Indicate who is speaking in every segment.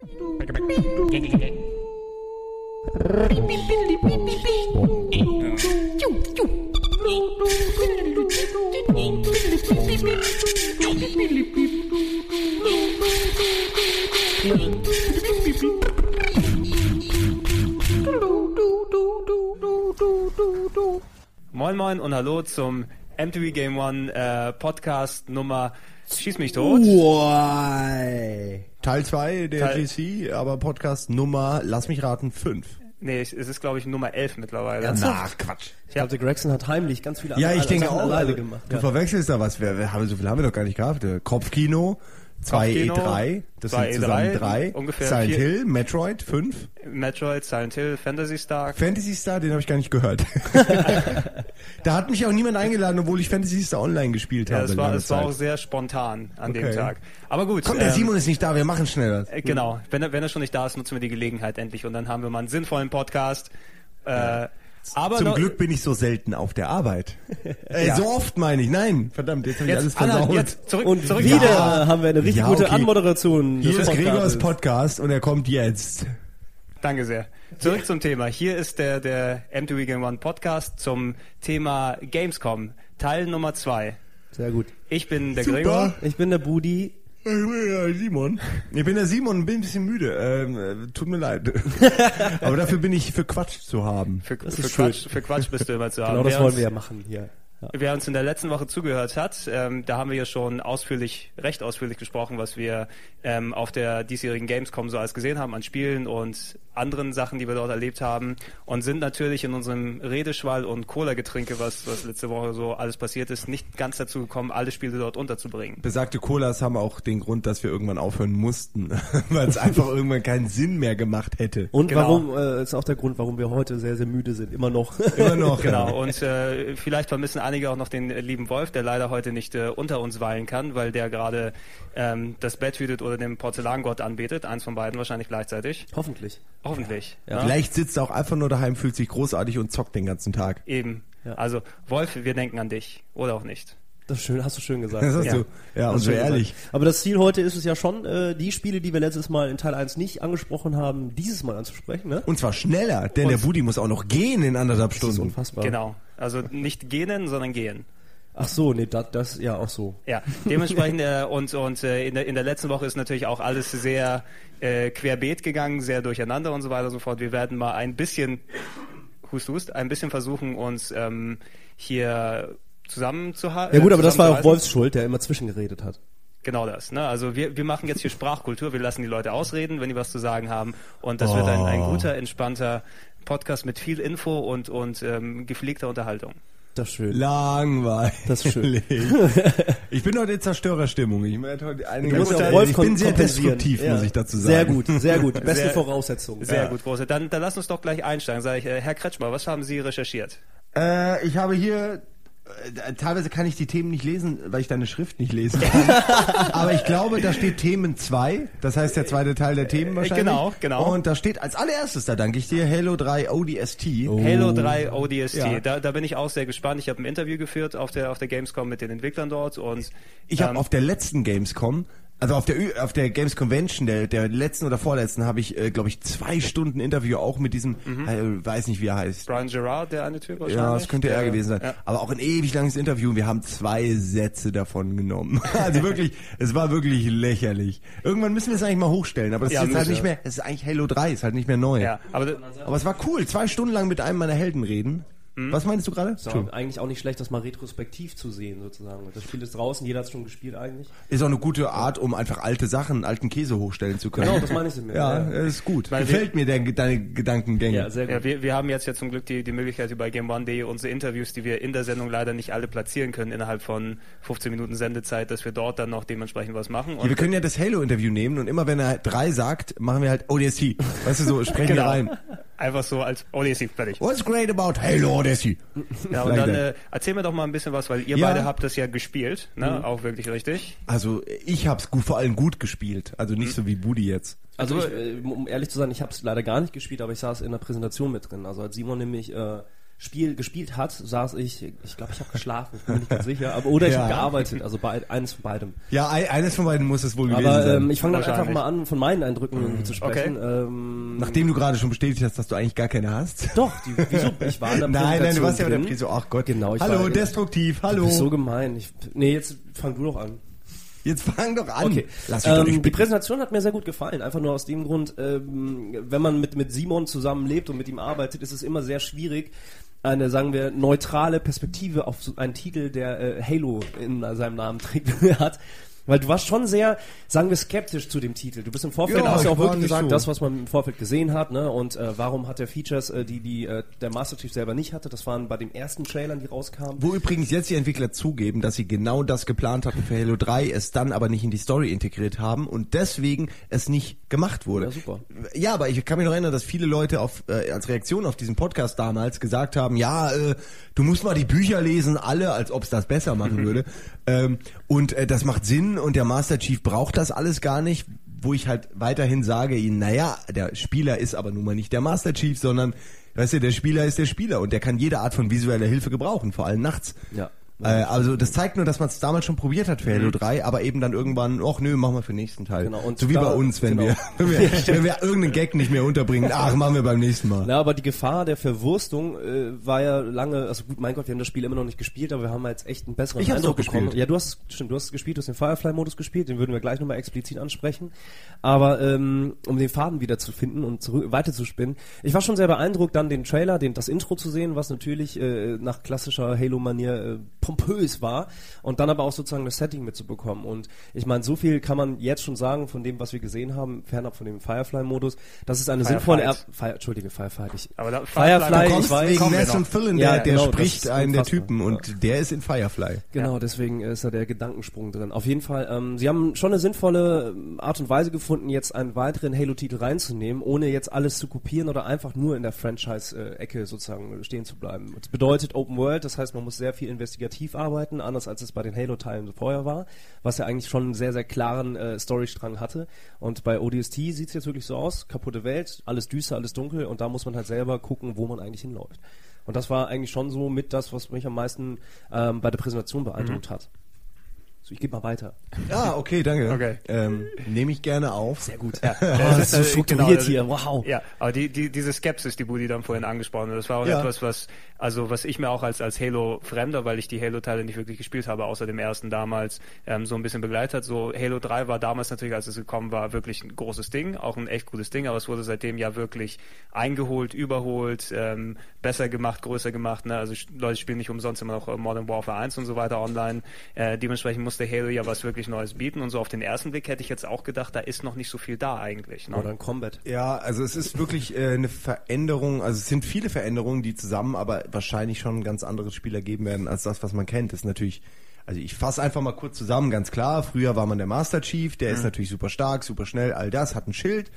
Speaker 1: Moin Moin und hallo zum MTV Game One Podcast Nummer Schieß mich tot.
Speaker 2: Teil 2 der GC, aber Podcast Nummer, lass mich raten, 5.
Speaker 1: Nee, es ist glaube ich Nummer 11 mittlerweile.
Speaker 2: Ach, Quatsch.
Speaker 3: Ich glaube, der Gregson hat heimlich ganz viele
Speaker 2: Ja, ich denke auch,
Speaker 3: alleine
Speaker 2: also,
Speaker 3: gemacht.
Speaker 2: du verwechselst da was. So viel haben wir doch gar nicht gehabt. Kopfkino, 2 E3, das sind zusammen 3.
Speaker 1: Ungefähr
Speaker 2: Silent
Speaker 1: 4.
Speaker 2: Hill, Metroid, 5.
Speaker 1: Metroid, Silent Hill, Phantasy Star.
Speaker 2: Phantasy Star, den habe ich gar nicht gehört. Da hat mich auch niemand eingeladen, obwohl ich Phantasy Star online gespielt habe.
Speaker 1: Ja, es war auch sehr spontan an dem Tag. Aber gut.
Speaker 2: Komm, der Simon ist nicht da, wir machen schneller.
Speaker 1: Genau, wenn er schon nicht da ist, nutzen wir die Gelegenheit endlich und dann haben wir mal einen sinnvollen Podcast. Aber
Speaker 2: Zum Glück bin ich so selten auf der Arbeit. So oft meine ich. Nein, verdammt, jetzt habe ich alles
Speaker 1: Anna,
Speaker 2: versaut.
Speaker 1: jetzt zurück.
Speaker 3: Wieder haben wir eine richtig gute Anmoderation.
Speaker 2: Hier ist Gregors Podcast und er kommt jetzt.
Speaker 1: Danke sehr. Zurück zum Thema. Hier ist der MTV Game One Podcast zum Thema Gamescom, Teil Nummer 2.
Speaker 3: Sehr gut.
Speaker 1: Ich bin der
Speaker 2: Super.
Speaker 1: Gregor.
Speaker 3: Ich bin der Budi.
Speaker 2: Ich bin der Simon. Ich bin der Simon und bin ein bisschen müde. Tut mir leid. Aber dafür bin ich für Quatsch zu haben.
Speaker 1: Für Quatsch bist du immer zu haben.
Speaker 3: Genau das wollen wir ja machen hier. Ja.
Speaker 1: Wer uns in der letzten Woche zugehört hat, da haben wir ja schon recht ausführlich gesprochen, was wir auf der diesjährigen Gamescom so alles gesehen haben an Spielen und anderen Sachen, die wir dort erlebt haben und sind natürlich in unserem Redeschwall und Cola-Getränke, was letzte Woche so alles passiert ist, nicht ganz dazu gekommen, alle Spiele dort unterzubringen.
Speaker 2: Besagte Colas haben auch den Grund, dass wir irgendwann aufhören mussten, weil es einfach irgendwann keinen Sinn mehr gemacht hätte.
Speaker 3: Und
Speaker 1: Genau.
Speaker 3: warum ist auch der Grund, warum wir heute sehr, sehr müde sind. Immer noch.
Speaker 2: Immer noch.
Speaker 1: Genau, und vielleicht vermissen einige auch noch den lieben Wolf, der leider heute nicht unter uns weilen kann, weil der gerade das Bett hütet oder den Porzellangott anbetet. Eins von beiden wahrscheinlich gleichzeitig.
Speaker 3: Hoffentlich.
Speaker 1: Hoffentlich.
Speaker 3: Ja.
Speaker 2: Vielleicht sitzt er auch einfach nur daheim, fühlt sich großartig und zockt den ganzen Tag.
Speaker 1: Eben.
Speaker 3: Ja.
Speaker 1: Also Wolf, wir denken an dich. Oder auch nicht.
Speaker 3: Das ist schön, hast du schön gesagt.
Speaker 2: Das hast du. Ja, und so ehrlich.
Speaker 3: Gesagt. Aber das Ziel heute ist es ja schon, die Spiele, die wir letztes Mal in Teil 1 nicht angesprochen haben, dieses Mal anzusprechen, ne?
Speaker 2: Und zwar schneller, denn der Budi muss auch noch gehen in 1,5
Speaker 3: Das ist
Speaker 2: Stunden.
Speaker 3: unfassbar.
Speaker 1: Genau. Also nicht gähnen, sondern gehen.
Speaker 3: Ach so, nee, das ja auch so.
Speaker 1: Ja, dementsprechend in der letzten Woche ist natürlich auch alles sehr querbeet gegangen, sehr durcheinander und so weiter und so fort. Wir werden mal ein bisschen versuchen, uns hier zusammenzuhalten.
Speaker 3: Ja gut, aber das war auch Wolfs Schuld, der immer zwischengeredet hat.
Speaker 1: Genau das, ne? Also wir machen jetzt hier Sprachkultur, wir lassen die Leute ausreden, wenn die was zu sagen haben und das wird ein guter, entspannter Podcast mit viel Info und gepflegter Unterhaltung.
Speaker 3: Das ist schön.
Speaker 2: Langweilig.
Speaker 3: Das ist schön.
Speaker 2: Ich bin heute in Zerstörerstimmung. Ich bin sehr
Speaker 3: kompensieren.
Speaker 2: destruktiv,
Speaker 3: Ja.
Speaker 2: muss ich dazu sagen.
Speaker 3: Sehr gut, sehr gut. Beste
Speaker 1: Sehr-
Speaker 3: Voraussetzung.
Speaker 1: Sehr gut, Große. Dann lass uns doch gleich einsteigen. Sag ich, Herr Kretschmer, was haben Sie recherchiert?
Speaker 2: Ich habe hier, teilweise kann ich die Themen nicht lesen, weil ich deine Schrift nicht lesen kann. Aber ich glaube, da steht Themen 2. Das heißt der zweite Teil der Themen wahrscheinlich.
Speaker 1: Genau.
Speaker 2: Und da steht als allererstes, da danke ich dir, Halo 3 ODST.
Speaker 1: Halo 3 ODST.
Speaker 2: Ja.
Speaker 1: Da bin ich auch sehr gespannt. Ich habe ein Interview geführt auf der Gamescom mit den Entwicklern dort und
Speaker 2: Ich habe auf der letzten Gamescom, also auf der Games Convention, der letzten oder vorletzten, habe ich, glaube ich, 2 Stunden Interview auch mit diesem, weiß nicht, wie er heißt.
Speaker 1: Brian Gerard, der eine Typ wahrscheinlich.
Speaker 2: Ja, das könnte er gewesen sein.
Speaker 1: Ja.
Speaker 2: Aber auch ein ewig langes Interview und wir haben 2 Sätze davon genommen. Also wirklich, es war wirklich lächerlich. Irgendwann müssen wir es eigentlich mal hochstellen, aber das ist jetzt halt nicht mehr, es ist eigentlich Halo 3, ist halt nicht mehr neu.
Speaker 1: Ja, aber
Speaker 2: es war cool, 2 Stunden lang mit einem meiner Helden reden. Was meinst du gerade?
Speaker 3: So, eigentlich auch nicht schlecht, das mal retrospektiv zu sehen, sozusagen. Das Spiel ist draußen, jeder hat es schon gespielt eigentlich.
Speaker 2: Ist auch eine gute Art, um einfach alten Käse hochstellen zu können.
Speaker 3: Genau, das meine ich damit.
Speaker 2: Ja, ist gut. Gefällt mir deine Gedankengänge.
Speaker 3: Ja, sehr gut.
Speaker 1: ja, wir haben jetzt zum Glück die Möglichkeit über GameOne.de unsere Interviews, die wir in der Sendung leider nicht alle platzieren können innerhalb von 15 Minuten Sendezeit, dass wir dort dann noch dementsprechend was machen. Und
Speaker 2: Wir können ja das Halo-Interview nehmen und immer wenn er 3 sagt, machen wir halt ODST. Weißt du, so sprechen wir rein.
Speaker 1: Einfach so als ODST, fertig.
Speaker 2: What's great about Halo ODST?
Speaker 1: Ja, und dann erzähl mir doch mal ein bisschen was, weil ihr
Speaker 2: Ja.
Speaker 1: beide habt das ja gespielt, ne? Auch wirklich richtig.
Speaker 2: Also ich hab's vor allem gut gespielt, also nicht so wie Budi jetzt.
Speaker 3: Also um ehrlich zu sein, ich habe es leider gar nicht gespielt, aber ich saß in der Präsentation mit drin. Also als Simon nämlich Spiel gespielt hat, saß ich glaube, ich habe geschlafen, ich bin mir nicht ganz sicher, aber ich habe gearbeitet, also eines von beidem.
Speaker 2: Ja, eines von beiden muss es wohl gewesen sein.
Speaker 3: Aber ich fange dann einfach mal an, von meinen Eindrücken zu sprechen.
Speaker 1: Okay.
Speaker 2: Nachdem du gerade schon bestätigt hast, dass du eigentlich gar keine hast.
Speaker 3: Doch, wieso? Ich war in der Präsentation.
Speaker 2: Nein, du warst ja bei der Präsentation. Ach Gott.
Speaker 3: Genau,
Speaker 2: hallo, destruktiv, hallo.
Speaker 3: Du bist so gemein. Jetzt fang du doch an.
Speaker 2: Jetzt fang doch an.
Speaker 3: Okay. Die Präsentation hat mir sehr gut gefallen. Einfach nur aus dem Grund, wenn man mit Simon zusammenlebt und mit ihm arbeitet, ist es immer sehr schwierig, eine, sagen wir, neutrale Perspektive auf so einen Titel, der Halo in seinem Namen trägt, hat. Weil du warst schon sehr, sagen wir, skeptisch zu dem Titel. Du bist im Vorfeld, hast ja auch wirklich gesagt, so. Das, was man im Vorfeld gesehen hat, ne? Und warum hat er Features, die der Master Chief selber nicht hatte? Das waren bei den ersten Trailern, die rauskamen.
Speaker 2: Wo übrigens jetzt die Entwickler zugeben, dass sie genau das geplant hatten für Halo 3, es dann aber nicht in die Story integriert haben und deswegen es nicht gemacht wurde.
Speaker 3: Ja, super.
Speaker 2: Ja, aber ich kann mich noch erinnern, dass viele Leute als Reaktion auf diesen Podcast damals gesagt haben, du musst mal die Bücher lesen, alle, als ob es das besser machen würde. Und das macht Sinn. Und der Master Chief braucht das alles gar nicht, wo ich halt weiterhin sage ihnen, der Spieler ist aber nun mal nicht der Master Chief, sondern, weißt du, der Spieler ist der Spieler und der kann jede Art von visueller Hilfe gebrauchen, vor allem nachts.
Speaker 3: Ja.
Speaker 2: Also das zeigt nur, dass man es damals schon probiert hat für Halo 3, aber eben dann irgendwann, machen wir für den nächsten Teil.
Speaker 3: Genau, und
Speaker 2: so wie bei uns, wenn wir irgendeinen Gag nicht mehr unterbringen, machen wir beim nächsten Mal.
Speaker 3: Ja, aber die Gefahr der Verwurstung war ja lange, also gut, mein Gott, wir haben das Spiel immer noch nicht gespielt, aber wir haben jetzt echt einen besseren Eindruck bekommen.
Speaker 2: Gespielt.
Speaker 3: Ja, du hast es gespielt, du hast den Firefly-Modus gespielt, den würden wir gleich nochmal explizit ansprechen. Aber um den Faden wieder zu finden und weiter zu spinnen, ich war schon sehr beeindruckt, dann den Trailer, das Intro zu sehen, was natürlich nach klassischer Halo-Manier pompös war und dann aber auch sozusagen das Setting mitzubekommen. Und ich meine, so viel kann man jetzt schon sagen von dem, was wir gesehen haben, fernab von dem Firefly-Modus. Das ist eine sinnvolle Firefly.
Speaker 2: Firefly, ich weiß. Wegen Ness und Phil, der spricht einen der Typen und der ist in Firefly.
Speaker 3: Genau, deswegen ist da der Gedankensprung drin. Auf jeden Fall, sie haben schon eine sinnvolle Art und Weise gefunden, jetzt einen weiteren Halo-Titel reinzunehmen, ohne jetzt alles zu kopieren oder einfach nur in der Franchise-Ecke sozusagen stehen zu bleiben. Das bedeutet Open World, das heißt, man muss sehr viel investigativ arbeiten, anders als es bei den Halo-Teilen vorher war, was ja eigentlich schon einen sehr, sehr klaren Storystrang hatte. Und bei ODST sieht es jetzt wirklich so aus, kaputte Welt, alles düster, alles dunkel und da muss man halt selber gucken, wo man eigentlich hinläuft. Und das war eigentlich schon so mit das, was mich am meisten bei der Präsentation beeindruckt hat. So, ich gebe mal weiter.
Speaker 2: Ah, okay, danke.
Speaker 1: Okay.
Speaker 2: Nehme ich gerne auf.
Speaker 3: Sehr gut. Ja. Das ist so strukturiert hier, wow.
Speaker 1: Ja, aber diese Skepsis, die Budi dann vorhin angesprochen hat, das war auch etwas, was ich mir auch als Halo-Fremder, weil ich die Halo-Teile nicht wirklich gespielt habe, außer dem ersten damals, so ein bisschen begleitet hat. So, Halo 3 war damals natürlich, als es gekommen war, wirklich ein großes Ding, auch ein echt gutes Ding, aber es wurde seitdem ja wirklich eingeholt, überholt, besser gemacht, größer gemacht, ne? Also Leute spielen nicht umsonst immer noch Modern Warfare 1 und so weiter online. Dementsprechend musste Halo ja was wirklich Neues bieten und so auf den ersten Blick hätte ich jetzt auch gedacht, da ist noch nicht so viel da eigentlich. Ne?
Speaker 3: Oder ein Combat.
Speaker 2: Ja, also es ist wirklich eine Veränderung, also es sind viele Veränderungen, die zusammen aber wahrscheinlich schon ein ganz anderes Spiel ergeben werden als das, was man kennt. Das ist natürlich, also ich fasse einfach mal kurz zusammen, ganz klar, früher war man der Master Chief, der ist natürlich super stark, super schnell, all das, hat ein Schild.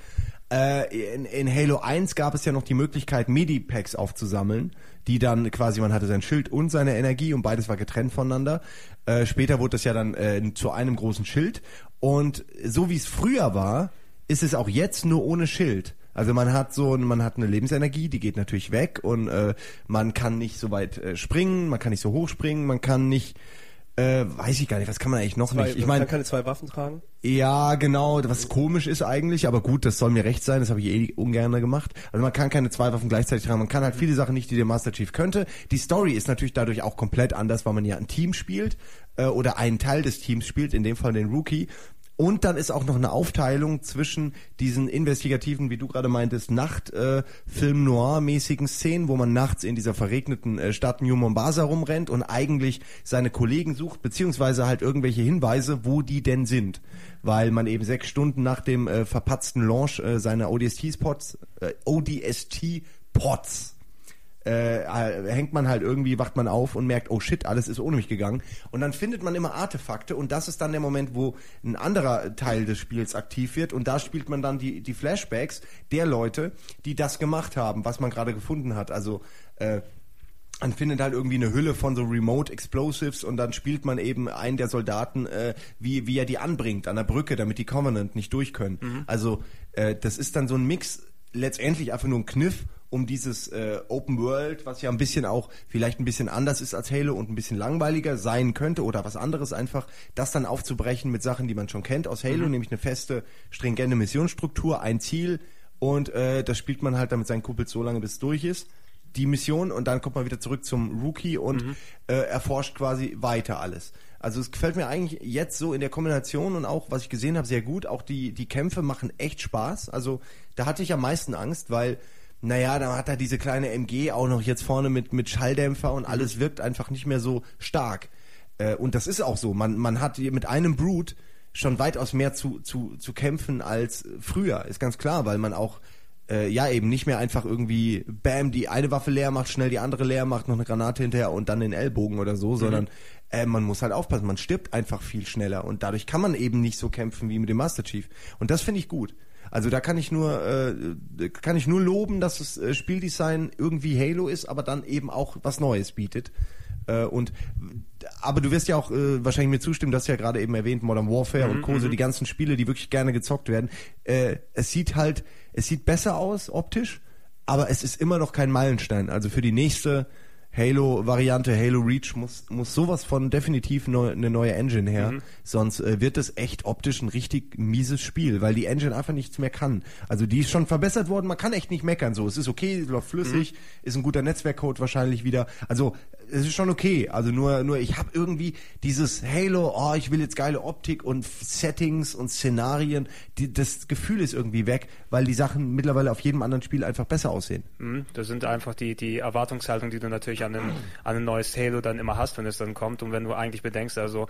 Speaker 2: In Halo 1 gab es ja noch die Möglichkeit, Medipacks aufzusammeln, die dann quasi, man hatte sein Schild und seine Energie und beides war getrennt voneinander. Später wurde das ja dann zu einem großen Schild. Und so wie es früher war, ist es auch jetzt nur ohne Schild. Also man hat eine Lebensenergie, die geht natürlich weg und man kann nicht so weit springen, man kann nicht so hoch springen, man kann nicht weiß ich gar nicht, was kann man eigentlich noch nicht?
Speaker 3: Ich meine, man kann keine 2 Waffen tragen?
Speaker 2: Ja, genau, was komisch ist eigentlich, aber gut, das soll mir recht sein, das habe ich ungern gemacht. Also man kann keine 2 Waffen gleichzeitig tragen, man kann halt viele Sachen nicht, die der Master Chief könnte. Die Story ist natürlich dadurch auch komplett anders, weil man ja ein Team spielt oder einen Teil des Teams spielt, in dem Fall den Rookie. Und dann ist auch noch eine Aufteilung zwischen diesen investigativen, wie du gerade meintest, Nacht-Film-Noir-mäßigen Szenen, wo man nachts in dieser verregneten Stadt New Mombasa rumrennt und eigentlich seine Kollegen sucht, beziehungsweise halt irgendwelche Hinweise, wo die denn sind. Weil man eben 6 Stunden nach dem verpatzten Launch seiner ODST-Pods hängt man halt irgendwie, wacht man auf und merkt, oh shit, alles ist ohne mich gegangen. Und dann findet man immer Artefakte und das ist dann der Moment, wo ein anderer Teil des Spiels aktiv wird und da spielt man dann die Flashbacks der Leute, die das gemacht haben, was man gerade gefunden hat. Also man findet halt irgendwie eine Hülle von so Remote Explosives und dann spielt man eben einen der Soldaten, wie er die anbringt an der Brücke, damit die Covenant nicht durch können. Also das ist dann so ein Mix, letztendlich einfach nur ein Kniff, um dieses Open World, was ja ein bisschen auch vielleicht ein bisschen anders ist als Halo und ein bisschen langweiliger sein könnte oder was anderes einfach, das dann aufzubrechen mit Sachen, die man schon kennt aus Halo, nämlich eine feste, stringente Missionsstruktur, ein Ziel und das spielt man halt dann mit seinen Kumpels so lange, bis es durch ist, die Mission, und dann kommt man wieder zurück zum Rookie und erforscht quasi weiter alles. Also es gefällt mir eigentlich jetzt so in der Kombination und auch, was ich gesehen habe, sehr gut. Auch die Kämpfe machen echt Spaß. Also da hatte ich am meisten Angst, weil, naja, da hat er diese kleine MG auch noch jetzt vorne mit Schalldämpfer und alles wirkt einfach nicht mehr so stark. Und das ist auch so. Man hat mit einem Brute schon weitaus mehr zu kämpfen als früher. Ist ganz klar, weil man auch eben nicht mehr einfach irgendwie bam, die eine Waffe leer macht, schnell die andere leer macht, noch eine Granate hinterher und dann den Ellbogen oder so, sondern man muss halt aufpassen, man stirbt einfach viel schneller und dadurch kann man eben nicht so kämpfen wie mit dem Master Chief. Und das finde ich gut. Also da kann ich nur loben, dass das Spieldesign irgendwie Halo ist, aber dann eben auch was Neues bietet. Aber du wirst ja auch wahrscheinlich mir zustimmen, du hast ja gerade eben erwähnt, Modern Warfare und Co., so die ganzen Spiele, die wirklich gerne gezockt werden. Es sieht besser aus optisch, aber es ist immer noch kein Meilenstein. Also für die nächste Halo-Variante, Halo Reach, muss sowas von definitiv eine neue Engine her, sonst wird es echt optisch ein richtig mieses Spiel, weil die Engine einfach nichts mehr kann. Also die ist schon verbessert worden, man kann echt nicht meckern so. Es ist okay, es läuft flüssig, ist ein guter Netzwerkcode wahrscheinlich wieder. Also es ist schon okay, also nur ich habe irgendwie dieses Halo, ich will jetzt geile Optik und Settings und Szenarien, das Gefühl ist irgendwie weg, weil die Sachen mittlerweile auf jedem anderen Spiel einfach besser aussehen.
Speaker 1: Das sind einfach die Erwartungshaltung, die du natürlich an ein neues Halo dann immer hast, wenn es dann kommt, und wenn du eigentlich bedenkst, also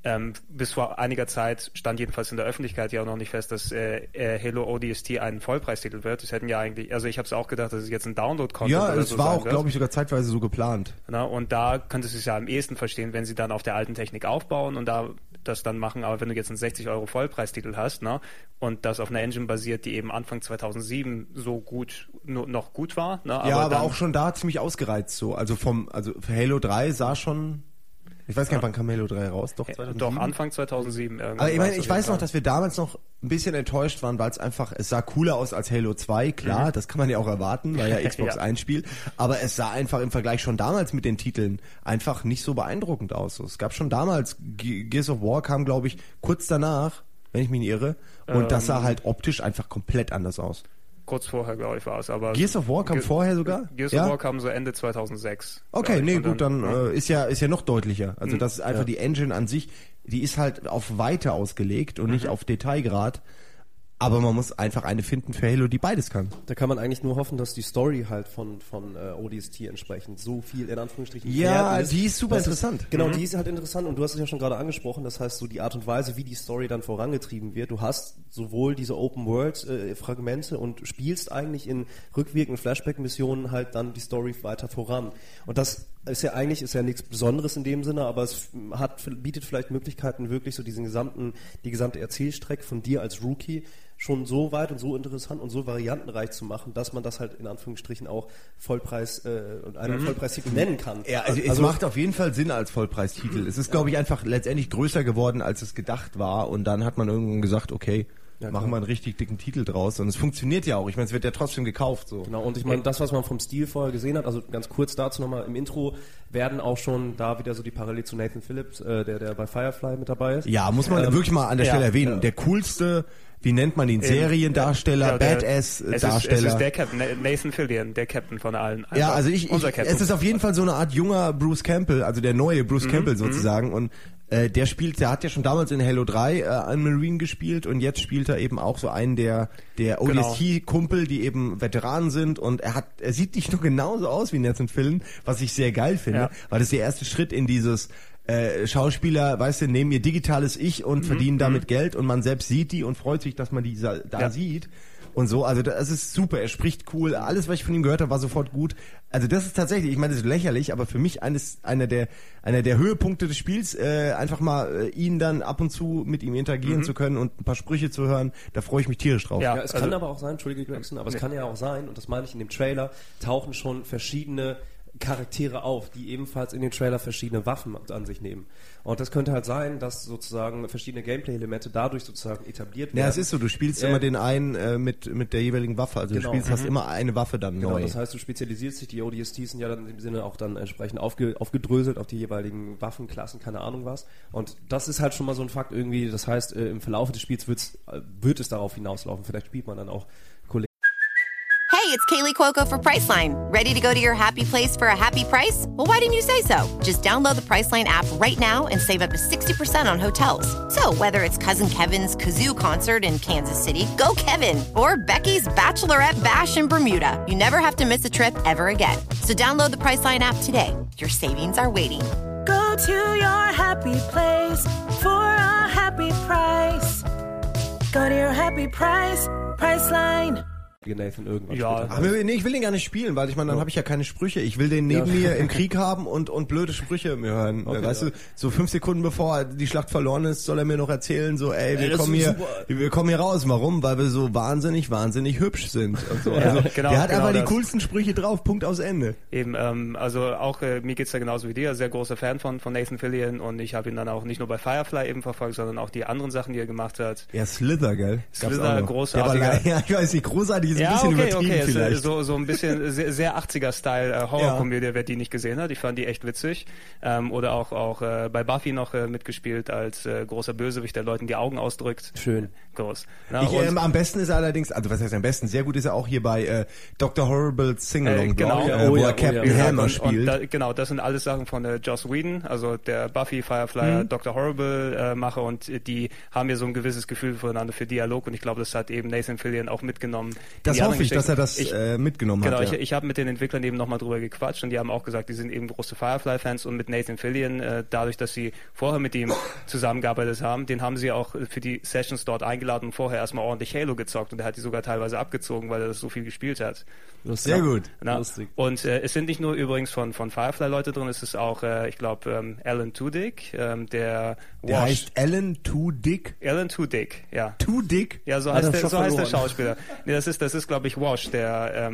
Speaker 1: bis vor einiger Zeit stand jedenfalls in der Öffentlichkeit ja auch noch nicht fest, dass Halo ODST ein Vollpreistitel wird. Das hätten ja eigentlich, also ich habe es auch gedacht, dass es jetzt ein Download-Content
Speaker 2: ja,
Speaker 1: oder
Speaker 2: es
Speaker 1: so
Speaker 2: war
Speaker 1: sein
Speaker 2: auch,
Speaker 1: wird.
Speaker 2: glaube ich, sogar zeitweise so geplant.
Speaker 1: Na, und da könntest du es ja am ehesten verstehen, wenn sie dann auf der alten Technik aufbauen und da das dann machen. Aber wenn du jetzt einen 60 € Vollpreistitel hast, ne, und das auf einer Engine basiert, die eben Anfang 2007 so gut, noch gut war. Ne,
Speaker 2: aber auch schon da ziemlich ausgereizt so. Also für Halo 3 sah schon... Ich weiß gar nicht, wann kam Halo 3 raus? Doch, 2007?
Speaker 1: Doch, Anfang 2007.
Speaker 2: Aber ich meine, ich weiß noch, dass wir damals noch ein bisschen enttäuscht waren, weil es sah cooler aus als Halo 2, klar, das kann man ja auch erwarten, weil ja Xbox einspielt, aber es sah einfach im Vergleich schon damals mit den Titeln einfach nicht so beeindruckend aus. Es gab schon damals, Gears of War kam, glaube ich, kurz danach, wenn ich mich nicht irre, und das sah halt optisch einfach komplett anders aus.
Speaker 1: Kurz vorher, glaube ich, war es. Aber
Speaker 2: Gears of War kam vorher sogar?
Speaker 1: Gears of War kam so Ende 2006.
Speaker 2: Okay, nee, gut, dann ist ja noch deutlicher. Also das ist einfach die Engine an sich, die ist halt auf Weite ausgelegt und nicht auf Detailgrad. Aber man muss einfach eine finden für Halo, die beides kann.
Speaker 3: Da kann man eigentlich nur hoffen, dass die Story halt von ODST entsprechend so viel in Anführungsstrichen
Speaker 2: ist. Die ist super interessant.
Speaker 3: Genau, die ist halt interessant und du hast es ja schon gerade angesprochen, das heißt so die Art und Weise, wie die Story dann vorangetrieben wird. Du hast sowohl diese Open-World-Fragmente und spielst eigentlich in rückwirkenden Flashback-Missionen halt dann die Story weiter voran. Und das ist ja nichts Besonderes in dem Sinne, aber es bietet vielleicht Möglichkeiten, wirklich so die gesamte Erzählstrecke von dir als Rookie schon so weit und so interessant und so variantenreich zu machen, dass man das halt in Anführungsstrichen auch Vollpreis und einen Vollpreistitel nennen kann.
Speaker 2: Ja, also es macht auf jeden Fall Sinn als Vollpreistitel. Es ist, glaube ich, einfach letztendlich größer geworden, als es gedacht war, und dann hat man irgendwann gesagt, okay, machen wir einen richtig dicken Titel draus, und es funktioniert ja auch. Ich meine, es wird ja trotzdem gekauft. So.
Speaker 3: Genau, und ich meine, das, was man vom Stil vorher gesehen hat, also ganz kurz dazu nochmal, im Intro werden auch schon da wieder so die Parallel zu Nathan Phillips, der bei Firefly mit dabei ist.
Speaker 2: Ja, muss man wirklich mal an der Stelle erwähnen. Der coolste, wie nennt man ihn, Seriendarsteller, Badass-Darsteller.
Speaker 1: Es ist der Captain, Nathan Fillion, der Captain von allen.
Speaker 2: Ja, also es ist auf jeden Fall so eine Art junger Bruce Campbell, also der neue Bruce Campbell sozusagen, und der hat ja schon damals in Halo 3 einen Marine gespielt, und jetzt spielt er eben auch so einen der ODST-Kumpel, die eben Veteranen sind, und er sieht nicht nur genauso aus wie Nathan Fillion, was ich sehr geil finde, weil das der erste Schritt in dieses Schauspieler, weißt du, nehmen ihr digitales Ich und verdienen damit Geld, und man selbst sieht die und freut sich, dass man die da sieht. Und so, also das ist super, er spricht cool, alles, was ich von ihm gehört habe, war sofort gut. Also das ist tatsächlich, ich meine, das ist lächerlich, aber für mich einer der Höhepunkte des Spiels, einfach mal ihn dann ab und zu mit ihm interagieren zu können und ein paar Sprüche zu hören, da freue ich mich tierisch drauf.
Speaker 3: Ja, es kann aber auch sein, Entschuldige Gregson, aber es kann ja auch sein, und das meine ich in dem Trailer, tauchen schon verschiedene Charaktere auf, die ebenfalls in den Trailer verschiedene Waffen an sich nehmen. Und das könnte halt sein, dass sozusagen verschiedene Gameplay-Elemente dadurch sozusagen etabliert werden.
Speaker 2: Ja, es ist so, du spielst immer den einen mit der jeweiligen Waffe, also
Speaker 3: genau.
Speaker 2: du spielst, hast immer eine Waffe dann
Speaker 3: Genau,
Speaker 2: neu.
Speaker 3: das heißt, du spezialisierst dich, die ODSTs sind ja dann in dem Sinne auch dann entsprechend aufgedröselt auf die jeweiligen Waffenklassen, keine Ahnung was. Und das ist halt schon mal so ein Fakt irgendwie, das heißt, im Verlauf des Spiels wird es darauf hinauslaufen. Vielleicht spielt man dann auch Kollegen.
Speaker 4: Hey, it's Kaylee Cuoco for Priceline. Ready to go to your happy place for a happy price? Well, why didn't you say so? Just download the Priceline app right now and save up to 60% on hotels. So whether it's Cousin Kevin's Kazoo Concert in Kansas City, go Kevin, or Becky's Bachelorette Bash in Bermuda, you never have to miss a trip ever again. So download the Priceline app today. Your savings are waiting.
Speaker 5: Go to your happy place for a happy price. Go to your happy price, Priceline.
Speaker 3: Nathan irgendwann
Speaker 1: Ja.
Speaker 3: später.
Speaker 2: Aber nee, ich will den gar nicht spielen, weil ich meine, dann habe ich ja keine Sprüche. Ich will den neben mir im Krieg haben und blöde Sprüche mir hören.
Speaker 3: Okay,
Speaker 2: weißt
Speaker 3: ja.
Speaker 2: du, so 5 Sekunden bevor die Schlacht verloren ist, soll er mir noch erzählen, so, wir
Speaker 3: das
Speaker 2: kommen
Speaker 3: ist
Speaker 2: hier,
Speaker 3: super.
Speaker 2: wir kommen hier raus. Warum? Weil wir so wahnsinnig hübsch sind und so.
Speaker 1: Ja,
Speaker 2: Also,
Speaker 1: genau,
Speaker 2: der hat
Speaker 1: genau
Speaker 2: einfach die
Speaker 1: das.
Speaker 2: coolsten Sprüche drauf, Punkt aus Ende.
Speaker 1: Eben, also auch mir geht's ja genauso wie dir, sehr großer Fan von Nathan Fillion, und ich habe ihn dann auch nicht nur bei Firefly eben verfolgt, sondern auch die anderen Sachen, die er gemacht hat.
Speaker 2: Ja, Slither, gell? Gab's
Speaker 1: Slither,
Speaker 2: auch noch.
Speaker 1: großartiger.
Speaker 2: Ja, aber, ja, ich weiß nicht, großartig ist ein bisschen übertrieben
Speaker 1: es
Speaker 2: vielleicht.
Speaker 1: ist so ein bisschen sehr 80er-Style Horrorkomödie, wer die nicht gesehen hat. Ich fand die echt witzig. Oder auch bei Buffy noch mitgespielt als großer Bösewicht, der Leuten die Augen ausdrückt.
Speaker 3: Schön.
Speaker 1: Groß. Na,
Speaker 2: Am besten ist er allerdings, also was heißt am besten, sehr gut ist er auch hier bei Dr. Horrible Sing-Along,
Speaker 1: genau.
Speaker 2: wo er Captain Hammer spielt.
Speaker 1: Genau, das sind alles Sachen von Joss Whedon, also der Buffy, Firefly, Dr. Horrible Macher, und die haben ja so ein gewisses Gefühl füreinander, für Dialog, und ich glaube, das hat eben Nathan Fillion auch mitgenommen.
Speaker 2: Das hoffe ich, dass er das mitgenommen
Speaker 1: Genau,
Speaker 2: hat. Ja.
Speaker 1: ich habe mit den Entwicklern eben nochmal drüber gequatscht, und die haben auch gesagt, die sind eben große Firefly-Fans, und mit Nathan Fillion, dadurch, dass sie vorher mit ihm zusammengearbeitet haben, den haben sie auch für die Sessions dort eingeladen und vorher erstmal ordentlich Halo gezockt, und er hat die sogar teilweise abgezogen, weil er das so viel gespielt hat.
Speaker 3: Lustig.
Speaker 2: Sehr gut.
Speaker 1: Na,
Speaker 3: Lustig.
Speaker 1: und es sind nicht nur übrigens von Firefly Leute drin, es ist auch, ich glaube, Alan Tudyk, der
Speaker 2: Der heißt Alan Tudyk.
Speaker 1: Alan Tudyk, ja.
Speaker 2: Tudyk?
Speaker 1: Ja, so
Speaker 3: Hat
Speaker 1: heißt
Speaker 3: er
Speaker 1: der,
Speaker 3: schon
Speaker 1: so heißt der
Speaker 3: verloren.
Speaker 1: Schauspieler. Nee, das ist glaube ich, Wash, der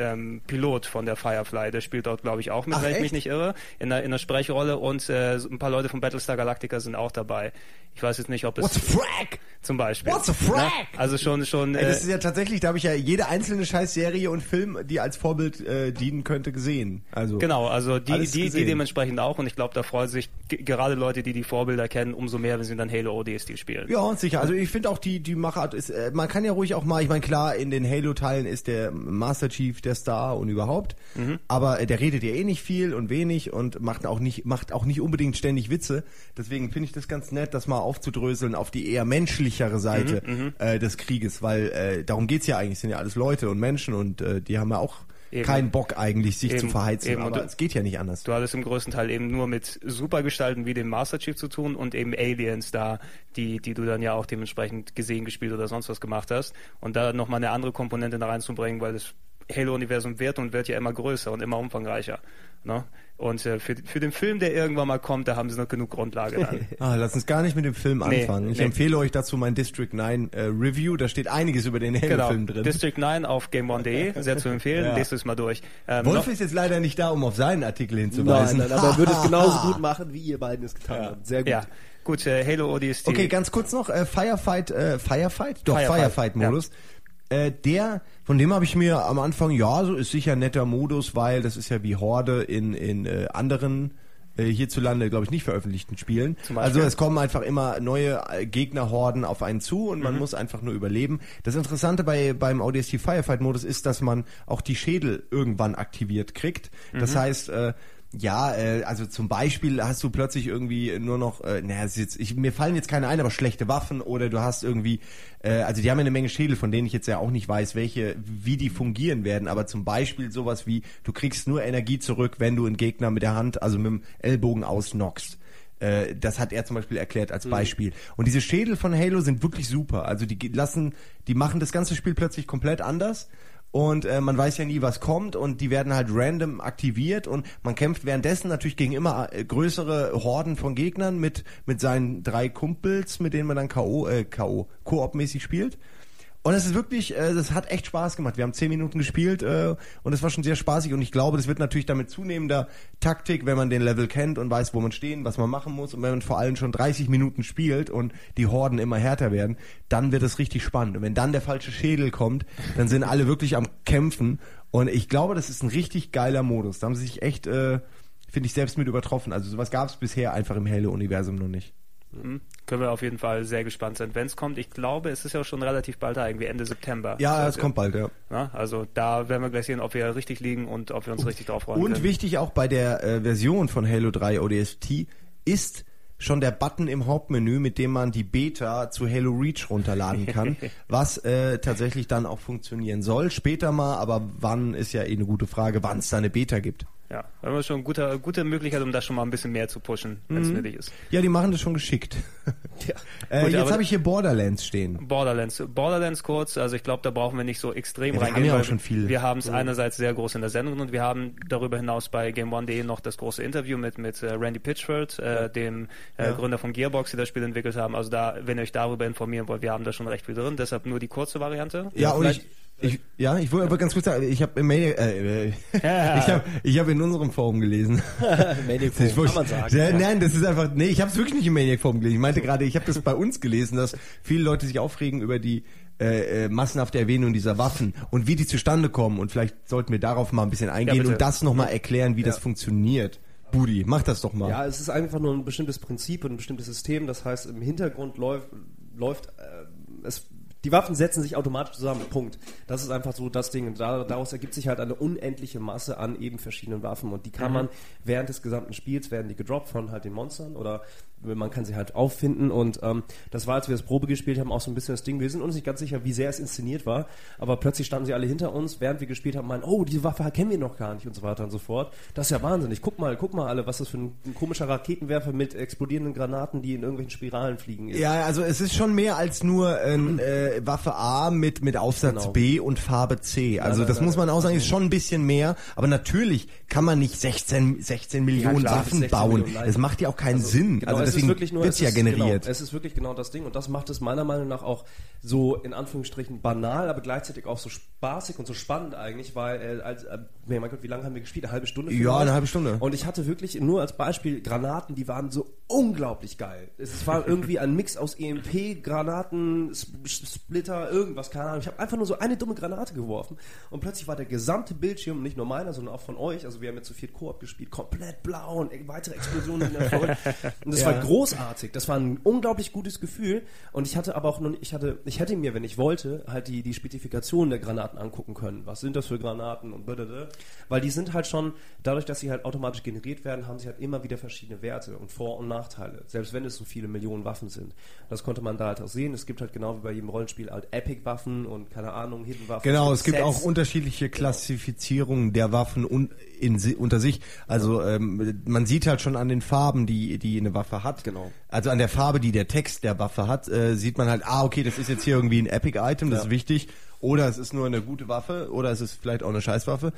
Speaker 1: Pilot von der Firefly. Der spielt dort, glaube ich, auch mit,
Speaker 2: Ach,
Speaker 1: wenn ich
Speaker 2: echt?
Speaker 1: mich nicht irre, in der Sprechrolle, und so ein paar Leute von Battlestar Galactica sind auch dabei. Ich weiß jetzt nicht, ob es
Speaker 2: What's a frag?
Speaker 1: zum Beispiel.
Speaker 2: What's a frag?
Speaker 1: Na, also schon
Speaker 2: Ey, das ist ja tatsächlich, da habe ich ja jede einzelne Scheißserie und Film, die als Vorbild dienen könnte, gesehen. Also
Speaker 1: genau, also die
Speaker 2: alles gesehen.
Speaker 1: dementsprechend auch, und ich glaube, da freuen sich gerade Leute, die Vorbilder kennen, umso mehr, wenn sie dann Halo ODST spielen.
Speaker 2: Ja, sicher. Also ich finde auch die Machart ist, man kann ja ruhig auch mal, ich meine klar, in den Halo-Teilen ist der Master Chief der Star und überhaupt, aber der redet ja eh nicht viel und wenig und macht auch nicht unbedingt ständig Witze. Deswegen finde ich das ganz nett, das mal aufzudröseln auf die eher menschlichere Seite des Krieges, weil darum geht's ja eigentlich, sind ja alles Leute und Menschen, und die haben ja auch
Speaker 1: Eben.
Speaker 2: keinen Bock eigentlich, sich
Speaker 1: Eben.
Speaker 2: zu verheizen,
Speaker 1: Eben.
Speaker 2: aber
Speaker 1: Und
Speaker 2: es geht ja nicht anders.
Speaker 1: Du hattest im größten Teil eben nur mit Supergestalten wie dem Master Chief zu tun und eben Aliens da, die du dann ja auch dementsprechend gesehen, gespielt oder sonst was gemacht hast. Und da nochmal eine andere Komponente da reinzubringen, weil das Halo-Universum wird ja immer größer und immer umfangreicher. Ne? Und für den Film, der irgendwann mal kommt, da haben sie noch genug Grundlage dann.
Speaker 2: Lass uns gar nicht mit dem Film anfangen. Ich
Speaker 1: nee.
Speaker 2: empfehle euch dazu mein District 9 Review, da steht einiges über den Halo-Film drin.
Speaker 1: District 9 auf GameOne.de, sehr zu empfehlen,
Speaker 2: Ja.
Speaker 1: lest es mal durch.
Speaker 2: Wolf ist jetzt leider nicht da, um auf seinen Artikel hinzuweisen.
Speaker 3: Nein, aber er würde es genauso gut machen, wie ihr beiden es getan habt. Sehr gut.
Speaker 1: Ja, gut, Halo ODST.
Speaker 2: Okay, ganz kurz noch, Firefight? Doch, Firefight-Modus. Von dem habe ich mir am Anfang, ja, so ist sicher ein netter Modus, weil das ist ja wie Horde in anderen hierzulande, glaube ich, nicht veröffentlichten Spielen.
Speaker 1: Zum Beispiel?
Speaker 2: Also es kommen einfach immer neue Gegnerhorden auf einen zu und man muss einfach nur überleben. Das Interessante beim ODST Firefight-Modus ist, dass man auch die Schädel irgendwann aktiviert kriegt. Das heißt, also zum Beispiel hast du plötzlich irgendwie nur noch, mir fallen jetzt keine ein, aber schlechte Waffen, oder du hast irgendwie, also die haben ja eine Menge Schädel, von denen ich jetzt ja auch nicht weiß, wie die fungieren werden, aber zum Beispiel sowas wie, du kriegst nur Energie zurück, wenn du einen Gegner mit der Hand, also mit dem Ellbogen ausknockst. Das hat er zum Beispiel erklärt als Beispiel. Und diese Schädel von Halo sind wirklich super. Also die machen das ganze Spiel plötzlich komplett anders. Und man weiß ja nie, was kommt, und die werden halt random aktiviert, und man kämpft währenddessen natürlich gegen immer größere Horden von Gegnern mit seinen 3 Kumpels, mit denen man dann Koop-mäßig spielt. Und es ist wirklich, das hat echt Spaß gemacht. Wir haben 10 Minuten gespielt und es war schon sehr spaßig und ich glaube, das wird natürlich damit zunehmender Taktik, wenn man den Level kennt und weiß, wo man stehen, was man machen muss und wenn man vor allem schon 30 Minuten spielt und die Horden immer härter werden, dann wird es richtig spannend. Und wenn dann der falsche Schädel kommt, dann sind alle wirklich am Kämpfen und ich glaube, das ist ein richtig geiler Modus. Da haben sie sich echt, finde ich, selbst mit übertroffen. Also sowas gab es bisher einfach im Halo-Universum noch nicht.
Speaker 1: Können wir auf jeden Fall sehr gespannt sein, wenn es kommt. Ich glaube, es ist ja schon relativ bald da, irgendwie Ende September.
Speaker 2: Ja, es kommt bald, ja.
Speaker 1: Na, also da werden wir gleich sehen, ob wir richtig liegen und ob wir uns richtig drauf freuen
Speaker 2: können. Und wichtig auch bei der Version von Halo 3 ODST ist schon der Button im Hauptmenü, mit dem man die Beta zu Halo Reach runterladen kann, was tatsächlich dann auch funktionieren soll. Später mal, aber wann ist ja eine gute Frage, wann es da eine Beta gibt.
Speaker 1: Ja, haben wir schon gute Möglichkeit, um das schon mal ein bisschen mehr zu pushen, wenn es nötig ist.
Speaker 2: Ja, die machen das schon geschickt. Gut, jetzt habe ich hier Borderlands stehen.
Speaker 1: Borderlands kurz, also ich glaube, da brauchen wir nicht so extrem reingehen.
Speaker 2: Wir haben ja auch schon viel.
Speaker 1: Wir haben es einerseits sehr groß in der Sendung und wir haben darüber hinaus bei GameOne.de noch das große Interview mit Randy Pitchford, dem Gründer von Gearbox, die das Spiel entwickelt haben. Also da, wenn ihr euch darüber informieren wollt, wir haben da schon recht viel drin, deshalb nur die kurze Variante.
Speaker 2: Ja, und ich wollte aber ganz kurz sagen, ich habe in unserem Forum gelesen.
Speaker 3: Maniac Forum, kann man sagen.
Speaker 2: Nein, das ist einfach, ich habe es wirklich nicht im Maniac Forum gelesen. Ich meinte gerade, ich habe das bei uns gelesen, dass viele Leute sich aufregen über die massenhafte Erwähnung dieser Waffen und wie die zustande kommen. Und vielleicht sollten wir darauf mal ein bisschen eingehen und das nochmal erklären, wie das funktioniert. Budi, mach das doch mal.
Speaker 3: Ja, es ist einfach nur ein bestimmtes Prinzip und ein bestimmtes System. Das heißt, im Hintergrund läuft die Waffen setzen sich automatisch zusammen, Punkt. Das ist einfach so das Ding. Und daraus ergibt sich halt eine unendliche Masse an eben verschiedenen Waffen. Und die kann man während des gesamten Spiels, werden die gedroppt von halt den Monstern oder man kann sie halt auffinden. Und das war, als wir das Probe gespielt haben, auch so ein bisschen das Ding. Wir sind uns nicht ganz sicher, wie sehr es inszeniert war. Aber plötzlich standen sie alle hinter uns, während wir gespielt haben, meinen, oh, diese Waffe kennen wir noch gar nicht und so weiter und so fort. Das ist ja wahnsinnig. Guck mal alle, was das für ein komischer Raketenwerfer mit explodierenden Granaten, die in irgendwelchen Spiralen fliegen ist.
Speaker 2: Ja, also es ist schon mehr als nur Waffe A mit Aufsatz B und Farbe C. Also das muss man auch sagen, ist schon ein bisschen mehr. Aber natürlich kann man nicht 16 Millionen Waffen bauen. Das macht ja auch keinen Sinn.
Speaker 3: Genau,
Speaker 2: also deswegen wird's ja generiert.
Speaker 3: Genau, es ist wirklich genau das Ding. Und das macht es meiner Meinung nach auch so in Anführungsstrichen banal, aber gleichzeitig auch so spaßig und so spannend eigentlich, weil mein Gott, wie lange haben wir gespielt? Eine halbe Stunde?
Speaker 2: Ja, eine halbe Stunde.
Speaker 3: Und ich hatte wirklich nur als Beispiel Granaten, die waren so unglaublich geil. Es war irgendwie ein Mix aus EMP, Granaten, Splitter, irgendwas, keine Ahnung. Ich habe einfach nur so eine dumme Granate geworfen und plötzlich war der gesamte Bildschirm, nicht nur meiner, sondern auch von euch, also wir haben jetzt zu viert Koop gespielt, komplett blau und weitere Explosionen in der Folge. Und das war großartig. Das war ein unglaublich gutes Gefühl und ich hatte aber auch noch, ich hätte mir, wenn ich wollte, halt die Spezifikationen der Granaten angucken können. Was sind das für Granaten und blablabla. Weil die sind halt schon, dadurch, dass sie halt automatisch generiert werden, haben sie halt immer wieder verschiedene Werte und Vor- und Nachteile. Selbst wenn es so viele Millionen Waffen sind. Das konnte man da halt auch sehen. Es gibt halt genau wie bei jedem Rollenspiel halt Epic-Waffen und keine Ahnung, Hidden-Waffen.
Speaker 2: Genau, es gibt auch unterschiedliche Klassifizierungen der Waffen unter sich. Also man sieht halt schon an den Farben, die eine Waffe hat.
Speaker 3: Genau.
Speaker 2: Also an der Farbe, die der Text der Waffe hat, sieht man halt, okay, das ist jetzt hier irgendwie ein Epic-Item, das ist wichtig. Oder es ist nur eine gute Waffe, oder es ist vielleicht auch eine Scheißwaffe.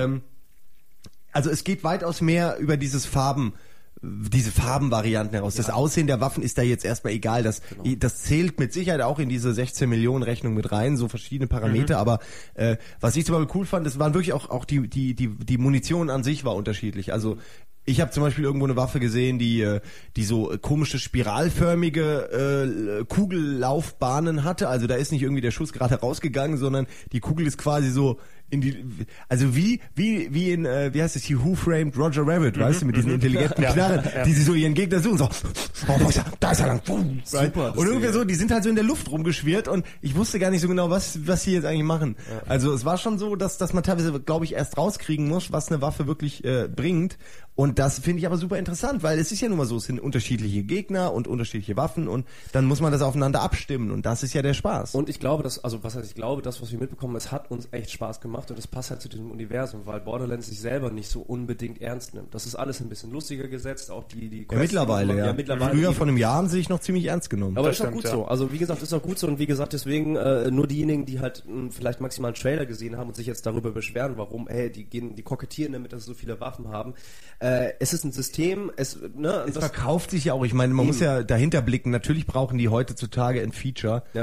Speaker 2: Also es geht weitaus mehr über diese Farbenvarianten heraus. Ja. Das Aussehen der Waffen ist da jetzt erstmal egal. Das zählt mit Sicherheit auch in diese 16 Millionen Rechnung mit rein, so verschiedene Parameter. Aber was ich zum Beispiel cool fand, das waren wirklich auch die Munition an sich war unterschiedlich. Also ich habe zum Beispiel irgendwo eine Waffe gesehen, die so komische spiralförmige Kugellaufbahnen hatte. Also da ist nicht irgendwie der Schuss gerade rausgegangen, sondern die Kugel ist quasi so also wie in, wie heißt es hier, Who Framed Roger Rabbit, weißt du, mit diesen intelligenten Knarren, die sie so ihren Gegner suchen, so, da ist er lang, super, und irgendwie so, die sind halt so in der Luft rumgeschwirrt und ich wusste gar nicht so genau, was sie jetzt eigentlich machen. Ja. Also es war schon so, dass man teilweise, glaube ich, erst rauskriegen muss, was eine Waffe wirklich bringt. Und das finde ich aber super interessant, weil es ist ja nun mal so, es sind unterschiedliche Gegner und unterschiedliche Waffen und dann muss man das aufeinander abstimmen und das ist ja der Spaß.
Speaker 3: Und ich glaube, das, was wir mitbekommen, es hat uns echt Spaß gemacht und es passt halt zu diesem Universum, weil Borderlands sich selber nicht so unbedingt ernst nimmt. Das ist alles ein bisschen lustiger gesetzt, auch die Quests,
Speaker 2: mittlerweile. Früher von einem Jahr haben sie sich noch ziemlich ernst genommen.
Speaker 3: Aber das ist auch gut so. Also wie gesagt, ist auch gut so und wie gesagt, deswegen nur diejenigen, die halt vielleicht maximal einen Trailer gesehen haben und sich jetzt darüber beschweren, warum, die kokettieren damit, dass sie so viele Waffen haben. Es ist ein System, es
Speaker 2: verkauft sich ja auch. Ich meine, man muss ja dahinter blicken. Natürlich brauchen die heutzutage ein Feature.
Speaker 3: Ja.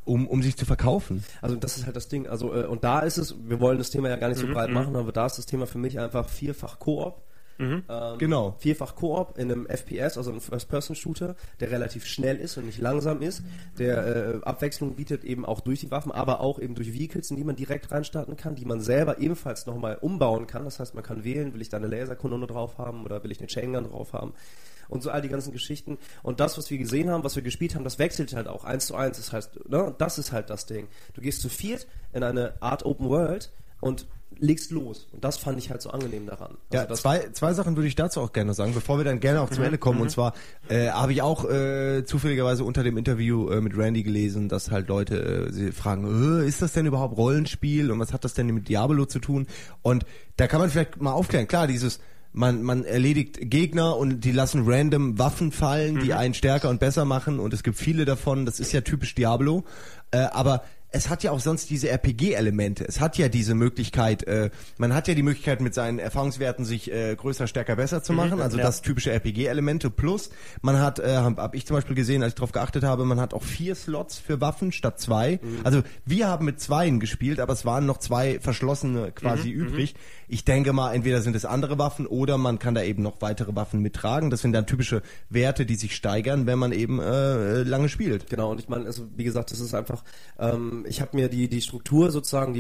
Speaker 2: um sich zu verkaufen.
Speaker 3: Also das ist halt das Ding. Also und da ist es, wir wollen das Thema ja gar nicht so breit machen, aber da ist das Thema für mich einfach vierfach Koop.
Speaker 2: Genau.
Speaker 3: Vierfach Koop in einem FPS, also einem First-Person-Shooter, der relativ schnell ist und nicht langsam ist, der Abwechslung bietet eben auch durch die Waffen, aber auch eben durch Vehicles, in die man direkt reinstarten kann, die man selber ebenfalls nochmal umbauen kann. Das heißt, man kann wählen, will ich da eine Laserkanone drauf haben oder will ich eine Chaingun drauf haben und so all die ganzen Geschichten. Und das, was wir gesehen haben, was wir gespielt haben, das wechselt halt auch 1:1. Das heißt, ne, das ist halt das Ding. Du gehst zu viert in eine Art Open World und legst los. Und das fand ich halt so angenehm daran. Also
Speaker 2: ja, zwei Sachen würde ich dazu auch gerne sagen, bevor wir dann gerne auch zum Ende kommen. Und zwar habe ich auch zufälligerweise unter dem Interview mit Randy gelesen, dass halt Leute sie fragen, ist das denn überhaupt Rollenspiel und was hat das denn mit Diablo zu tun? Und da kann man vielleicht mal aufklären. Klar, man erledigt Gegner und die lassen random Waffen fallen, die einen stärker und besser machen und es gibt viele davon. Das ist ja typisch Diablo. Aber es hat ja auch sonst diese RPG-Elemente. Es hat ja diese Möglichkeit, man hat ja die Möglichkeit mit seinen Erfahrungswerten sich größer, stärker, besser zu machen. Also das typische RPG-Elemente. Plus, man hat, habe ich zum Beispiel gesehen, als ich darauf geachtet habe, man hat auch 4 Slots für Waffen statt 2. Also wir haben mit 2 gespielt, aber es waren noch 2 verschlossene quasi übrig. Ich denke mal, entweder sind es andere Waffen oder man kann da eben noch weitere Waffen mittragen. Das sind dann typische Werte, die sich steigern, wenn man eben lange spielt.
Speaker 3: Genau, und ich meine, also wie gesagt, das ist einfach, ich habe mir die Struktur sozusagen,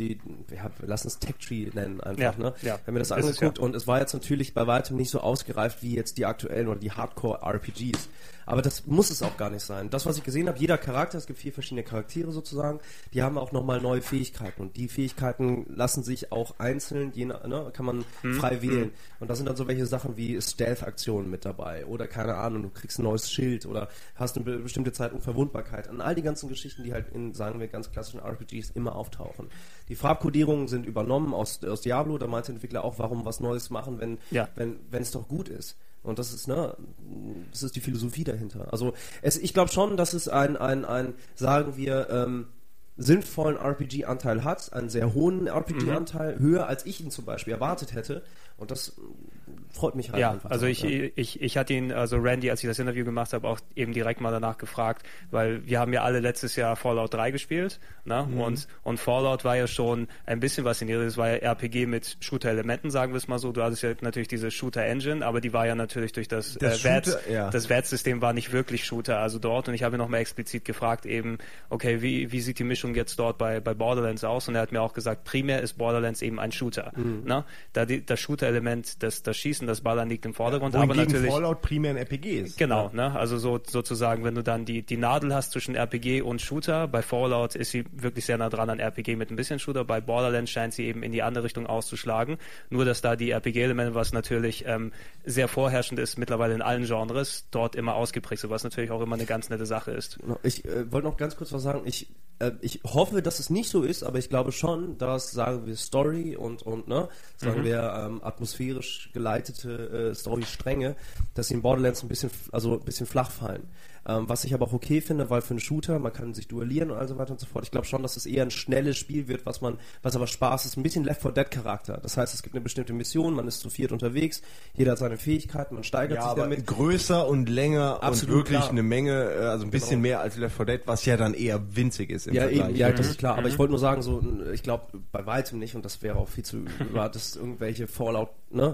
Speaker 3: lass uns Tech Tree nennen einfach, ne? Ja. Ich habe mir das angeguckt und es war jetzt natürlich bei weitem nicht so ausgereift wie jetzt die aktuellen oder die Hardcore-RPGs. Aber das muss es auch gar nicht sein. Das, was ich gesehen habe, jeder Charakter, es gibt 4 verschiedene Charaktere sozusagen, die haben auch nochmal neue Fähigkeiten und die Fähigkeiten lassen sich auch einzeln, kann man frei wählen. Und da sind dann so welche Sachen wie Stealth-Aktionen mit dabei oder keine Ahnung, du kriegst ein neues Schild oder hast eine bestimmte Zeit Unverwundbarkeit. An all die ganzen Geschichten, die halt in, sagen wir, ganz klassischen RPGs immer auftauchen. Die Farbkodierungen sind übernommen aus Diablo, da meint der Entwickler auch, warum was Neues machen, wenn es doch gut ist. Und das ist, das ist die Philosophie dahinter. Also ich glaube schon, dass es einen sagen wir, sinnvollen RPG-Anteil hat, einen sehr hohen RPG-Anteil, höher als ich ihn zum Beispiel erwartet hätte. Und das freut mich halt.
Speaker 1: Ja, also ich hatte ihn, also Randy, als ich das Interview gemacht habe, auch eben direkt mal danach gefragt, weil wir haben ja alle letztes Jahr Fallout 3 gespielt, ne? Und Fallout war ja schon ein bisschen was in die Richtung, es war ja RPG mit Shooter-Elementen, sagen wir es mal so. Du hattest ja natürlich diese Shooter-Engine, aber die war ja natürlich durch das VAT-System war nicht wirklich Shooter, also dort. Und ich habe ihn nochmal explizit gefragt eben, okay, wie sieht die Mischung jetzt dort bei Borderlands aus? Und er hat mir auch gesagt, primär ist Borderlands eben ein Shooter, ne? Da das Shooter-Element, das Schießen, das Ballern liegt im Vordergrund, aber natürlich
Speaker 2: Fallout primär ein RPG ist.
Speaker 1: Genau, ne? Also sozusagen, wenn du dann die Nadel hast zwischen RPG und Shooter, bei Fallout ist sie wirklich sehr nah dran an RPG mit ein bisschen Shooter, bei Borderlands scheint sie eben in die andere Richtung auszuschlagen, nur dass da die RPG-Elemente, was natürlich sehr vorherrschend ist mittlerweile in allen Genres, dort immer ausgeprägt sind, was natürlich auch immer eine ganz nette Sache ist.
Speaker 3: Ich wollte noch ganz kurz was sagen, ich hoffe, dass es nicht so ist, aber ich glaube schon, dass, sagen wir, Story und sagen wir, atmosphärisch geleitete Story-Stränge, dass sie in Borderlands ein bisschen flach fallen. Was ich aber auch okay finde, weil für einen Shooter, man kann sich duellieren und so weiter und so fort. Ich glaube schon, dass es eher ein schnelles Spiel wird, was aber Spaß ist. Ein bisschen Left 4 Dead Charakter. Das heißt, es gibt eine bestimmte Mission, man ist zu viert unterwegs, jeder hat seine Fähigkeiten, man steigert sich
Speaker 2: aber
Speaker 3: damit.
Speaker 2: Größer und länger
Speaker 3: Absolut,
Speaker 2: und wirklich
Speaker 3: klar.
Speaker 2: eine Menge, also ein bisschen mehr als Left 4 Dead, was ja dann eher winzig ist im Vergleich.
Speaker 3: Eben, ja, das ist klar. Aber ich wollte nur sagen, ich glaube bei weitem nicht, und das wäre auch viel zu dass irgendwelche Fallout,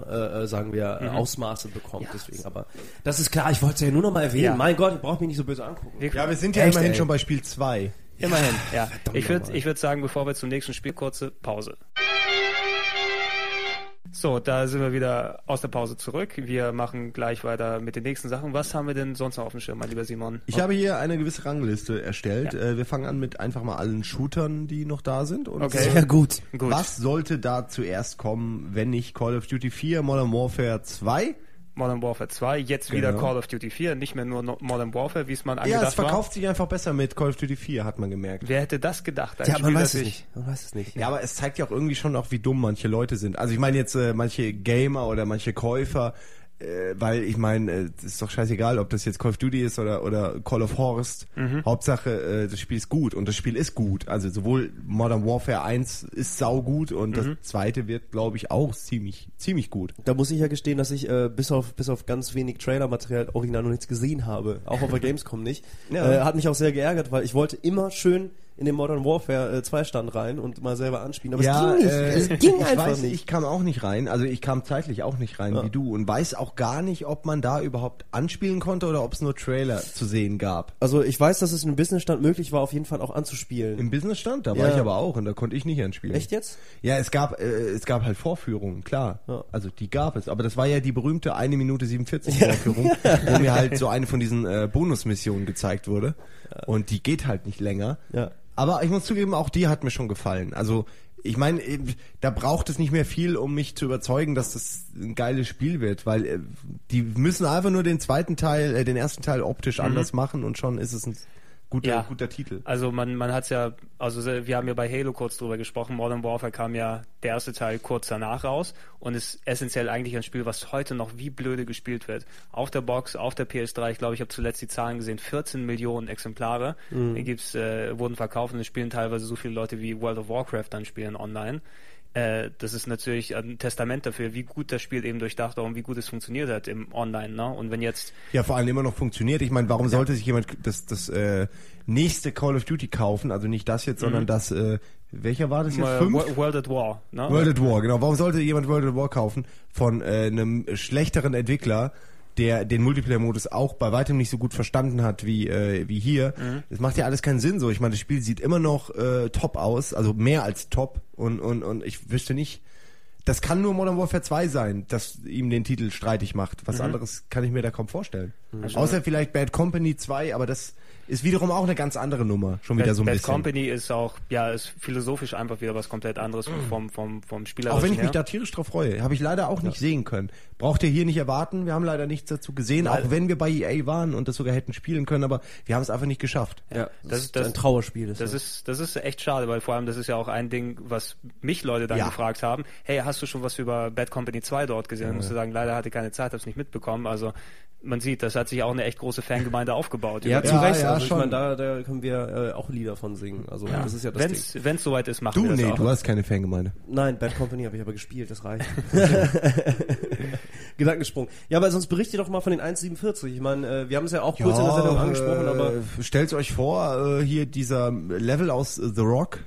Speaker 3: sagen wir, Ausmaße bekommt. Ja. Deswegen, aber das ist klar, ich wollte es ja nur noch mal erwähnen. Ja. Mein Gott, ihr braucht mich nicht so böse angucken.
Speaker 2: Ja, wir sind ja immerhin schon bei Spiel 2.
Speaker 1: Immerhin, ja. Ich würde sagen, bevor wir zum nächsten Spiel, kurze Pause. So, da sind wir wieder aus der Pause zurück. Wir machen gleich weiter mit den nächsten Sachen. Was haben wir denn sonst noch auf dem Schirm, mein lieber Simon?
Speaker 2: Ich habe hier eine gewisse Rangliste erstellt. Ja. Wir fangen an mit einfach mal allen Shootern, die noch da sind. Und
Speaker 3: okay. Sehr gut.
Speaker 2: Was sollte da zuerst kommen, wenn nicht Call of Duty 4, Modern Warfare 2?
Speaker 1: Modern Warfare 2, jetzt wieder Call of Duty 4, nicht mehr nur Modern Warfare, wie es man angedacht war.
Speaker 2: Ja, es verkauft sich einfach besser mit Call of Duty 4, hat man gemerkt.
Speaker 1: Wer hätte das gedacht?
Speaker 3: Man weiß es nicht.
Speaker 2: Ja, aber es zeigt ja auch irgendwie schon auch, wie dumm manche Leute sind. Also ich meine jetzt manche Gamer oder manche Käufer, weil ich meine, es ist doch scheißegal, ob das jetzt Call of Duty ist oder Call of Horst. Hauptsache, das Spiel ist gut und das Spiel ist gut. Also sowohl Modern Warfare 1 ist saugut und das zweite wird, glaube ich, auch ziemlich gut.
Speaker 3: Da muss ich ja gestehen, dass ich bis auf ganz wenig Trailer-Material original noch nichts gesehen habe. Auch auf der Gamescom nicht.
Speaker 2: Ja.
Speaker 3: Hat mich auch sehr geärgert, weil ich wollte immer schön in den Modern Warfare 2 Stand rein und mal selber anspielen. Aber es ging nicht. Es ging einfach nicht.
Speaker 2: Ich kam auch nicht rein. Also ich kam zeitlich auch nicht rein wie du und weiß auch gar nicht, ob man da überhaupt anspielen konnte oder ob es nur Trailer zu sehen gab.
Speaker 3: Also ich weiß, dass es im Business-Stand möglich war, auf jeden Fall auch anzuspielen.
Speaker 2: Im Business-Stand? Da war ich aber auch und da konnte ich nicht anspielen.
Speaker 3: Echt jetzt?
Speaker 2: Ja, es gab halt Vorführungen, klar. Ja. Also die gab es. Aber das war ja die berühmte 1 Minute 47 Vorführung, wo mir halt so eine von diesen Bonusmissionen gezeigt wurde. Ja. Und die geht halt nicht länger. Ja. Aber ich muss zugeben, auch die hat mir schon gefallen. Also ich meine, da braucht es nicht mehr viel, um mich zu überzeugen, dass das ein geiles Spiel wird, weil die müssen einfach nur den ersten Teil optisch anders machen und schon ist es ein guter Titel.
Speaker 1: Also man hat's ja, also wir haben ja bei Halo kurz drüber gesprochen, Modern Warfare kam ja der erste Teil kurz danach raus und ist essentiell eigentlich ein Spiel, was heute noch wie blöde gespielt wird. Auf der Box, auf der PS3, ich glaube, ich habe zuletzt die Zahlen gesehen, 14 Millionen Exemplare wurden verkauft und es spielen teilweise so viele Leute wie World of Warcraft dann spielen online. Das ist natürlich ein Testament dafür, wie gut das Spiel eben durchdacht war und wie gut es funktioniert hat im Online, ne? Und wenn jetzt...
Speaker 2: Ja, vor allem immer noch funktioniert. Ich meine, warum sollte sich jemand das nächste Call of Duty kaufen? Also nicht das jetzt, sondern das... welcher war das jetzt? 5?
Speaker 1: World at War, ne?
Speaker 2: World at War, genau. Warum sollte jemand World at War kaufen von einem schlechteren Entwickler, der den Multiplayer-Modus auch bei weitem nicht so gut verstanden hat wie hier. Das macht ja alles keinen Sinn so. Ich meine, das Spiel sieht immer noch top aus, also mehr als top und ich wüsste nicht, das kann nur Modern Warfare 2 sein, das ihm den Titel streitig macht. Was anderes kann ich mir da kaum vorstellen. Außer vielleicht Bad Company 2, aber das ist wiederum auch eine ganz andere Nummer. Schon wieder so ein bisschen.
Speaker 1: Bad Company ist auch, ist philosophisch einfach wieder was komplett anderes vom Spieler.
Speaker 2: Auch wenn ich mich da tierisch drauf freue. Habe ich leider auch nicht sehen können. Braucht ihr hier nicht erwarten. Wir haben leider nichts dazu gesehen, auch wenn wir bei EA waren und das sogar hätten spielen können, aber wir haben es einfach nicht geschafft.
Speaker 3: Ja, das ist ein Trauerspiel.
Speaker 1: Das ist echt schade, weil vor allem das ist ja auch ein Ding, was mich Leute dann gefragt haben. Hey, hast du schon was über Bad Company 2 dort gesehen? Ich musste sagen, leider hatte ich keine Zeit, habe es nicht mitbekommen. Also man sieht, das hat sich auch eine echt große Fangemeinde aufgebaut.
Speaker 3: Ja, zu Recht. Also ich meine, da können wir auch Lieder von singen. Also das ist ja das Ding.
Speaker 1: Wenn es soweit ist, machen wir das auch.
Speaker 2: Du hast keine Fangemeinde.
Speaker 3: Nein, Bad Company habe ich aber gespielt, das reicht. Gedankensprung. Ja, aber sonst berichte doch mal von den 1.47. Ich meine, wir haben es ja auch kurz in der Sendung angesprochen, aber...
Speaker 2: Stellt euch vor, hier dieser Level aus The Rock,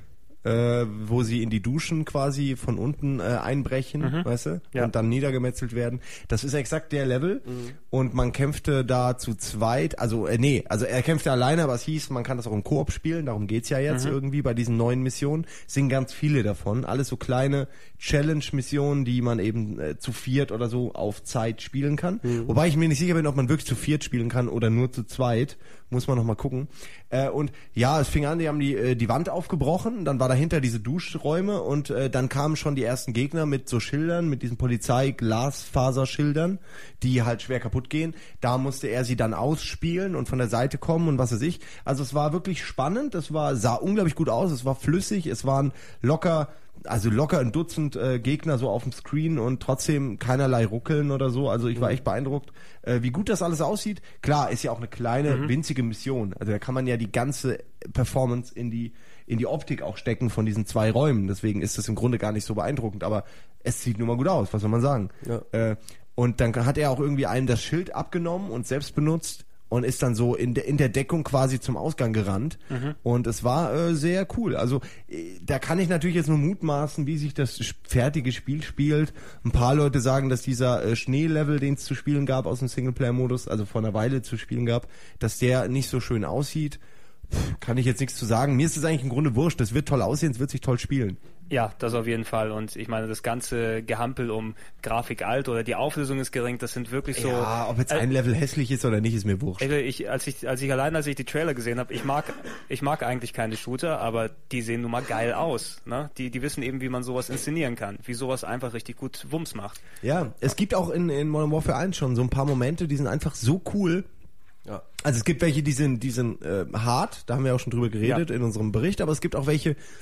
Speaker 2: wo sie in die Duschen quasi von unten einbrechen, weißt du, und dann niedergemetzelt werden. Das ist exakt der Level und man kämpfte da zu zweit, also er kämpfte alleine, aber es hieß, man kann das auch im Koop spielen, darum geht's ja jetzt irgendwie bei diesen neuen Missionen. Es sind ganz viele davon, alles so kleine Challenge-Missionen, die man eben zu viert oder so auf Zeit spielen kann. Wobei ich mir nicht sicher bin, ob man wirklich zu viert spielen kann oder nur zu zweit. Muss man noch mal gucken. Und ja, es fing an, die haben die Wand aufgebrochen, dann war dahinter diese Duschräume und dann kamen schon die ersten Gegner mit so Schildern, mit diesen Polizei-Glasfaserschildern, die halt schwer kaputt gehen. Da musste er sie dann ausspielen und von der Seite kommen und was weiß ich. Also es war wirklich spannend, sah unglaublich gut aus, es war flüssig, es waren locker ein Dutzend Gegner so auf dem Screen und trotzdem keinerlei Ruckeln oder so. Also ich war echt beeindruckt, wie gut das alles aussieht. Klar, ist ja auch eine kleine, winzige Mission. Also da kann man ja die ganze Performance in die Optik auch stecken von diesen 2 Räumen. Deswegen ist das im Grunde gar nicht so beeindruckend. Aber es sieht nun mal gut aus, was soll man sagen. Ja. Und dann hat er auch irgendwie einem das Schild abgenommen und selbst benutzt. Und ist dann so in der Deckung quasi zum Ausgang gerannt. Und es war sehr cool. Also da kann ich natürlich jetzt nur mutmaßen, wie sich das fertige Spiel spielt. Ein paar Leute sagen, dass dieser Schneelevel, den es zu spielen gab aus dem Singleplayer-Modus, also vor einer Weile zu spielen gab, dass der nicht so schön aussieht. Kann ich jetzt nichts zu sagen. Mir ist es eigentlich im Grunde wurscht. Das wird toll aussehen, es wird sich toll spielen.
Speaker 1: Ja, das auf jeden Fall. Und ich meine, das ganze Gehampel um Grafik alt oder die Auflösung ist gering, das sind wirklich so...
Speaker 2: Ja, ob jetzt ein Level hässlich ist oder nicht, ist mir wurscht.
Speaker 1: Als ich die Trailer gesehen habe, ich mag eigentlich keine Shooter, aber die sehen nun mal geil aus. Ne? Die wissen eben, wie man sowas inszenieren kann, wie sowas einfach richtig gut Wumms macht.
Speaker 2: Ja, es gibt auch in Modern Warfare 1 schon so ein paar Momente, die sind einfach so cool. Ja. Also es gibt welche, die sind hart, da haben wir auch schon drüber geredet in unserem Bericht, aber es gibt auch welche,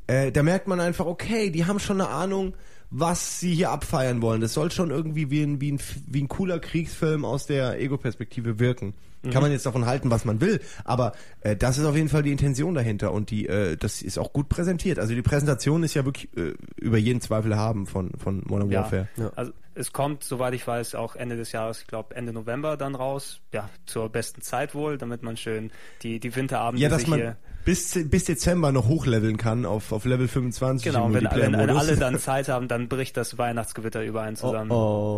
Speaker 2: da merkt man einfach, okay, die haben schon eine Ahnung, was sie hier abfeiern wollen. Das soll schon irgendwie wie ein cooler Kriegsfilm aus der Ego-Perspektive wirken. Kann man jetzt davon halten, was man will, aber das ist auf jeden Fall die Intention dahinter und das ist auch gut präsentiert. Also die Präsentation ist ja wirklich über jeden Zweifel erhaben von Modern Warfare.
Speaker 1: Ja. Also es kommt, soweit ich weiß, auch Ende des Jahres, ich glaube Ende November dann raus. Ja, zur besten Zeit wohl, damit man schön die Winterabende
Speaker 2: dass man bis Dezember noch hochleveln kann auf Level 25.
Speaker 1: Genau, wenn alle dann Zeit haben, dann bricht das Weihnachtsgewitter über einen zusammen.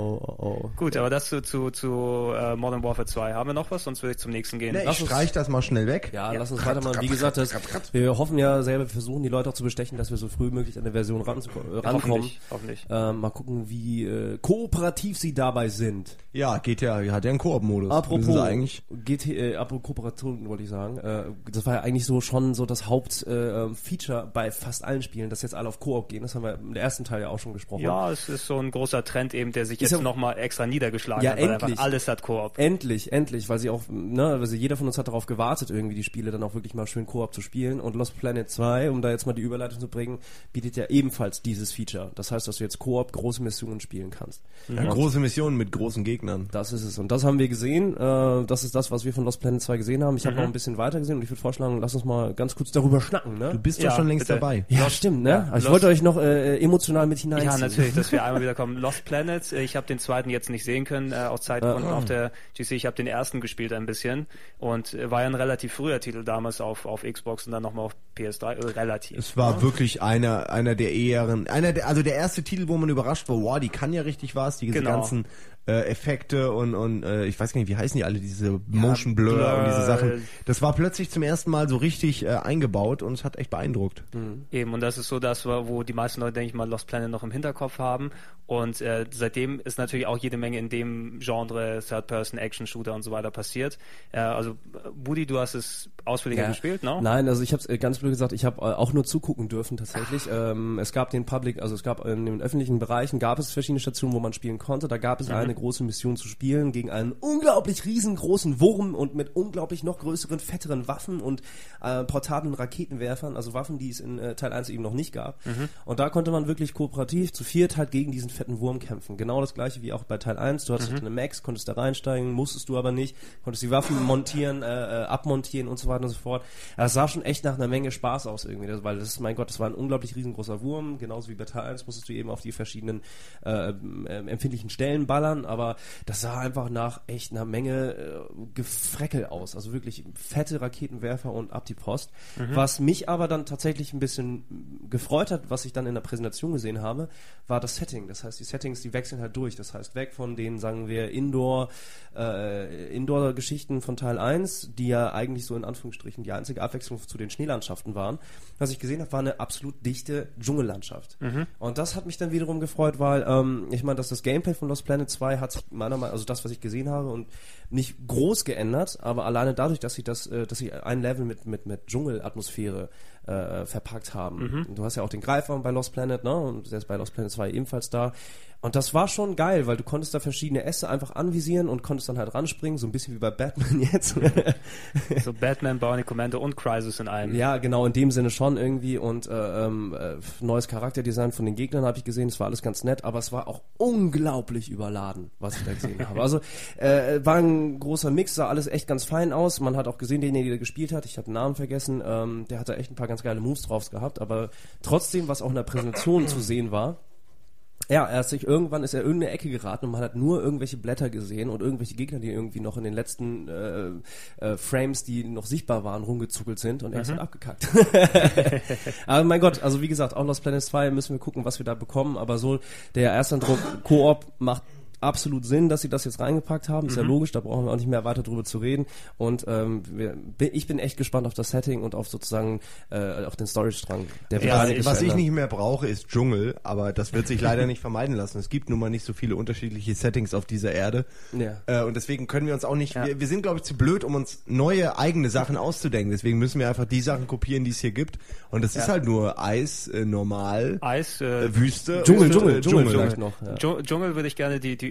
Speaker 1: Gut, aber das zu Modern Warfare 2. Haben wir noch was? Sonst würde ich zum nächsten gehen.
Speaker 2: Ich streich das mal schnell weg.
Speaker 3: Ja, lass uns weitermachen. Wie gesagt, wir hoffen ja selber, wir versuchen die Leute auch zu bestechen, dass wir so früh möglich an der Version rankommen.
Speaker 1: Hoffentlich.
Speaker 3: Mal gucken, wie kooperativ sie dabei sind.
Speaker 2: Ja, GTA hat ja einen Koop-Modus.
Speaker 3: Apropos
Speaker 2: eigentlich
Speaker 3: apropos Kooperation, wollte ich sagen. Das war ja eigentlich schon so das Hauptfeature bei fast allen Spielen, dass jetzt alle auf Koop gehen. Das haben wir im ersten Teil ja auch schon gesprochen.
Speaker 1: Ja, es ist so ein großer Trend eben, der sich jetzt nochmal extra niedergeschlagen hat,
Speaker 3: weil
Speaker 1: einfach alles hat Koop.
Speaker 3: Endlich, weil sie auch, also jeder von uns hat darauf gewartet, irgendwie die Spiele dann auch wirklich mal schön Koop zu spielen. Und Lost Planet 2, um da jetzt mal die Überleitung zu bringen, bietet ja ebenfalls dieses Feature. Das heißt, dass du jetzt Koop große Missionen spielen kannst.
Speaker 2: Ja, große Missionen mit großen Gegnern.
Speaker 3: Das ist es. Und das haben wir gesehen. Das ist das, was wir von Lost Planet 2 gesehen haben. Ich habe noch ein bisschen weiter gesehen und ich würde vorschlagen, lass uns mal ganz kurz darüber schnacken. Ne?
Speaker 2: Du bist doch schon längst dabei.
Speaker 3: Ja, stimmt. Ne? Ich wollte euch noch emotional mit hineinziehen.
Speaker 1: Ja, natürlich, dass wir einmal wieder kommen. Lost Planet, ich habe den zweiten jetzt nicht sehen können, aus Zeitgründen auf der GC. Ich habe den ersten gespielt ein bisschen und war ja ein relativ früher Titel damals auf Xbox und dann nochmal auf PS3. Relativ.
Speaker 2: Es war wirklich einer der also der erste Titel, wo man überrascht war, wow, die kann ja richtig was, diese ganzen Effekte und ich weiß gar nicht, wie heißen die alle, diese Motion Blur und diese Sachen. Das war plötzlich zum ersten Mal so richtig eingebaut und es hat echt beeindruckt.
Speaker 1: Eben, und das ist so das, wo die meisten Leute, denke ich mal, Lost Planet noch im Hinterkopf haben und seitdem ist natürlich auch jede Menge in dem Genre Third-Person-Action-Shooter und so weiter passiert. Also Budi, du hast es ausführlicher gespielt, ne?
Speaker 3: Nein, also ich habe es ganz blöd gesagt, ich habe auch nur zugucken dürfen tatsächlich. Es gab in den öffentlichen Bereichen gab es verschiedene Stationen, wo man spielen konnte. Da gab es eine große Mission zu spielen gegen einen unglaublich riesengroßen Wurm und mit unglaublich noch größeren, fetteren Waffen und portablen Raketenwerfern, also Waffen, die es in Teil 1 eben noch nicht gab. Und da konnte man wirklich kooperativ zu viert halt gegen diesen fetten Wurm kämpfen. Genau das gleiche wie auch bei Teil 1. Du hattest eine Max, konntest da reinsteigen, musstest du aber nicht, konntest die Waffen montieren, abmontieren und so weiter und so fort. Das sah schon echt nach einer Menge Spaß aus irgendwie, weil das war ein unglaublich riesengroßer Wurm, genauso wie bei Teil 1 musstest du eben auf die verschiedenen empfindlichen Stellen ballern, aber das sah einfach nach echt einer Menge Gefreckel aus, also wirklich fette Raketenwerfer und ab die Post. Was mich aber dann tatsächlich ein bisschen gefreut hat, was ich dann in der Präsentation gesehen habe, war das Setting. Das heißt, die Settings, die wechseln halt durch. Das heißt, weg von den, sagen wir, Indoor-Geschichten von Teil 1, die ja eigentlich so in Anführungsstrichen die einzige Abwechslung zu den Schneelandschaften waren. Was ich gesehen habe, war eine absolut dichte Dschungellandschaft. Und das hat mich dann wiederum gefreut, weil ich meine, dass das Gameplay von Lost Planet 2 hat sich meiner Meinung nach, also das, was ich gesehen habe, und nicht groß geändert, aber alleine dadurch, dass sie ein Level mit Dschungelatmosphäre verpackt haben. Du hast ja auch den Greifer bei Lost Planet, ne? Und der ist bei Lost Planet 2 ebenfalls da. Und das war schon geil, weil du konntest da verschiedene Äste einfach anvisieren und konntest dann halt ranspringen, so ein bisschen wie bei Batman jetzt.
Speaker 1: So Batman, Bionic Commando und Crysis in einem.
Speaker 3: Ja, genau, in dem Sinne schon irgendwie. Und neues Charakterdesign von den Gegnern habe ich gesehen, das war alles ganz nett, aber es war auch unglaublich überladen, was ich da gesehen habe. Also war ein großer Mix, sah alles echt ganz fein aus. Man hat auch gesehen, derjenige, der gespielt hat, ich habe den Namen vergessen, der hat da echt ein paar ganz geile Moves drauf gehabt, aber trotzdem, was auch in der Präsentation zu sehen war, ja, irgendwann ist er in irgendeine Ecke geraten und man hat nur irgendwelche Blätter gesehen und irgendwelche Gegner, die irgendwie noch in den letzten Frames, die noch sichtbar waren, rumgezuckelt sind und er ist halt abgekackt. Aber mein Gott, also wie gesagt, auch Lost Planet 2 müssen wir gucken, was wir da bekommen, aber so der Ersteindruck, Koop macht absolut Sinn, dass sie das jetzt reingepackt haben. Ist ja logisch, da brauchen wir auch nicht mehr weiter drüber zu reden. Und ich bin echt gespannt auf das Setting und auf sozusagen auf den Storystrang.
Speaker 2: Was ich nicht mehr brauche, ist Dschungel, aber das wird sich leider nicht vermeiden lassen. Es gibt nun mal nicht so viele unterschiedliche Settings auf dieser Erde. Ja. Und deswegen können wir uns auch nicht, wir sind, glaube ich, zu blöd, um uns neue eigene Sachen auszudenken. Deswegen müssen wir einfach die Sachen kopieren, die es hier gibt. Und das ist halt nur Eis, normal,
Speaker 1: Eis,
Speaker 2: Wüste.
Speaker 3: Dschungel vielleicht noch.
Speaker 1: Ja. Dschungel würde ich gerne die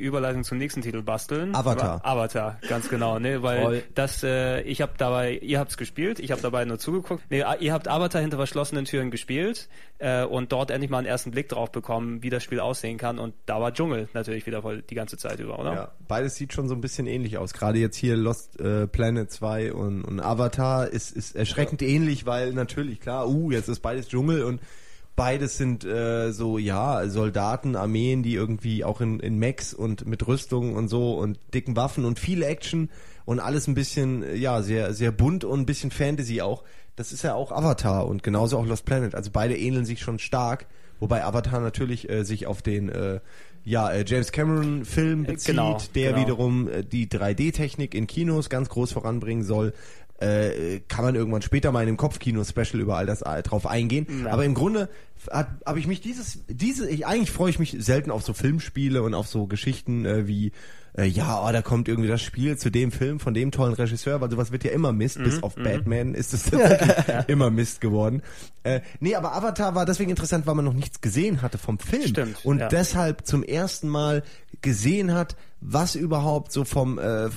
Speaker 1: Überleitung zum nächsten Titel basteln.
Speaker 2: Avatar,
Speaker 1: ganz genau, ne, weil
Speaker 3: Toll.
Speaker 1: das, ich habe dabei, ihr habt's gespielt, ich habe dabei nur zugeguckt. Ne, ihr habt Avatar hinter verschlossenen Türen gespielt und dort endlich mal einen ersten Blick drauf bekommen, wie das Spiel aussehen kann. Und da war Dschungel natürlich wieder voll die ganze Zeit über, oder?
Speaker 2: Ja, beides sieht schon so ein bisschen ähnlich aus. Gerade jetzt hier Lost Planet 2 und Avatar ist erschreckend ähnlich, weil natürlich, klar, jetzt ist beides Dschungel und beides sind Soldaten, Armeen, die irgendwie auch in Mechs und mit Rüstung und so und dicken Waffen und viel Action und alles ein bisschen, sehr, sehr bunt und ein bisschen Fantasy auch. Das ist ja auch Avatar und genauso auch Lost Planet. Also beide ähneln sich schon stark, wobei Avatar natürlich sich auf den James Cameron Film bezieht, der wiederum die 3D-Technik in Kinos ganz groß voranbringen soll. Kann man irgendwann später mal in dem Kopfkino-Special über all das drauf eingehen. Ja. Aber im Grunde habe ich mich eigentlich freue ich mich selten auf so Filmspiele und auf so Geschichten wie da kommt irgendwie das Spiel zu dem Film von dem tollen Regisseur, weil sowas wird ja immer Mist, bis auf Batman ist es tatsächlich immer Mist geworden. Aber Avatar war deswegen interessant, weil man noch nichts gesehen hatte vom Film.
Speaker 1: Stimmt,
Speaker 2: und deshalb zum ersten Mal gesehen hat, was überhaupt so vom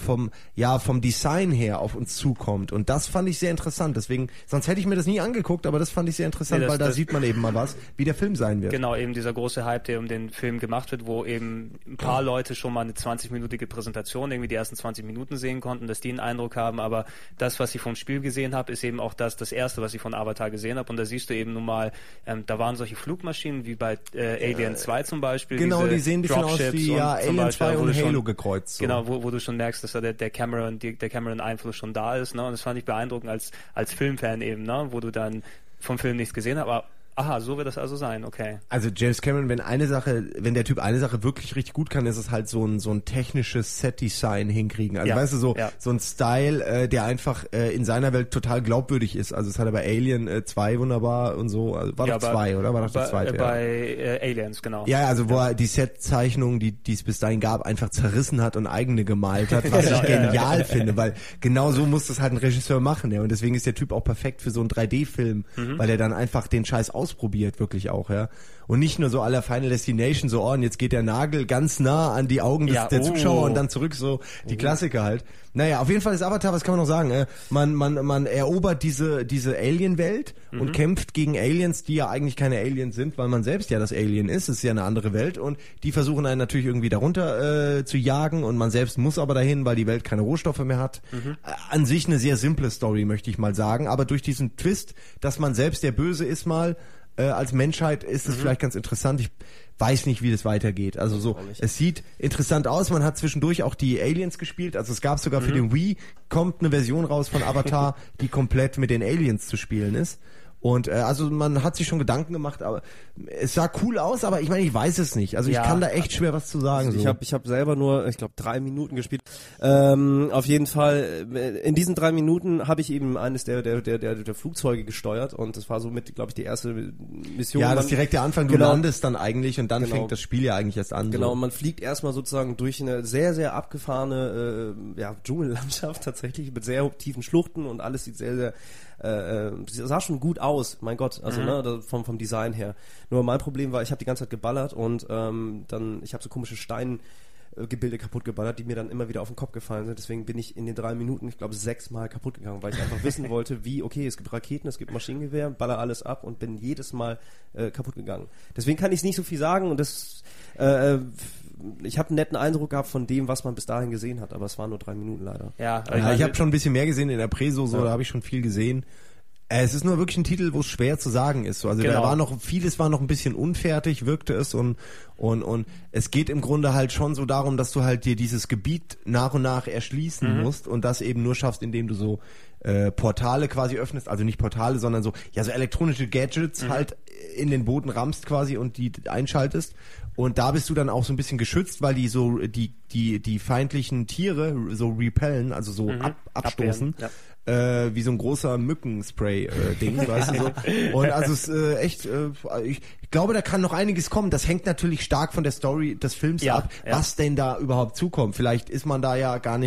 Speaker 2: Design her auf uns zukommt. Und das fand ich sehr interessant. Deswegen, sonst hätte ich mir das nie angeguckt, aber das fand ich sehr interessant, weil da sieht man eben mal wie der Film sein wird.
Speaker 1: Genau, eben dieser große Hype, der um den Film gemacht wird, wo eben ein paar Leute schon mal eine 20-minütige Präsentation, irgendwie die ersten 20 Minuten sehen konnten, dass die einen Eindruck haben. Aber das, was ich vom Spiel gesehen habe, ist eben auch das erste, was ich von Avatar gesehen habe. Und da siehst du eben nun mal, da waren solche Flugmaschinen wie bei Alien 2 zum Beispiel.
Speaker 2: Genau, die sehen ein bisschen aus wie Alien 2 und Halo gekreuzt. So.
Speaker 1: Genau, wo du schon merkst, dass da der Cameron-Einfluss schon da ist. Ne? Und das fand ich beeindruckend als Filmfan eben, ne? Wo du dann vom Film nichts gesehen hast, aber aha, so wird das also sein, okay.
Speaker 2: Also James Cameron, wenn der Typ eine Sache wirklich richtig gut kann, ist es halt so ein technisches Set-Design hinkriegen. Also weißt du, so ein Style, der einfach in seiner Welt total glaubwürdig ist. Also das hat er bei Alien 2 wunderbar und so. Also war doch 2, oder? War doch das zweite?
Speaker 1: Bei Aliens, genau.
Speaker 2: Ja, also wo er die Set-Zeichnungen, die es bis dahin gab, einfach zerrissen hat und eigene gemalt hat, was ich genial finde, weil genau so muss das halt ein Regisseur machen. Ja. Und deswegen ist der Typ auch perfekt für so einen 3D-Film, weil er dann einfach den Scheiß ausprobiert, wirklich auch, ja. Und nicht nur so à la Final Destination, so, und jetzt geht der Nagel ganz nah an die Augen der Zuschauer und dann zurück, so die Klassiker halt. Naja, auf jeden Fall ist Avatar, was kann man noch sagen? Man erobert diese Alien-Welt und kämpft gegen Aliens, die ja eigentlich keine Aliens sind, weil man selbst ja das Alien ist. Es ist ja eine andere Welt und die versuchen einen natürlich irgendwie darunter zu jagen und man selbst muss aber dahin, weil die Welt keine Rohstoffe mehr hat. An sich eine sehr simple Story, möchte ich mal sagen, aber durch diesen Twist, dass man selbst der Böse ist mal, als Menschheit ist es vielleicht ganz interessant. Ich weiß nicht, wie das weitergeht. Also so, es sieht interessant aus. Man hat zwischendurch auch die Aliens gespielt. Also es gab sogar für den Wii, kommt eine Version raus von Avatar, die komplett mit den Aliens zu spielen ist. Und also man hat sich schon Gedanken gemacht, aber es sah cool aus, aber ich meine, ich weiß es nicht. Also ich kann da echt schwer was zu sagen.
Speaker 3: Also ich hab selber nur, ich glaube, 3 Minuten gespielt. Auf jeden Fall, in diesen 3 Minuten habe ich eben eines der Flugzeuge gesteuert und das war somit, glaube ich, die erste Mission.
Speaker 2: Ja, das ist direkt der Anfang, du landest dann eigentlich und dann fängt das Spiel ja eigentlich erst an.
Speaker 3: Genau,
Speaker 2: so.
Speaker 3: Und man fliegt erstmal sozusagen durch eine sehr, sehr abgefahrene Dschungellandschaft tatsächlich mit sehr tiefen Schluchten und alles sieht sehr, sehr sah schon gut aus, mein Gott, also vom Design her. Nur mein Problem war, ich habe die ganze Zeit geballert und dann, ich habe so komische Steingebilde kaputt geballert, die mir dann immer wieder auf den Kopf gefallen sind. Deswegen bin ich in den 3 Minuten, ich glaube, 6 Mal kaputt gegangen, weil ich einfach wissen wollte, es gibt Raketen, es gibt Maschinengewehr, baller alles ab und bin jedes Mal kaputt gegangen. Deswegen kann ich nicht so viel sagen und ich habe einen netten Eindruck gehabt von dem, was man bis dahin gesehen hat, aber es waren nur 3 Minuten leider.
Speaker 2: Ja, ich habe schon ein bisschen mehr gesehen in der Preso, da habe ich schon viel gesehen. Es ist nur wirklich ein Titel, wo es schwer zu sagen ist. Also da war vieles war noch ein bisschen unfertig, wirkte es und es geht im Grunde halt schon so darum, dass du halt dir dieses Gebiet nach und nach erschließen musst und das eben nur schaffst, indem du so Portale quasi öffnest, also nicht Portale, sondern so elektronische Gadgets halt in den Boden rammst quasi und die einschaltest. Und da bist du dann auch so ein bisschen geschützt, weil die so die feindlichen Tiere so repellen, also so abstoßen. Wie so ein großer Mückenspray-Ding, weißt du so. Und also es ist echt, ich glaube, da kann noch einiges kommen. Das hängt natürlich stark von der Story des Films ab, was denn da überhaupt zukommt. Vielleicht ist man da ja gar nicht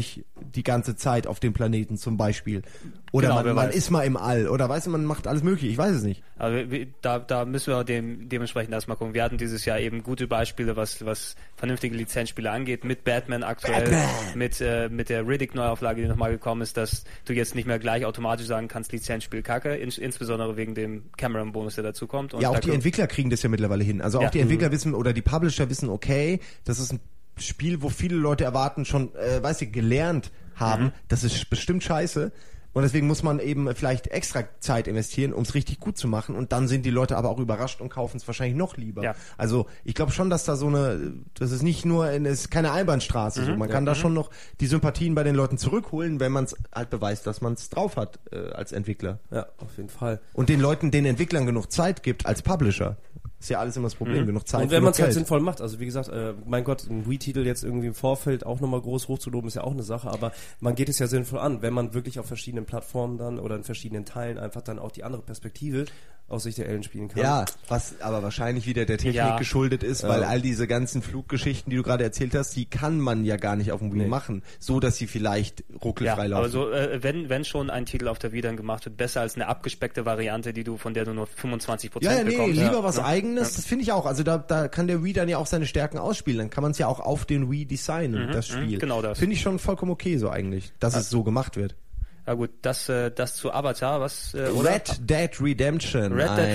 Speaker 2: die ganze Zeit auf dem Planeten zum Beispiel. Oder
Speaker 1: Genau,
Speaker 2: man ist mal im All. Oder weißt du, man macht alles mögliche. Ich weiß es nicht.
Speaker 1: Also da müssen wir dementsprechend erstmal gucken. Wir hatten dieses Jahr eben gute Beispiele, was vernünftige Lizenzspiele angeht, mit Batman aktuell, mit der Riddick-Neuauflage, die nochmal gekommen ist, dass du jetzt nicht mehr gleich automatisch sagen kannst, Lizenzspiel Kacke, insbesondere wegen dem Cameron-Bonus, der dazu kommt. Und
Speaker 2: ja, auch die Entwickler kriegen das ja mittlerweile hin. Also auch die Entwickler wissen, oder die Publisher wissen, okay, das ist ein Spiel, wo viele Leute erwarten, schon, gelernt haben, das ist bestimmt scheiße. Und deswegen muss man eben vielleicht extra Zeit investieren, um es richtig gut zu machen. Und dann sind die Leute aber auch überrascht und kaufen es wahrscheinlich noch lieber. Ja. Also ich glaube schon, dass da das ist nicht nur, es ist keine Einbahnstraße. So. Man kann da schon noch die Sympathien bei den Leuten zurückholen, wenn man es halt beweist, dass man es drauf hat als Entwickler.
Speaker 3: Ja, auf jeden Fall.
Speaker 2: Und den Entwicklern genug Zeit gibt als Publisher. Ist ja alles immer das Problem, genug Zeit.
Speaker 3: Und wenn man es halt sinnvoll macht, also wie gesagt, mein Gott, ein Wii-Titel jetzt irgendwie im Vorfeld auch nochmal groß hochzuloben, ist ja auch eine Sache, aber man geht es ja sinnvoll an, wenn man wirklich auf verschiedenen Plattformen dann oder in verschiedenen Teilen einfach dann auch die andere Perspektive aus Sicht der Ellen spielen kann.
Speaker 2: Ja, was aber wahrscheinlich wieder der Technik geschuldet ist, weil all diese ganzen Fluggeschichten, die du gerade erzählt hast, die kann man ja gar nicht auf dem Wii machen, so dass sie vielleicht ruckelfrei laufen.
Speaker 1: Aber so, wenn schon ein Titel auf der Wii dann gemacht wird, besser als eine abgespeckte Variante, von der du nur 25% bekommst.
Speaker 2: Lieber was Eigenes, das finde ich auch. Also da kann der Wii dann ja auch seine Stärken ausspielen, dann kann man es ja auch auf den Wii designen, das Spiel.
Speaker 1: Genau das.
Speaker 2: Finde ich schon vollkommen okay so eigentlich, dass es so gemacht wird.
Speaker 1: Ja gut, das zu Avatar,
Speaker 2: Red Dead Redemption.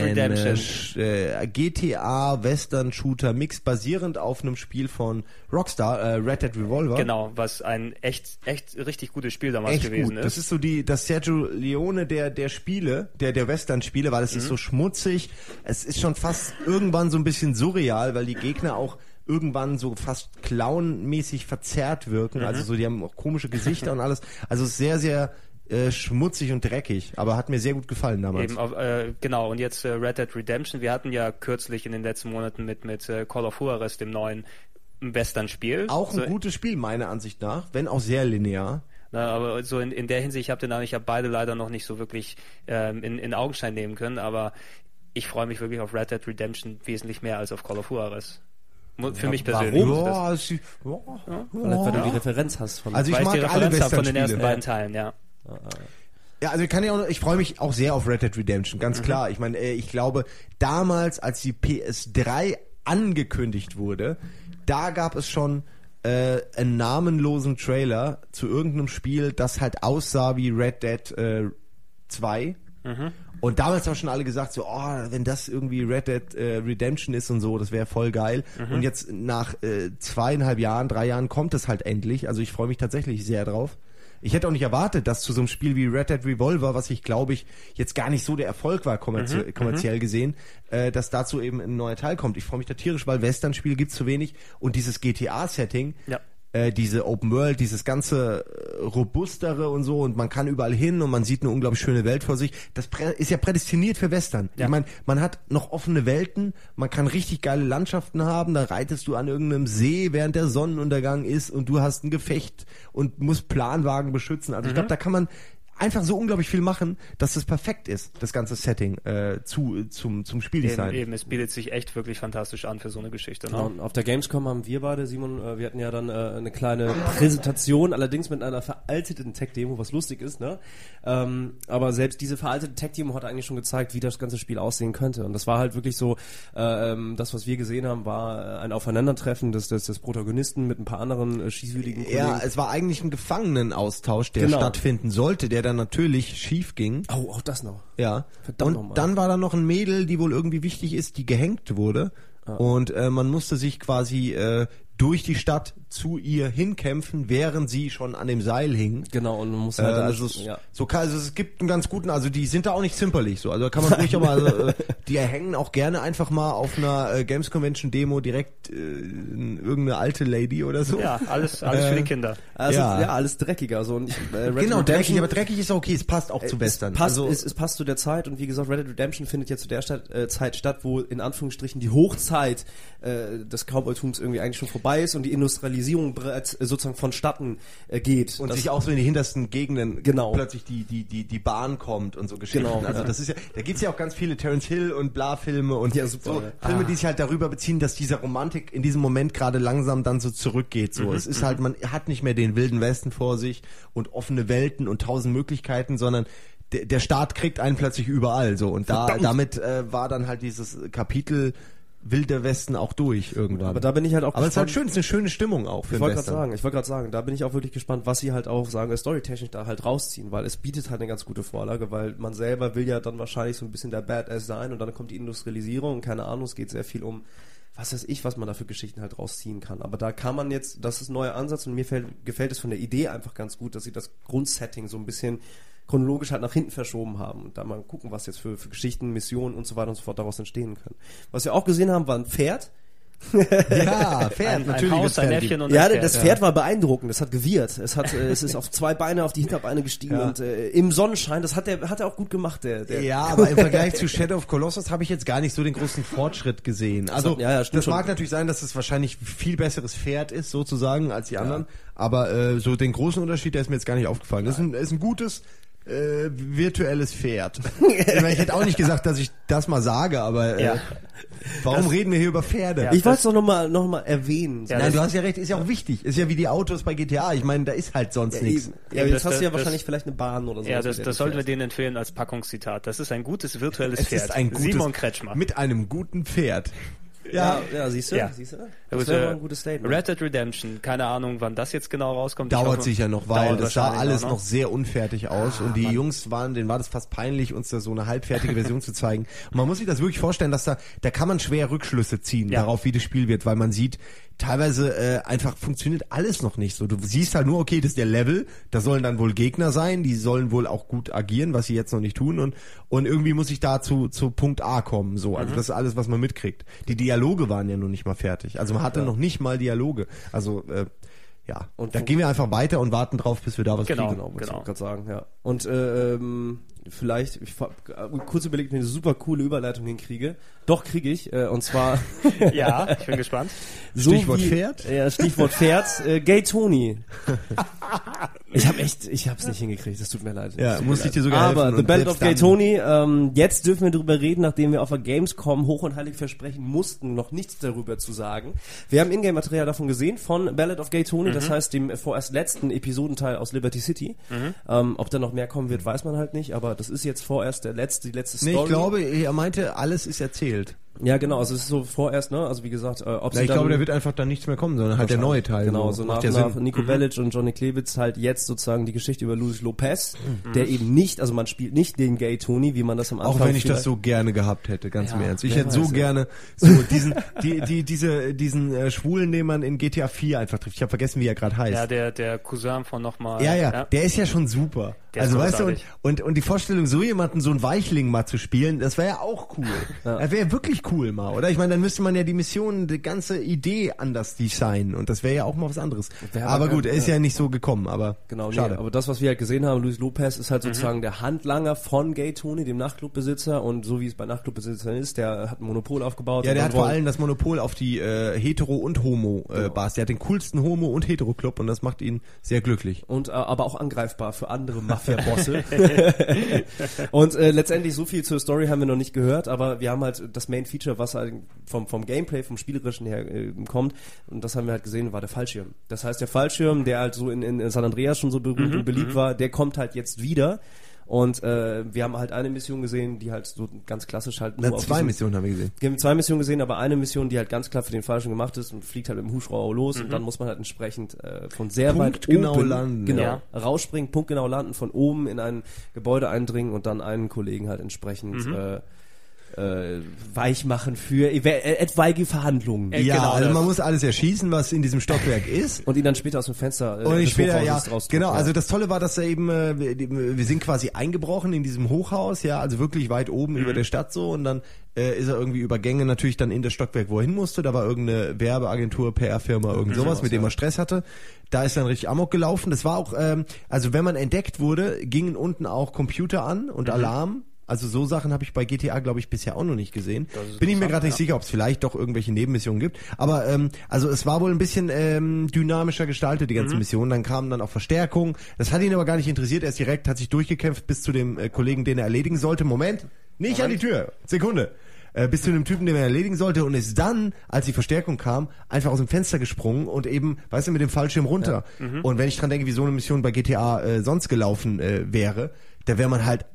Speaker 2: GTA Western Shooter Mix basierend auf einem Spiel von Rockstar, Red Dead Revolver.
Speaker 1: Genau, was ein echt richtig gutes Spiel damals gewesen ist.
Speaker 2: Das ist so das Sergio Leone der Spiele, der Western Spiele, weil es ist so schmutzig. Es ist schon fast irgendwann so ein bisschen surreal, weil die Gegner auch irgendwann so fast clownmäßig verzerrt wirken. Also so, die haben auch komische Gesichter und alles. Also sehr, sehr schmutzig und dreckig, aber hat mir sehr gut gefallen damals.
Speaker 1: Eben, genau, und jetzt Red Dead Redemption. Wir hatten ja kürzlich in den letzten Monaten mit Call of Juarez, dem neuen Western-Spiel.
Speaker 2: Auch ein gutes Spiel, meiner Ansicht nach, wenn auch sehr linear.
Speaker 1: Na, aber so in der Hinsicht, ich habe beide leider noch nicht so wirklich in Augenschein nehmen können, aber ich freue mich wirklich auf Red Dead Redemption wesentlich mehr als auf Call of Juarez. Für mich persönlich.
Speaker 3: Vielleicht, weil du die Referenz hast von
Speaker 2: ich mag
Speaker 1: die Referenz
Speaker 2: alle
Speaker 1: von den ersten beiden Teilen, ja.
Speaker 2: Ja, also ich freue mich auch sehr auf Red Dead Redemption, ganz klar. Ich meine, ich glaube, damals, als die PS3 angekündigt wurde, da gab es schon einen namenlosen Trailer zu irgendeinem Spiel, das halt aussah wie Red Dead 2. Und damals haben schon alle gesagt, so, wenn das irgendwie Red Dead Redemption ist und so, das wäre voll geil. Und jetzt nach 2,5 Jahren, 3 Jahren kommt es halt endlich. Also ich freue mich tatsächlich sehr drauf. Ich hätte auch nicht erwartet, dass zu so einem Spiel wie Red Dead Revolver, was ich glaube ich jetzt gar nicht so der Erfolg war, kommerziell gesehen, dass dazu eben ein neuer Teil kommt. Ich freue mich da tierisch, weil Western-Spiel gibt's zu wenig und dieses GTA-Setting, diese Open World, dieses ganze robustere und so und man kann überall hin und man sieht eine unglaublich schöne Welt vor sich. Das ist ja prädestiniert für Western. Ja. Ich meine, man hat noch offene Welten, man kann richtig geile Landschaften haben, da reitest du an irgendeinem See, während der Sonnenuntergang ist und du hast ein Gefecht und musst Planwagen beschützen. Also ich glaube, da kann man einfach so unglaublich viel machen, dass das perfekt ist, das ganze Setting zum Spieldesign.
Speaker 1: Eben, es bietet sich echt wirklich fantastisch an für so eine Geschichte. Ne?
Speaker 3: Und auf der Gamescom haben wir beide, Simon, wir hatten ja dann eine kleine Präsentation, allerdings mit einer veralteten Tech-Demo, was lustig ist, ne? Aber selbst diese veraltete Tech-Demo hat eigentlich schon gezeigt, wie das ganze Spiel aussehen könnte. Und das war halt wirklich so, das, was wir gesehen haben, war ein Aufeinandertreffen des Protagonisten mit ein paar anderen schießwütigen Kollegen.
Speaker 2: Ja, es war eigentlich ein Gefangenenaustausch, der stattfinden sollte, der dann natürlich schief ging.
Speaker 3: Oh, auch das noch.
Speaker 2: Ja. Verdammt nochmal. Und dann war da noch ein Mädel, die wohl irgendwie wichtig ist, die gehängt wurde. Und man musste sich quasi durch die Stadt zu ihr hinkämpfen, während sie schon an dem Seil hing.
Speaker 3: Genau, und man muss halt
Speaker 2: also es gibt einen ganz guten, also die sind da auch nicht zimperlich so, also kann man ruhig aber, die hängen auch gerne einfach mal auf einer Games Convention Demo direkt irgendeine alte Lady oder so.
Speaker 1: Ja, alles für die Kinder.
Speaker 3: Also, alles dreckiger so. Und
Speaker 2: genau, dreckig, aber dreckig ist okay, es passt auch zu Western.
Speaker 3: Es passt zu der Zeit und wie gesagt, Red Dead Redemption findet jetzt zu der Zeit statt, wo in Anführungsstrichen die Hochzeit des Cowboytums irgendwie eigentlich schon vorbei vorbei ist und die Industrialisierung bereits sozusagen vonstatten geht.
Speaker 2: Und sich auch so in die hintersten Gegenden plötzlich die Bahn kommt und so Geschichten.
Speaker 3: Genau,
Speaker 2: also das ist ja, da gibt's ja auch ganz viele Terence Hill und Bla-Filme und so Filme, die sich halt darüber beziehen, dass diese Romantik in diesem Moment gerade langsam dann so zurückgeht. So, es ist halt, man hat nicht mehr den wilden Westen vor sich und offene Welten und 1000 Möglichkeiten, sondern der Staat kriegt einen plötzlich überall so und damit war dann halt dieses Kapitel Wilder Westen auch durch irgendwann.
Speaker 3: Aber da bin ich halt auch
Speaker 2: gespannt. Aber es ist halt schön, es ist eine schöne Stimmung auch für den Western.
Speaker 3: Ich wollte gerade sagen, da bin ich auch wirklich gespannt, was sie halt auch sagen, storytechnisch da halt rausziehen, weil es bietet halt eine ganz gute Vorlage, weil man selber will ja dann wahrscheinlich so ein bisschen der Badass sein und dann kommt die Industrialisierung und keine Ahnung, es geht sehr viel um was weiß ich, was man da für Geschichten halt rausziehen kann. Aber da kann man jetzt, das ist ein neuer Ansatz und mir gefällt es von der Idee einfach ganz gut, dass sie das Grundsetting so ein bisschen chronologisch halt nach hinten verschoben haben und da mal gucken, was jetzt für Geschichten, Missionen und so weiter und so fort daraus entstehen können. Was wir auch gesehen haben, war ein Pferd.
Speaker 2: Ja, Pferd, natürlich.
Speaker 1: Ein Haus, ein Äffchen und
Speaker 3: ja, das Pferd war beeindruckend, das hat gewirrt. Es ist auf 2 Beine auf die Hinterbeine gestiegen und im Sonnenschein, das hat er auch gut gemacht.
Speaker 2: Ja, aber im Vergleich zu Shadow of Colossus habe ich jetzt gar nicht so den großen Fortschritt gesehen. Also das mag natürlich sein, dass es wahrscheinlich viel besseres Pferd ist, sozusagen, als die anderen, aber so den großen Unterschied, der ist mir jetzt gar nicht aufgefallen. Das ist ein gutes virtuelles Pferd. Ich hätte auch nicht gesagt, dass ich das mal sage, aber warum reden wir hier über Pferde?
Speaker 3: Ich wollte es doch noch mal erwähnen.
Speaker 2: Ja, nein, du hast ja recht, ist ja auch wichtig. Ist ja wie die Autos bei GTA. Ich meine, da ist halt sonst nichts.
Speaker 3: Ja, jetzt hast du ja wahrscheinlich vielleicht eine Bahn oder so.
Speaker 1: Ja, das sollten wir denen empfehlen als Packungszitat. Das ist ein gutes virtuelles Pferd.
Speaker 2: Ist ein gutes,
Speaker 1: Simon Kretschmer.
Speaker 2: Mit einem guten Pferd.
Speaker 3: Ja, siehst du? Das wäre ein gutes Statement.
Speaker 1: Red Dead Redemption, keine Ahnung, wann das jetzt genau rauskommt.
Speaker 2: Dauert sicher noch, weil das sah alles noch sehr unfertig aus und die Jungs denen war das fast peinlich, uns da so eine halbfertige Version zu zeigen. Und man muss sich das wirklich vorstellen, dass da kann man schwer Rückschlüsse ziehen darauf, wie das Spiel wird, weil man sieht, teilweise einfach funktioniert alles noch nicht so. Du siehst halt nur, okay, das ist der Level, da sollen dann wohl Gegner sein, die sollen wohl auch gut agieren, was sie jetzt noch nicht tun und irgendwie muss ich da zu Punkt A kommen, so. Also das ist alles, was man mitkriegt. Die Dialoge waren ja noch nicht mal fertig. Also man hatte noch nicht mal Dialoge. Also und da gehen wir einfach weiter und warten drauf, bis wir da was kriegen.
Speaker 3: Genau. Ich gerade sagen, ja. Und vielleicht, ich kurz überlegt, wenn ich eine super coole Überleitung hinkriege. Doch, kriege ich. Und zwar...
Speaker 1: Ja, ich bin gespannt.
Speaker 2: Stichwort Pferd?
Speaker 3: Ja, Stichwort Pferd. Gay Tony. Ich hab's nicht hingekriegt, das tut mir leid.
Speaker 2: Ja, muss ich dir sogar helfen.
Speaker 3: Aber The Ballad of Gay Tony, jetzt dürfen wir darüber reden, nachdem wir auf der Gamescom hoch und heilig versprechen mussten, noch nichts darüber zu sagen. Wir haben Ingame-Material davon gesehen, von Ballad of Gay Tony, das heißt dem vorerst letzten Episodenteil aus Liberty City. Ob da noch mehr kommen wird, weiß man halt nicht, aber das ist jetzt vorerst die letzte Story.
Speaker 2: Nee, ich glaube, er meinte, alles ist erzählt.
Speaker 3: Ja, genau, also es ist so vorerst, ne, also wie gesagt,
Speaker 2: ich glaube, da wird einfach dann nichts mehr kommen, sondern halt der neue Teil.
Speaker 3: Genau, so nach Nico Bellic und Johnny Klevitz halt jetzt sozusagen die Geschichte über Luis Lopez, der eben nicht, also man spielt nicht den Gay Tony, wie man das am Anfang...
Speaker 2: Auch wenn ich das so gerne gehabt hätte, ganz im Ernst. Ich hätte so gerne diesen Schwulen, den man in GTA 4 einfach trifft. Ich habe vergessen, wie er gerade heißt.
Speaker 1: Ja, der Cousin von nochmal...
Speaker 2: Ja, der ist ja schon super. Also weißt du, und die Vorstellung, so jemanden, so einen Weichling mal zu spielen, das wäre ja auch cool. Das wäre wirklich cool mal, oder? Ich meine, dann müsste man ja die Mission, die ganze Idee anders designen und das wäre ja auch mal was anderes. Aber gut, er ist ja nicht so gekommen, aber schade.
Speaker 3: Nee, aber das, was wir halt gesehen haben, Luis Lopez ist halt sozusagen der Handlanger von Gay Tony, dem Nachtclubbesitzer, und so wie es bei Nachtclubbesitzern ist, der hat ein Monopol aufgebaut.
Speaker 2: Ja, der hat vor allem das Monopol auf die Hetero- und Homo-Bars. Der hat den coolsten Homo- und Hetero-Club und das macht ihn sehr glücklich.
Speaker 3: Und aber auch angreifbar für andere Mafia-Bosse. Und letztendlich so viel zur Story haben wir noch nicht gehört, aber wir haben halt das Main-Feature, was halt vom Gameplay, vom Spielerischen her kommt, und das haben wir halt gesehen, war der Fallschirm. Das heißt, der Fallschirm, der halt so in San Andreas schon so berühmt und beliebt war, der kommt halt jetzt wieder. Und wir haben halt eine Mission gesehen, die halt so ganz klassisch halt nur auf
Speaker 2: 2 Missionen haben wir gesehen.
Speaker 3: Wir haben 2 Missionen gesehen, aber eine Mission, die halt ganz klar für den Fallschirm gemacht ist und fliegt halt mit dem Hubschrauber los und dann muss man halt entsprechend von sehr weit oben
Speaker 2: landen.
Speaker 3: Rausspringen, punktgenau landen, von oben in ein Gebäude eindringen und dann einen Kollegen halt entsprechend weich machen für etwaige Verhandlungen.
Speaker 2: Also man muss alles erschießen, was in diesem Stockwerk ist.
Speaker 3: Und ihn dann später aus dem Fenster
Speaker 2: genau, also das Tolle war, dass er eben, wir sind quasi eingebrochen in diesem Hochhaus, also wirklich weit oben über der Stadt so, und dann ist er irgendwie über Gänge natürlich dann in das Stockwerk, wo er hin musste. Da war irgendeine Werbeagentur, PR-Firma, irgend sowas, mit dem er Stress hatte. Da ist dann richtig Amok gelaufen. Das war auch, also wenn man entdeckt wurde, gingen unten auch Computer an und Alarm. Also so Sachen habe ich bei GTA, glaube ich, bisher auch noch nicht gesehen.
Speaker 1: ist
Speaker 2: Bin ich mir gerade nicht
Speaker 1: interessant,
Speaker 2: sicher, ob es vielleicht doch irgendwelche Nebenmissionen gibt. Aber also es war wohl ein bisschen dynamischer gestaltet, die ganze Mission. Dann kamen dann auch Verstärkungen. Das hat ihn aber gar nicht interessiert. Er ist direkt, hat sich durchgekämpft bis zu dem Kollegen, den er erledigen sollte. Moment, nicht an die Tür. Sekunde. Bis zu dem Typen, den er erledigen sollte, und ist dann, als die Verstärkung kam, einfach aus dem Fenster gesprungen und eben, weißt du, mit dem Fallschirm runter. Ja. Und wenn ich dran denke, wie so eine Mission bei GTA sonst gelaufen wäre, da wäre man halt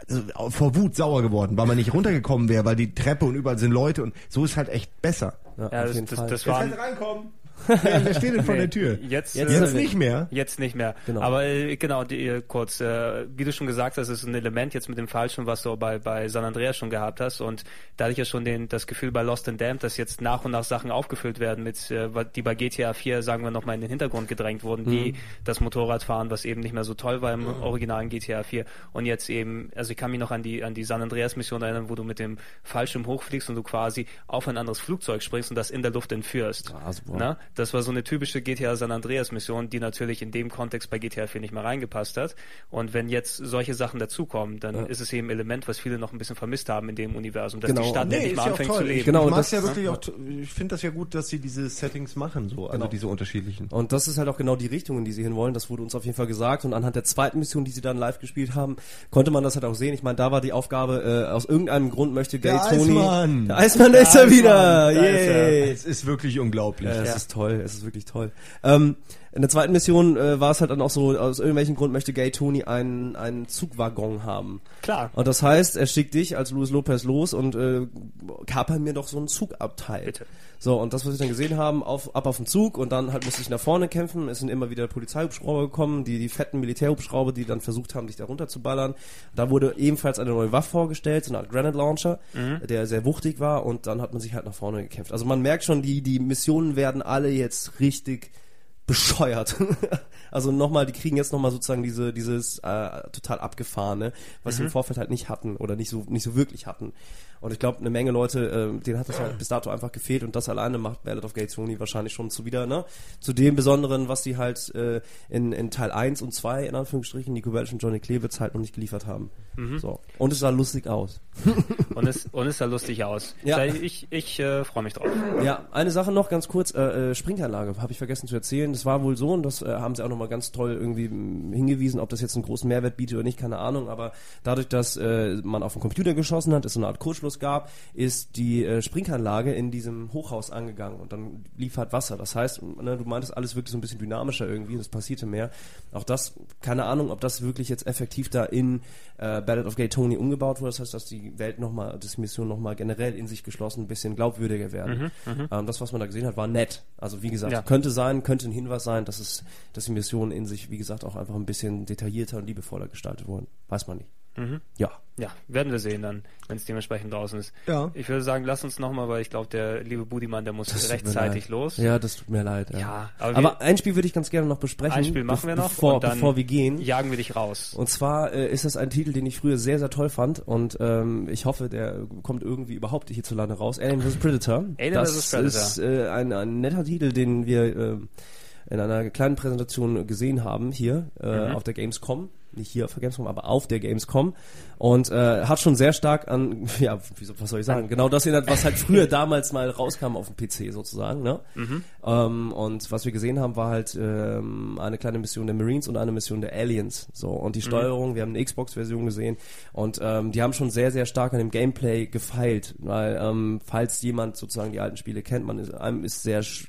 Speaker 2: vor Wut sauer geworden, weil man nicht runtergekommen wäre, weil die Treppe und überall sind Leute, und so ist halt echt besser.
Speaker 1: Ja, das war
Speaker 2: reinkommen. Wer steht denn vor der Tür?
Speaker 1: Jetzt
Speaker 2: nicht mehr.
Speaker 1: Jetzt nicht mehr.
Speaker 3: Genau.
Speaker 1: Aber genau, kurz, wie du schon gesagt hast, ist ein Element jetzt mit dem Fallschirm, was du bei San Andreas schon gehabt hast, und da hatte ich ja schon das Gefühl bei Lost and Damned, dass jetzt nach und nach Sachen aufgefüllt werden, die bei GTA 4, sagen wir nochmal, in den Hintergrund gedrängt wurden, wie das Motorradfahren, was eben nicht mehr so toll war im originalen GTA 4, und jetzt eben, also ich kann mich noch an die San Andreas Mission erinnern, wo du mit dem Fallschirm hochfliegst und du quasi auf ein anderes Flugzeug springst und das in der Luft entführst.
Speaker 3: Ah, super.
Speaker 1: Na? Das war so eine typische GTA San Andreas Mission, die natürlich in dem Kontext bei GTA 4 nicht mehr reingepasst hat. Und wenn jetzt solche Sachen dazukommen, dann ist es eben ein Element, was viele noch ein bisschen vermisst haben in dem Universum, dass die Stadt endlich mal anfängt zu leben.
Speaker 2: Genau, ich finde das ja gut, dass sie diese Settings machen, so, also diese unterschiedlichen.
Speaker 3: Und das ist halt auch genau die Richtung, in die sie hinwollen. Das wurde uns auf jeden Fall gesagt. Und anhand der zweiten Mission, die sie dann live gespielt haben, konnte man das halt auch sehen. Ich meine, da war die Aufgabe, aus irgendeinem Grund möchte Gay Tony... Der Eismann ist er wieder! Yay!
Speaker 2: Es ist wirklich unglaublich.
Speaker 3: Es ist toll, es ist wirklich toll. In der zweiten Mission war es halt dann auch so, aus irgendwelchem Grund möchte Gay Tony einen Zugwaggon haben.
Speaker 1: Klar.
Speaker 3: Und das heißt, er schickt dich als Luis Lopez los und kaper mir doch so ein Zugabteil.
Speaker 1: Bitte.
Speaker 3: So, und das, was wir dann gesehen haben, ab auf den Zug, und dann halt musste ich nach vorne kämpfen. Es sind immer wieder Polizeihubschrauber gekommen, die fetten Militärhubschrauber, die dann versucht haben, dich da runterzuballern. Da wurde ebenfalls eine neue Waffe vorgestellt, so eine Art Granite Launcher, der sehr wuchtig war, und dann hat man sich halt nach vorne gekämpft. Also man merkt schon, die Missionen werden alle jetzt richtig bescheuert. Also nochmal, die kriegen jetzt nochmal sozusagen dieses total abgefahrene, was sie im Vorfeld halt nicht hatten oder nicht so wirklich hatten. Und ich glaube, eine Menge Leute, denen hat das halt bis dato einfach gefehlt, und das alleine macht Ballad of Gay Tony wahrscheinlich schon zu dem Besonderen, was die halt in Teil 1 und 2, in Anführungsstrichen, Nico Bellic und Johnny Klewitz halt noch nicht geliefert haben. So. Und es sah lustig aus.
Speaker 1: Und es sah lustig aus.
Speaker 3: Ja.
Speaker 1: Ich freue mich drauf.
Speaker 3: Ja, eine Sache noch ganz kurz, Springanlage habe ich vergessen zu erzählen. Das war wohl so, und das haben sie auch nochmal ganz toll irgendwie hingewiesen, ob das jetzt einen großen Mehrwert bietet oder nicht, keine Ahnung, aber dadurch, dass man auf den Computer geschossen hat, es so eine Art Kurzschluss gab, ist die Springanlage in diesem Hochhaus angegangen, und dann lief halt Wasser. Das heißt, du meintest, alles wirklich so ein bisschen dynamischer irgendwie, und es passierte mehr. Auch das, keine Ahnung, ob das wirklich jetzt effektiv da in Ballad of Gay Tony umgebaut wurde. Das heißt, dass die Welt nochmal, die Mission nochmal generell in sich geschlossen ein bisschen glaubwürdiger werden. Das, was man da gesehen hat, war nett. Also wie gesagt, könnte ein Hinweis sein, dass die Missionen in sich, wie gesagt, auch einfach ein bisschen detaillierter und liebevoller gestaltet wurden. Weiß man nicht. Ja.
Speaker 1: Ja, werden wir sehen dann, wenn es dementsprechend draußen ist.
Speaker 2: Ja.
Speaker 1: Ich würde sagen, lass uns nochmal, weil ich glaube, der liebe Budimann, der muss rechtzeitig los.
Speaker 3: Ja, das tut mir leid.
Speaker 1: Ja,
Speaker 3: aber ein Spiel würde ich ganz gerne noch besprechen.
Speaker 1: Ein Spiel machen wir noch,
Speaker 3: bevor wir gehen.
Speaker 1: Jagen wir dich raus.
Speaker 3: Und zwar ist das ein Titel, den ich früher sehr, sehr toll fand, und ich hoffe, der kommt irgendwie überhaupt hierzulande raus. Alien vs. Predator. Das ist ein netter Titel, den wir in einer kleinen Präsentation gesehen haben hier auf der Gamescom. Nicht hier auf der Gamescom, aber auf der Gamescom, und hat schon sehr stark an, ja, was soll ich sagen, genau das erinnert, was halt früher damals mal rauskam auf dem PC sozusagen, ne? Und was wir gesehen haben, war halt eine kleine Mission der Marines und eine Mission der Aliens, so, und die Steuerung, wir haben eine Xbox-Version gesehen, und die haben schon sehr, sehr stark an dem Gameplay gefeilt, weil falls jemand sozusagen die alten Spiele kennt, einem ist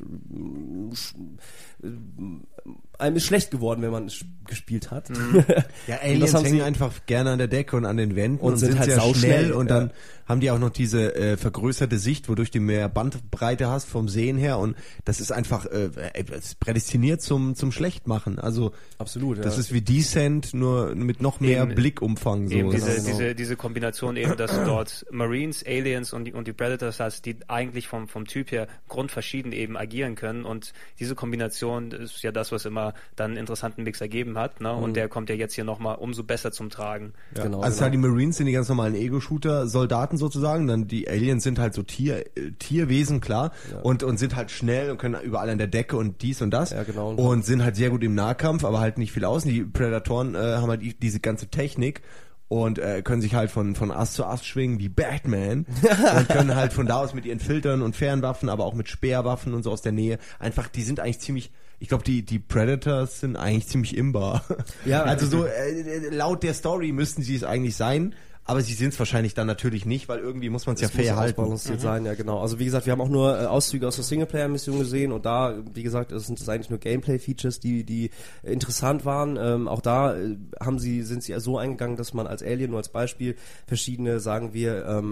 Speaker 3: schlecht geworden, wenn man es gespielt hat.
Speaker 2: Ja, Aliens hängen einfach gerne an der Decke und an den Wänden und sind halt sehr schnell, und dann haben die auch noch diese vergrößerte Sicht, wodurch du mehr Bandbreite hast vom Sehen her, und das ist einfach prädestiniert zum Schlechtmachen. Also
Speaker 3: absolut,
Speaker 2: das ist wie Descent, nur mit noch mehr Blickumfang. So.
Speaker 1: Eben diese Kombination eben, dass du dort Marines, Aliens und die Predators hast, die eigentlich vom Typ her grundverschieden eben agieren können, und diese Kombination ist ja das, was immer dann einen interessanten Mix ergeben hat, ne? Und der kommt ja jetzt hier nochmal umso besser zum Tragen.
Speaker 2: Ja. Genau, also die Marines sind die ganz normalen Ego-Shooter-Soldaten sozusagen, dann die Aliens sind halt so Tierwesen, klar, und sind halt schnell und können überall an der Decke und dies und das, und sind halt sehr gut im Nahkampf, aber halt nicht viel außen. Die Predatoren haben halt diese ganze Technik, und können sich halt von Ast zu Ast schwingen wie Batman und können halt von da aus mit ihren Filtern und Fernwaffen, aber auch mit Speerwaffen und so aus der Nähe einfach, die sind eigentlich ziemlich, ich glaube, die Predators sind eigentlich ziemlich imbar. Ja, also so laut der Story müssten sie es eigentlich sein. Aber sie sind es wahrscheinlich dann natürlich nicht, weil irgendwie muss man es ja fair halten.
Speaker 3: Ausbalanciert sein, ja genau. Also wie gesagt, wir haben auch nur Auszüge aus der Singleplayer-Mission gesehen und da, wie gesagt, sind es eigentlich nur Gameplay-Features, die interessant waren. Auch da sind sie so eingegangen, dass man als Alien, nur als Beispiel, verschiedene, sagen wir,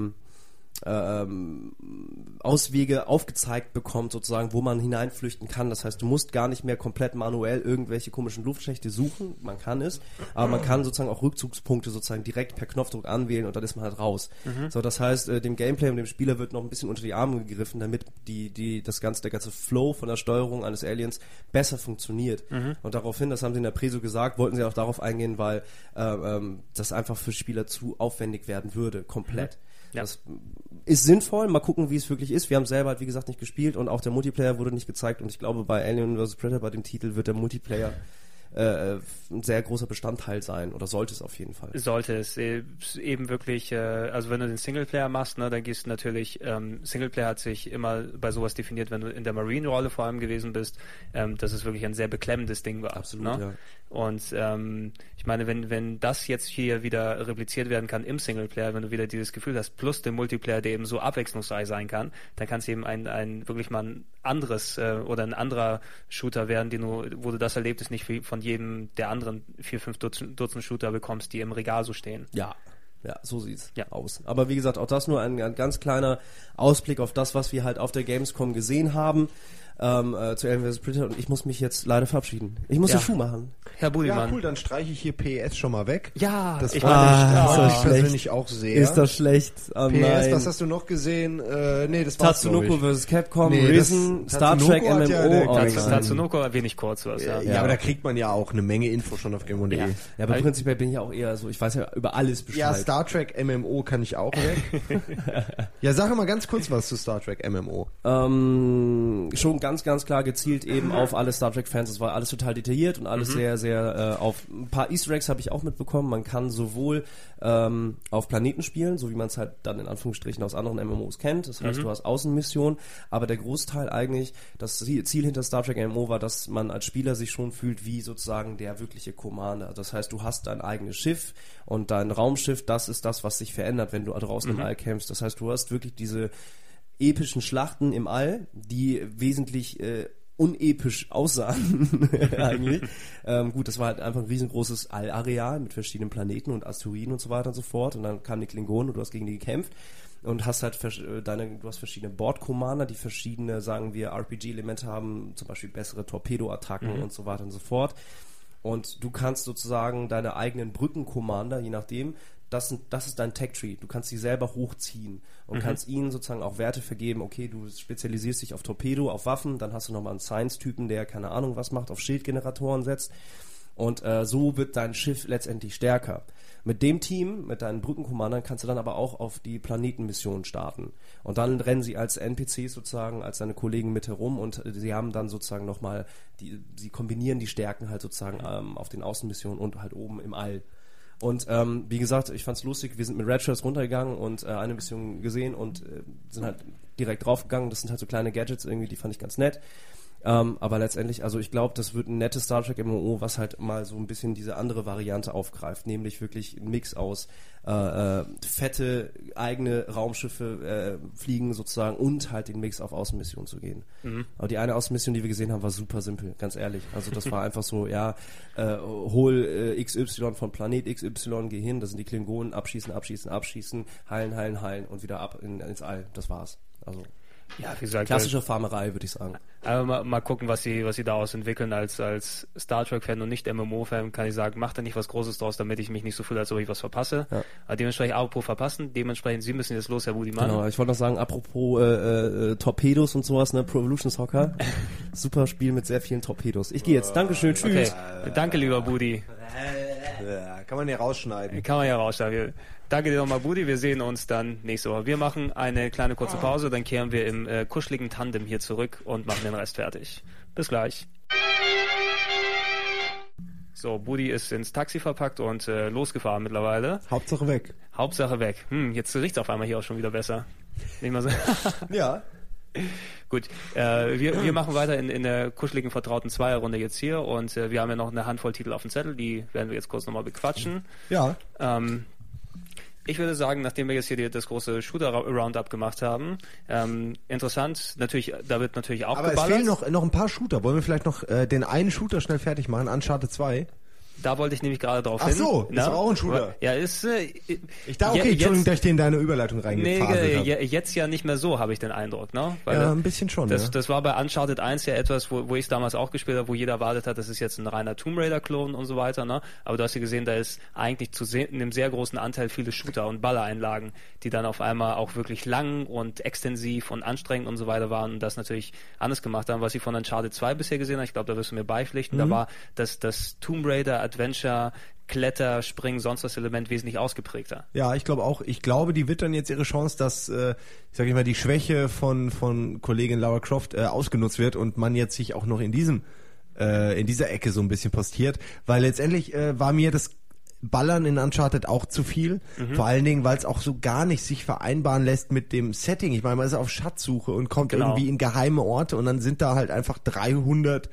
Speaker 3: Auswege aufgezeigt bekommt, sozusagen, wo man hineinflüchten kann. Das heißt, du musst gar nicht mehr komplett manuell irgendwelche komischen Luftschächte suchen. Man kann es, aber man kann sozusagen auch Rückzugspunkte sozusagen direkt per Knopfdruck anwählen und dann ist man halt raus. So, das heißt, dem Gameplay und dem Spieler wird noch ein bisschen unter die Arme gegriffen, damit der ganze Flow von der Steuerung eines Aliens besser funktioniert. Und daraufhin, das haben sie in der Preso gesagt, wollten sie auch darauf eingehen, weil das einfach für Spieler zu aufwendig werden würde, komplett. Ja. Das ist sinnvoll, mal gucken, wie es wirklich ist. Wir haben selber halt, wie gesagt, nicht gespielt und auch der Multiplayer wurde nicht gezeigt und ich glaube, bei Alien vs. Predator, bei dem Titel, wird der Multiplayer ein sehr großer Bestandteil sein oder sollte es auf jeden Fall.
Speaker 1: Sollte es eben wirklich, also wenn du den Singleplayer machst, ne, dann gehst du natürlich, Singleplayer hat sich immer bei sowas definiert, wenn du in der Marine-Rolle vor allem gewesen bist, dass es wirklich ein sehr beklemmendes Ding war.
Speaker 3: Absolut,
Speaker 1: ne?
Speaker 3: ja.
Speaker 1: Und ich meine, wenn das jetzt hier wieder repliziert werden kann im Singleplayer, wenn du wieder dieses Gefühl hast, plus den Multiplayer, der eben so abwechslungsreich sein kann, dann kann es eben ein wirklich mal ein anderes oder ein anderer Shooter werden, wo du das Erlebnis nicht von jedem der anderen 4-5 Dutzend Shooter bekommst, die im Regal so stehen.
Speaker 3: Ja, so sieht's aus. Aber wie gesagt, auch das nur ein ganz kleiner Ausblick auf das, was wir halt auf der Gamescom gesehen haben. Zu Alien vs. Predator und ich muss mich jetzt leider verabschieden. Ich muss den Schuh machen.
Speaker 1: Herr Budimann.
Speaker 2: Ja, cool, dann streiche ich hier PES schon mal weg.
Speaker 1: Ja,
Speaker 2: das freut mich persönlich auch sehr.
Speaker 3: Ist das schlecht? Oh,
Speaker 2: PES,
Speaker 3: nein.
Speaker 2: Was hast du noch gesehen? Nee, das war's,
Speaker 3: Tatsunoko vs. Capcom, Risen, Star Trek, MMO.
Speaker 1: Tatsunoko erwähne ich kurz was.
Speaker 2: Ja, aber da kriegt man ja auch eine Menge Info schon auf Game.de.
Speaker 3: Ja, aber prinzipiell bin ich ja auch eher so, ich weiß ja über alles Bescheid.
Speaker 2: Ja, Star Trek MMO kann ich auch weg. Ja, sag mal ganz kurz was zu Star Trek MMO.
Speaker 3: Schon ganz, ganz klar gezielt eben auf alle Star Trek-Fans. Es war alles total detailliert und alles sehr, sehr auf ein paar Easter Eggs habe ich auch mitbekommen. Man kann sowohl auf Planeten spielen, so wie man es halt dann in Anführungsstrichen aus anderen MMOs kennt. Das heißt, du hast Außenmissionen, aber der Großteil eigentlich, das Ziel hinter Star Trek MMO war, dass man als Spieler sich schon fühlt wie sozusagen der wirkliche Commander. Das heißt, du hast dein eigenes Schiff und dein Raumschiff, das ist das, was sich verändert, wenn du draußen im All kämpfst. Das heißt, du hast wirklich diese epischen Schlachten im All, die wesentlich unepisch aussahen eigentlich. Gut, das war halt einfach ein riesengroßes Allareal mit verschiedenen Planeten und Asteroiden und so weiter und so fort. Und dann kamen die Klingonen und du hast gegen die gekämpft und hast halt du hast verschiedene Board-Commander, die verschiedene, sagen wir, RPG-Elemente haben, zum Beispiel bessere Torpedo-Attacken und so weiter und so fort. Und du kannst sozusagen deine eigenen Brücken-Commander, je nachdem, das ist dein Tech-Tree. Du kannst sie selber hochziehen und kannst ihnen sozusagen auch Werte vergeben. Okay, du spezialisierst dich auf Torpedo, auf Waffen, dann hast du nochmal einen Science-Typen, der keine Ahnung was macht, auf Schildgeneratoren setzt. Und so wird dein Schiff letztendlich stärker. Mit dem Team, mit deinen Brückenkommandern, kannst du dann aber auch auf die Planetenmission starten. Und dann rennen sie als NPCs sozusagen, als deine Kollegen mit herum und sie haben dann sozusagen nochmal, sie kombinieren die Stärken halt sozusagen auf den Außenmissionen und halt oben im All. Und wie gesagt, ich fand's lustig, wir sind mit Red Shirts runtergegangen und eine Mission gesehen und sind halt direkt draufgegangen. Das sind halt so kleine Gadgets irgendwie, die fand ich ganz nett. Aber letztendlich, also ich glaube, das wird ein nettes Star Trek MMO, was halt mal so ein bisschen diese andere Variante aufgreift, nämlich wirklich ein Mix aus fette eigene Raumschiffe fliegen sozusagen und halt den Mix auf Außenmissionen zu gehen. Aber die eine Außenmission, die wir gesehen haben, war super simpel, ganz ehrlich. Also das war einfach so, hol XY von Planet XY, geh hin, da sind die Klingonen, abschießen, heilen und wieder ab ins All. Das war's. Also
Speaker 1: ja, wie gesagt,
Speaker 3: klassische Farmerei, würde ich sagen.
Speaker 1: Aber mal gucken, was sie daraus entwickeln. Als Star Trek-Fan und nicht MMO-Fan kann ich sagen, macht da nicht was Großes draus, damit ich mich nicht so fühle, als ob ich was verpasse. Ja. Aber dementsprechend apropos verpassen, Sie müssen jetzt los, Herr Budimann.
Speaker 3: Genau, ich wollte noch sagen, apropos Torpedos und sowas, ne, Pro Evolution Soccer. Super Spiel mit sehr vielen Torpedos. Ich gehe jetzt. Dankeschön, tschüss.
Speaker 1: Okay. Danke, lieber Budi.
Speaker 2: Ja, kann man ja rausschneiden.
Speaker 1: Danke dir nochmal, Budi. Wir sehen uns dann nächste Woche. Wir machen eine kleine kurze Pause, dann kehren wir im kuscheligen Tandem hier zurück und machen den Rest fertig. Bis gleich. So, Buddy ist ins Taxi verpackt und losgefahren mittlerweile.
Speaker 2: Hauptsache weg.
Speaker 1: Hauptsache weg. Jetzt riecht's auf einmal hier auch schon wieder besser. Nicht mal so.
Speaker 2: Ja.
Speaker 1: Gut, wir machen weiter in der kuscheligen, vertrauten Zweierrunde jetzt hier und wir haben ja noch eine Handvoll Titel auf dem Zettel, die werden wir jetzt kurz nochmal bequatschen.
Speaker 2: Ja.
Speaker 1: Ich würde sagen, nachdem wir jetzt hier das große Shooter-Roundup gemacht haben, interessant, natürlich, da wird natürlich auch
Speaker 2: aber
Speaker 1: geballert.
Speaker 2: es fehlen noch ein paar Shooter. Wollen wir vielleicht noch den einen Shooter schnell fertig machen, Uncharted 2?
Speaker 1: Da wollte ich nämlich gerade drauf hin.
Speaker 2: Ach so, ist doch auch ein Shooter.
Speaker 1: Ja, ist...
Speaker 2: Ich dachte, okay, Entschuldigung, dass ich dir in deine Überleitung reingefaselt habe.
Speaker 1: Jetzt ja nicht mehr so, habe ich den Eindruck, ne? Weil
Speaker 2: ja, ein bisschen schon,
Speaker 1: das war bei Uncharted 1 ja etwas, wo ich es damals auch gespielt habe, wo jeder erwartet hat, das ist jetzt ein reiner Tomb Raider-Klon und so weiter, ne? Aber du hast ja gesehen, da ist eigentlich in einem sehr großen Anteil viele Shooter- und Ballereinlagen, die dann auf einmal auch wirklich lang und extensiv und anstrengend und so weiter waren und das natürlich anders gemacht haben, was ich von Uncharted 2 bisher gesehen habe. Ich glaube, da wirst du mir beipflichten. Da war das Tomb Raider Adventure Kletter, Springen, sonst das Element wesentlich ausgeprägter.
Speaker 2: Ja, ich glaube auch. Ich glaube, die wird dann jetzt ihre Chance, dass, die Schwäche von Kollegin Lara Croft ausgenutzt wird und man jetzt sich auch noch in dieser Ecke so ein bisschen postiert, weil letztendlich war mir das Ballern in Uncharted auch zu viel. Vor allen Dingen, weil es auch so gar nicht sich vereinbaren lässt mit dem Setting. Ich meine, man ist auf Schatzsuche und kommt irgendwie in geheime Orte und dann sind da halt einfach 300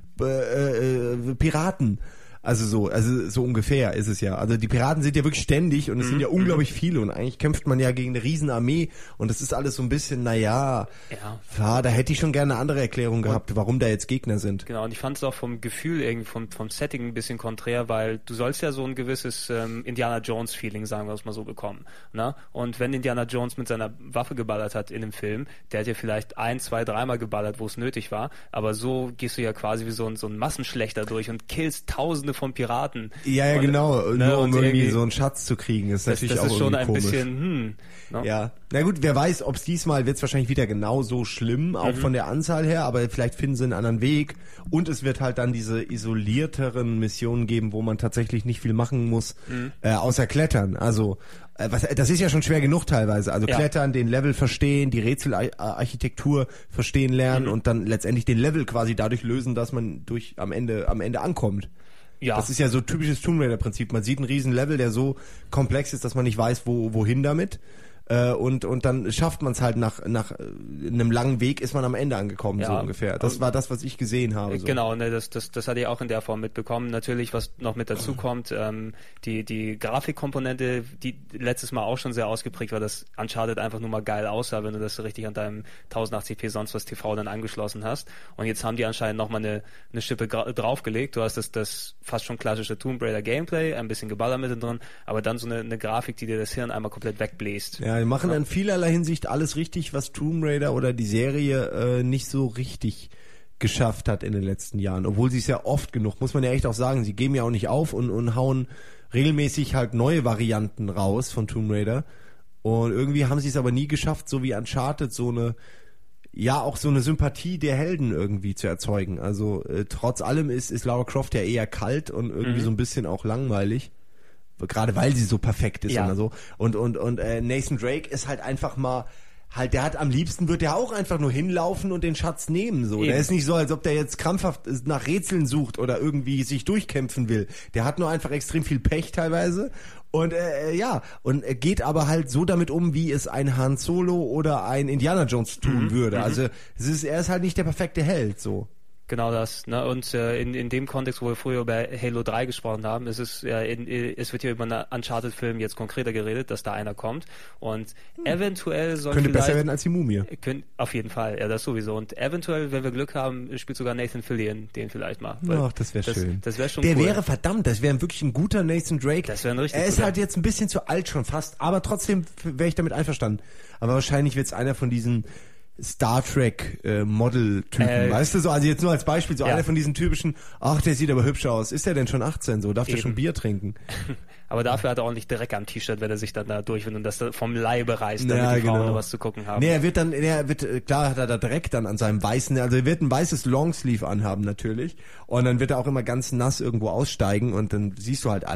Speaker 2: Piraten. Also so ungefähr ist es ja. Also die Piraten sind ja wirklich ständig und es sind ja unglaublich viele und eigentlich kämpft man ja gegen eine Riesenarmee und das ist alles so ein bisschen, da hätte ich schon gerne eine andere Erklärung gehabt, warum da jetzt Gegner sind.
Speaker 1: Genau, und ich fand es auch vom Gefühl irgendwie, vom Setting ein bisschen konträr, weil du sollst ja so ein gewisses Indiana Jones Feeling, sagen wir es mal so, bekommen. Ne? Und wenn Indiana Jones mit seiner Waffe geballert hat in dem Film, der hat ja vielleicht 1, 2, 3 Mal geballert, wo es nötig war, aber so gehst du ja quasi wie so ein Massenschlechter durch und killst Tausende von Piraten.
Speaker 2: Ja, genau. Nur um irgendwie so einen Schatz zu kriegen, ist natürlich auch irgendwie komisch. Das ist schon ein bisschen, Ja. Na gut, wer weiß, ob es diesmal wird es wahrscheinlich wieder genauso schlimm, auch von der Anzahl her, aber vielleicht finden sie einen anderen Weg und es wird halt dann diese isolierteren Missionen geben, wo man tatsächlich nicht viel machen muss, außer klettern. Also das ist ja schon schwer genug teilweise. Also klettern, den Level verstehen, die Rätselarchitektur verstehen lernen und dann letztendlich den Level quasi dadurch lösen, dass man am Ende ankommt. Ja. Das ist ja so typisches Tomb Raider Prinzip. Man sieht einen riesen Level, der so komplex ist, dass man nicht weiß, wohin damit. Und dann schafft man es halt nach einem langen Weg ist man am Ende angekommen, so ungefähr. Das war das, was ich gesehen habe. So.
Speaker 1: Genau, ne, das hatte ich auch in der Form mitbekommen. Natürlich, was noch mit dazu kommt, die Grafikkomponente, die letztes Mal auch schon sehr ausgeprägt war, dass Uncharted einfach nur mal geil aussah, wenn du das richtig an deinem 1080p sonst was TV dann angeschlossen hast. Und jetzt haben die anscheinend nochmal eine Schippe draufgelegt. Du hast das fast schon klassische Tomb Raider Gameplay, ein bisschen Geballer mittendrin, aber dann so eine Grafik, die dir das Hirn einmal komplett wegbläst.
Speaker 2: Ja, die machen in vielerlei Hinsicht alles richtig, was Tomb Raider oder die Serie nicht so richtig geschafft hat in den letzten Jahren. Obwohl sie es ja oft genug, muss man ja echt auch sagen, sie geben ja auch nicht auf und hauen regelmäßig halt neue Varianten raus von Tomb Raider. Und irgendwie haben sie es aber nie geschafft, so wie Uncharted, so eine Sympathie der Helden irgendwie zu erzeugen. Also trotz allem ist Lara Croft ja eher kalt und irgendwie so ein bisschen auch langweilig. Gerade weil sie so perfekt ist und so. Und Nathan Drake ist halt einfach mal, der hat am liebsten, wird der auch einfach nur hinlaufen und den Schatz nehmen, so. Eben. Der ist nicht so, als ob der jetzt krampfhaft nach Rätseln sucht oder irgendwie sich durchkämpfen will. Der hat nur einfach extrem viel Pech teilweise. Und geht aber halt so damit um, wie es ein Han Solo oder ein Indiana Jones tun würde. Also er ist halt nicht der perfekte Held, so.
Speaker 1: Genau das, ne? Und in dem Kontext, wo wir früher über Halo 3 gesprochen haben, es wird hier über einen Uncharted-Film jetzt konkreter geredet, dass da einer kommt und eventuell soll
Speaker 2: könnte besser werden als die Mumie.
Speaker 1: Auf jeden Fall, ja, das sowieso. Und eventuell, wenn wir Glück haben, spielt sogar Nathan Fillion den vielleicht mal.
Speaker 2: Ach, das wäre schön.
Speaker 1: Das wäre schon
Speaker 2: cool.
Speaker 1: Das
Speaker 2: wäre wirklich ein guter Nathan Drake.
Speaker 1: Das wäre ein richtig
Speaker 2: Er ist halt jetzt ein bisschen zu alt schon fast, aber trotzdem wäre ich damit einverstanden. Aber wahrscheinlich wird es einer von diesen Star Trek Model-Typen, weißt du so, also jetzt nur als Beispiel, so einer von diesen typischen, ach, der sieht aber hübsch aus, ist der denn schon 18, so, darf der schon Bier trinken?
Speaker 1: Aber dafür hat er ordentlich Dreck am T-Shirt, wenn er sich dann da durchwindet und das vom Leibe reißt, damit die Frauen noch was zu gucken haben.
Speaker 2: Nee, klar hat er da Dreck dann an seinem weißen, also er wird ein weißes Longsleeve anhaben natürlich und dann wird er auch immer ganz nass irgendwo aussteigen und dann siehst du halt alles.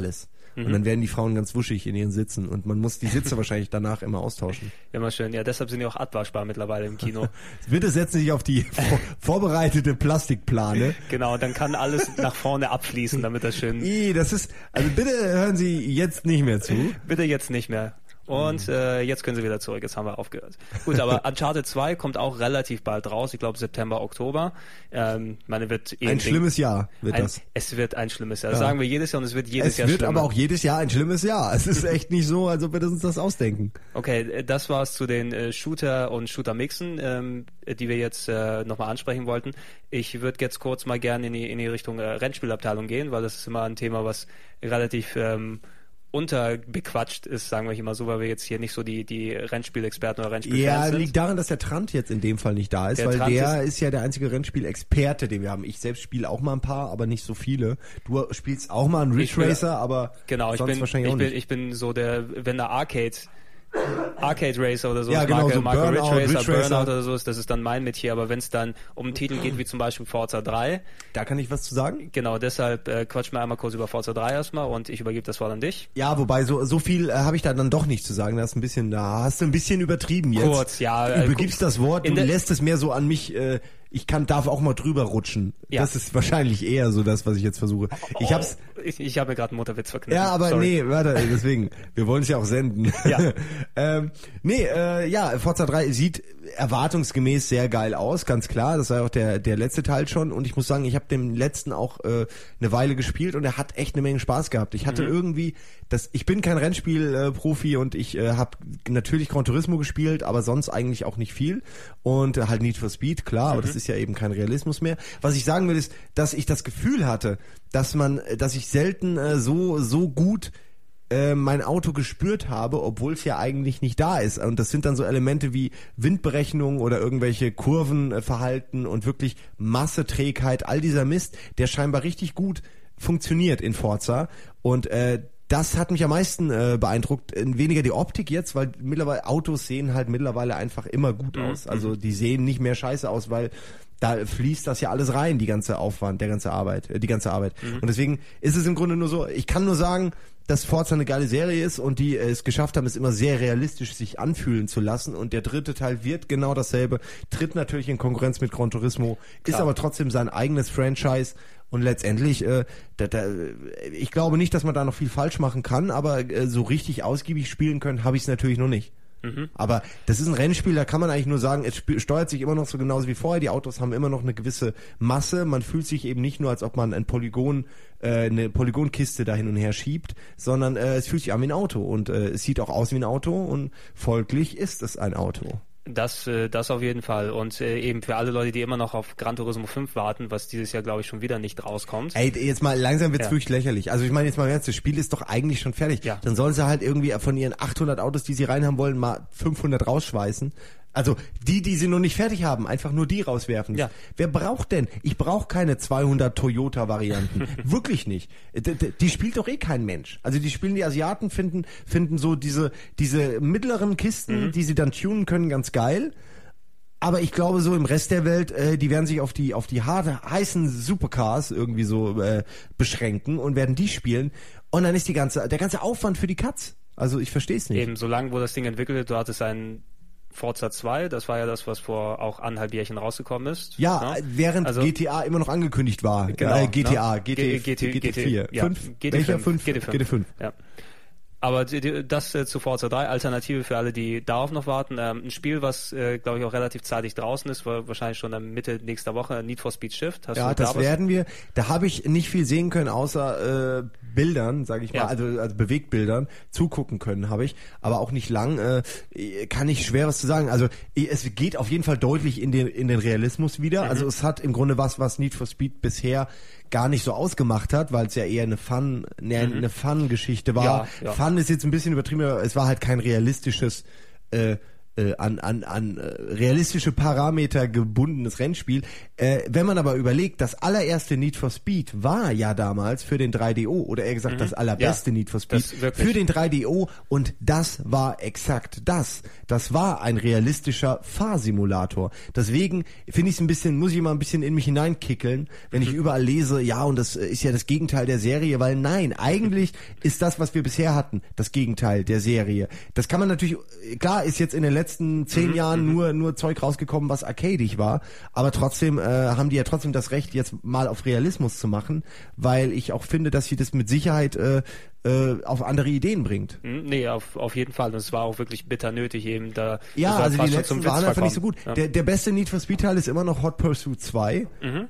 Speaker 2: Und dann werden die Frauen ganz wuschig in ihren Sitzen und man muss die Sitze wahrscheinlich danach immer austauschen.
Speaker 1: Immer schön. Ja, deshalb sind die auch abwaschbar mittlerweile im Kino.
Speaker 2: Bitte setzen Sie sich auf die vorbereitete Plastikplane.
Speaker 1: Genau, dann kann alles nach vorne abfließen, damit das schön...
Speaker 2: Das ist, also bitte hören Sie jetzt nicht mehr zu.
Speaker 1: Bitte jetzt nicht mehr. Und jetzt können sie wieder zurück, jetzt haben wir aufgehört. Gut, aber Uncharted 2 kommt auch relativ bald raus, ich glaube September, Oktober. Wird
Speaker 2: ein schlimmes Jahr wird das.
Speaker 1: Es wird ein schlimmes Jahr. Das sagen wir jedes Jahr und es wird jedes Jahr
Speaker 2: schlimmer. Es wird
Speaker 1: schlimmer.
Speaker 2: aber auch jedes Jahr ein schlimmes Jahr. Es ist echt nicht so, als ob wir uns das ausdenken.
Speaker 1: Okay, das war's zu den Shooter und Shooter-Mixen, die wir jetzt nochmal ansprechen wollten. Ich würde jetzt kurz mal gerne in die Richtung Rennspielabteilung gehen, weil das ist immer ein Thema, was relativ... unterbequatscht ist, sagen wir hier mal so, weil wir jetzt hier nicht so die Rennspielexperten oder Rennspielfans sind.
Speaker 2: Ja, liegt daran, dass der Trant jetzt in dem Fall nicht da ist, weil der ist ja der einzige Rennspielexperte, den wir haben. Ich selbst spiele auch mal ein paar, aber nicht so viele. Du spielst auch mal einen Ridge Racer, aber
Speaker 1: genau,
Speaker 2: sonst wahrscheinlich auch nicht.
Speaker 1: Ich bin so wenn der Arcade Racer oder so,
Speaker 2: ja, genau, so
Speaker 1: Marke
Speaker 2: Burnout,
Speaker 1: Ridge Racer, Burnout oder so ist, das ist dann mein Metier, aber wenn es dann um einen Titel geht, wie zum Beispiel Forza 3.
Speaker 2: Da kann ich was zu sagen?
Speaker 1: Genau, deshalb quatschen wir einmal kurz über Forza 3 erstmal und ich übergebe das Wort an dich.
Speaker 2: Ja, wobei so viel habe ich da dann doch nicht zu sagen, da hast du ein bisschen übertrieben jetzt.
Speaker 1: Kurz, ja.
Speaker 2: Du übergibst das Wort, du lässt es mehr so an mich, darf auch mal drüber rutschen. Ja. Das ist wahrscheinlich eher so das, was ich jetzt versuche. Ich
Speaker 1: habe mir gerade einen Mutterwitz verknüpft.
Speaker 2: Ja, aber
Speaker 1: sorry.
Speaker 2: Warte, deswegen, wir wollen es ja auch senden.
Speaker 1: Ja.
Speaker 2: Forza 3 sieht erwartungsgemäß sehr geil aus, ganz klar. Das war ja auch der letzte Teil schon. Und ich muss sagen, ich habe den letzten auch eine Weile gespielt und er hat echt eine Menge Spaß gehabt. Ich hatte irgendwie, ich bin kein Rennspiel-Profi und ich habe natürlich Gran Turismo gespielt, aber sonst eigentlich auch nicht viel. Und halt Need for Speed, klar, aber das ist ja eben kein Realismus mehr. Was ich sagen will, ist, dass ich das Gefühl hatte, dass ich selten so gut mein Auto gespürt habe, obwohl es ja eigentlich nicht da ist. Und das sind dann so Elemente wie Windberechnung oder irgendwelche Kurvenverhalten und wirklich Masse, Trägheit, all dieser Mist, der scheinbar richtig gut funktioniert in Forza. Und das hat mich am meisten beeindruckt. Weniger die Optik jetzt, weil mittlerweile Autos sehen halt mittlerweile einfach immer gut aus. Also die sehen nicht mehr scheiße aus, weil da fließt das ja alles rein, die ganze Arbeit. Und deswegen ist es im Grunde nur so, ich kann nur sagen, dass Forza eine geile Serie ist und die es geschafft haben, es immer sehr realistisch sich anfühlen zu lassen. Und der dritte Teil wird genau dasselbe, tritt natürlich in Konkurrenz mit Gran Turismo, ist aber trotzdem sein eigenes Franchise. Und letztendlich, ich glaube nicht, dass man da noch viel falsch machen kann, aber so richtig ausgiebig spielen können, habe ich es natürlich noch nicht. Aber das ist ein Rennspiel, da kann man eigentlich nur sagen, es steuert sich immer noch so genauso wie vorher. Die Autos haben immer noch eine gewisse Masse. Man fühlt sich eben nicht nur, als ob man eine Polygonkiste da hin und her schiebt, sondern es fühlt sich an wie ein Auto und es sieht auch aus wie ein Auto und folglich ist es ein Auto.
Speaker 1: Das auf jeden Fall. Und eben für alle Leute, die immer noch auf Gran Turismo 5 warten, was dieses Jahr, glaube ich, schon wieder nicht rauskommt.
Speaker 2: Ey, jetzt mal langsam wird's wirklich lächerlich. Also ich meine jetzt mal ernst, das Spiel ist doch eigentlich schon fertig. Ja. Dann sollen sie halt irgendwie von ihren 800 Autos, die sie reinhaben wollen, mal 500 rausschweißen. Also die sie noch nicht fertig haben, einfach nur die rauswerfen. Ja. Wer braucht denn? Ich brauche keine 200 Toyota-Varianten. Wirklich nicht. Die spielt doch eh kein Mensch. Also die Asiaten finden so diese mittleren Kisten, die sie dann tunen können, ganz geil. Aber ich glaube so im Rest der Welt, die werden sich auf die heißen Supercars irgendwie so beschränken und werden die spielen. Und dann ist der ganze Aufwand für die Katz. Also ich verstehe es nicht.
Speaker 1: Eben, solange wo das Ding entwickelt wird, du hattest einen Forza 2, das war ja das, was vor auch 1,5 Jährchen rausgekommen ist.
Speaker 2: Ja, ne? Während GTA immer noch angekündigt war.
Speaker 1: Genau,
Speaker 2: GT4.
Speaker 1: Ja,
Speaker 2: 5?
Speaker 1: GT5. Ja. Aber das zu Forza 3, Alternative für alle, die darauf noch warten. Ein Spiel, was, glaube ich, auch relativ zeitig draußen ist, wahrscheinlich schon Mitte nächster Woche, Need for Speed Shift.
Speaker 2: Das werden wir. Da habe ich nicht viel sehen können, außer Bildern, sage ich mal, also Bewegtbildern. Zugucken können habe ich, aber auch nicht lang. Kann ich schwer was zu sagen. Also es geht auf jeden Fall deutlich in den Realismus wieder. Also es hat im Grunde was Need for Speed bisher gar nicht so ausgemacht hat, weil es ja eher eine Fun-Geschichte war. Ja. Fun ist jetzt ein bisschen übertrieben, aber es war halt kein realistisches realistische Parameter gebundenes Rennspiel. Wenn man aber überlegt, das allererste Need for Speed war ja damals für den 3DO oder eher gesagt das allerbeste Need for Speed für den 3DO und das war exakt das. Das war ein realistischer Fahrsimulator. Deswegen finde ich es ein bisschen, muss ich mal ein bisschen in mich hineinkickeln, wenn ich überall lese, ja und das ist ja das Gegenteil der Serie, weil nein, eigentlich ist das, was wir bisher hatten, das Gegenteil der Serie. Das kann man natürlich, klar ist jetzt in den letzten 10 Jahren nur Zeug rausgekommen, was arcadig war, aber trotzdem haben die ja trotzdem das Recht, jetzt mal auf Realismus zu machen, weil ich auch finde, dass sie das mit Sicherheit auf andere Ideen bringt.
Speaker 1: Nee, auf jeden Fall. Und es war auch wirklich bitter nötig eben da.
Speaker 2: Ja, also die letzten waren einfach nicht so gut. Ja. Der beste Need for Speed Teil ist immer noch Hot Pursuit 2.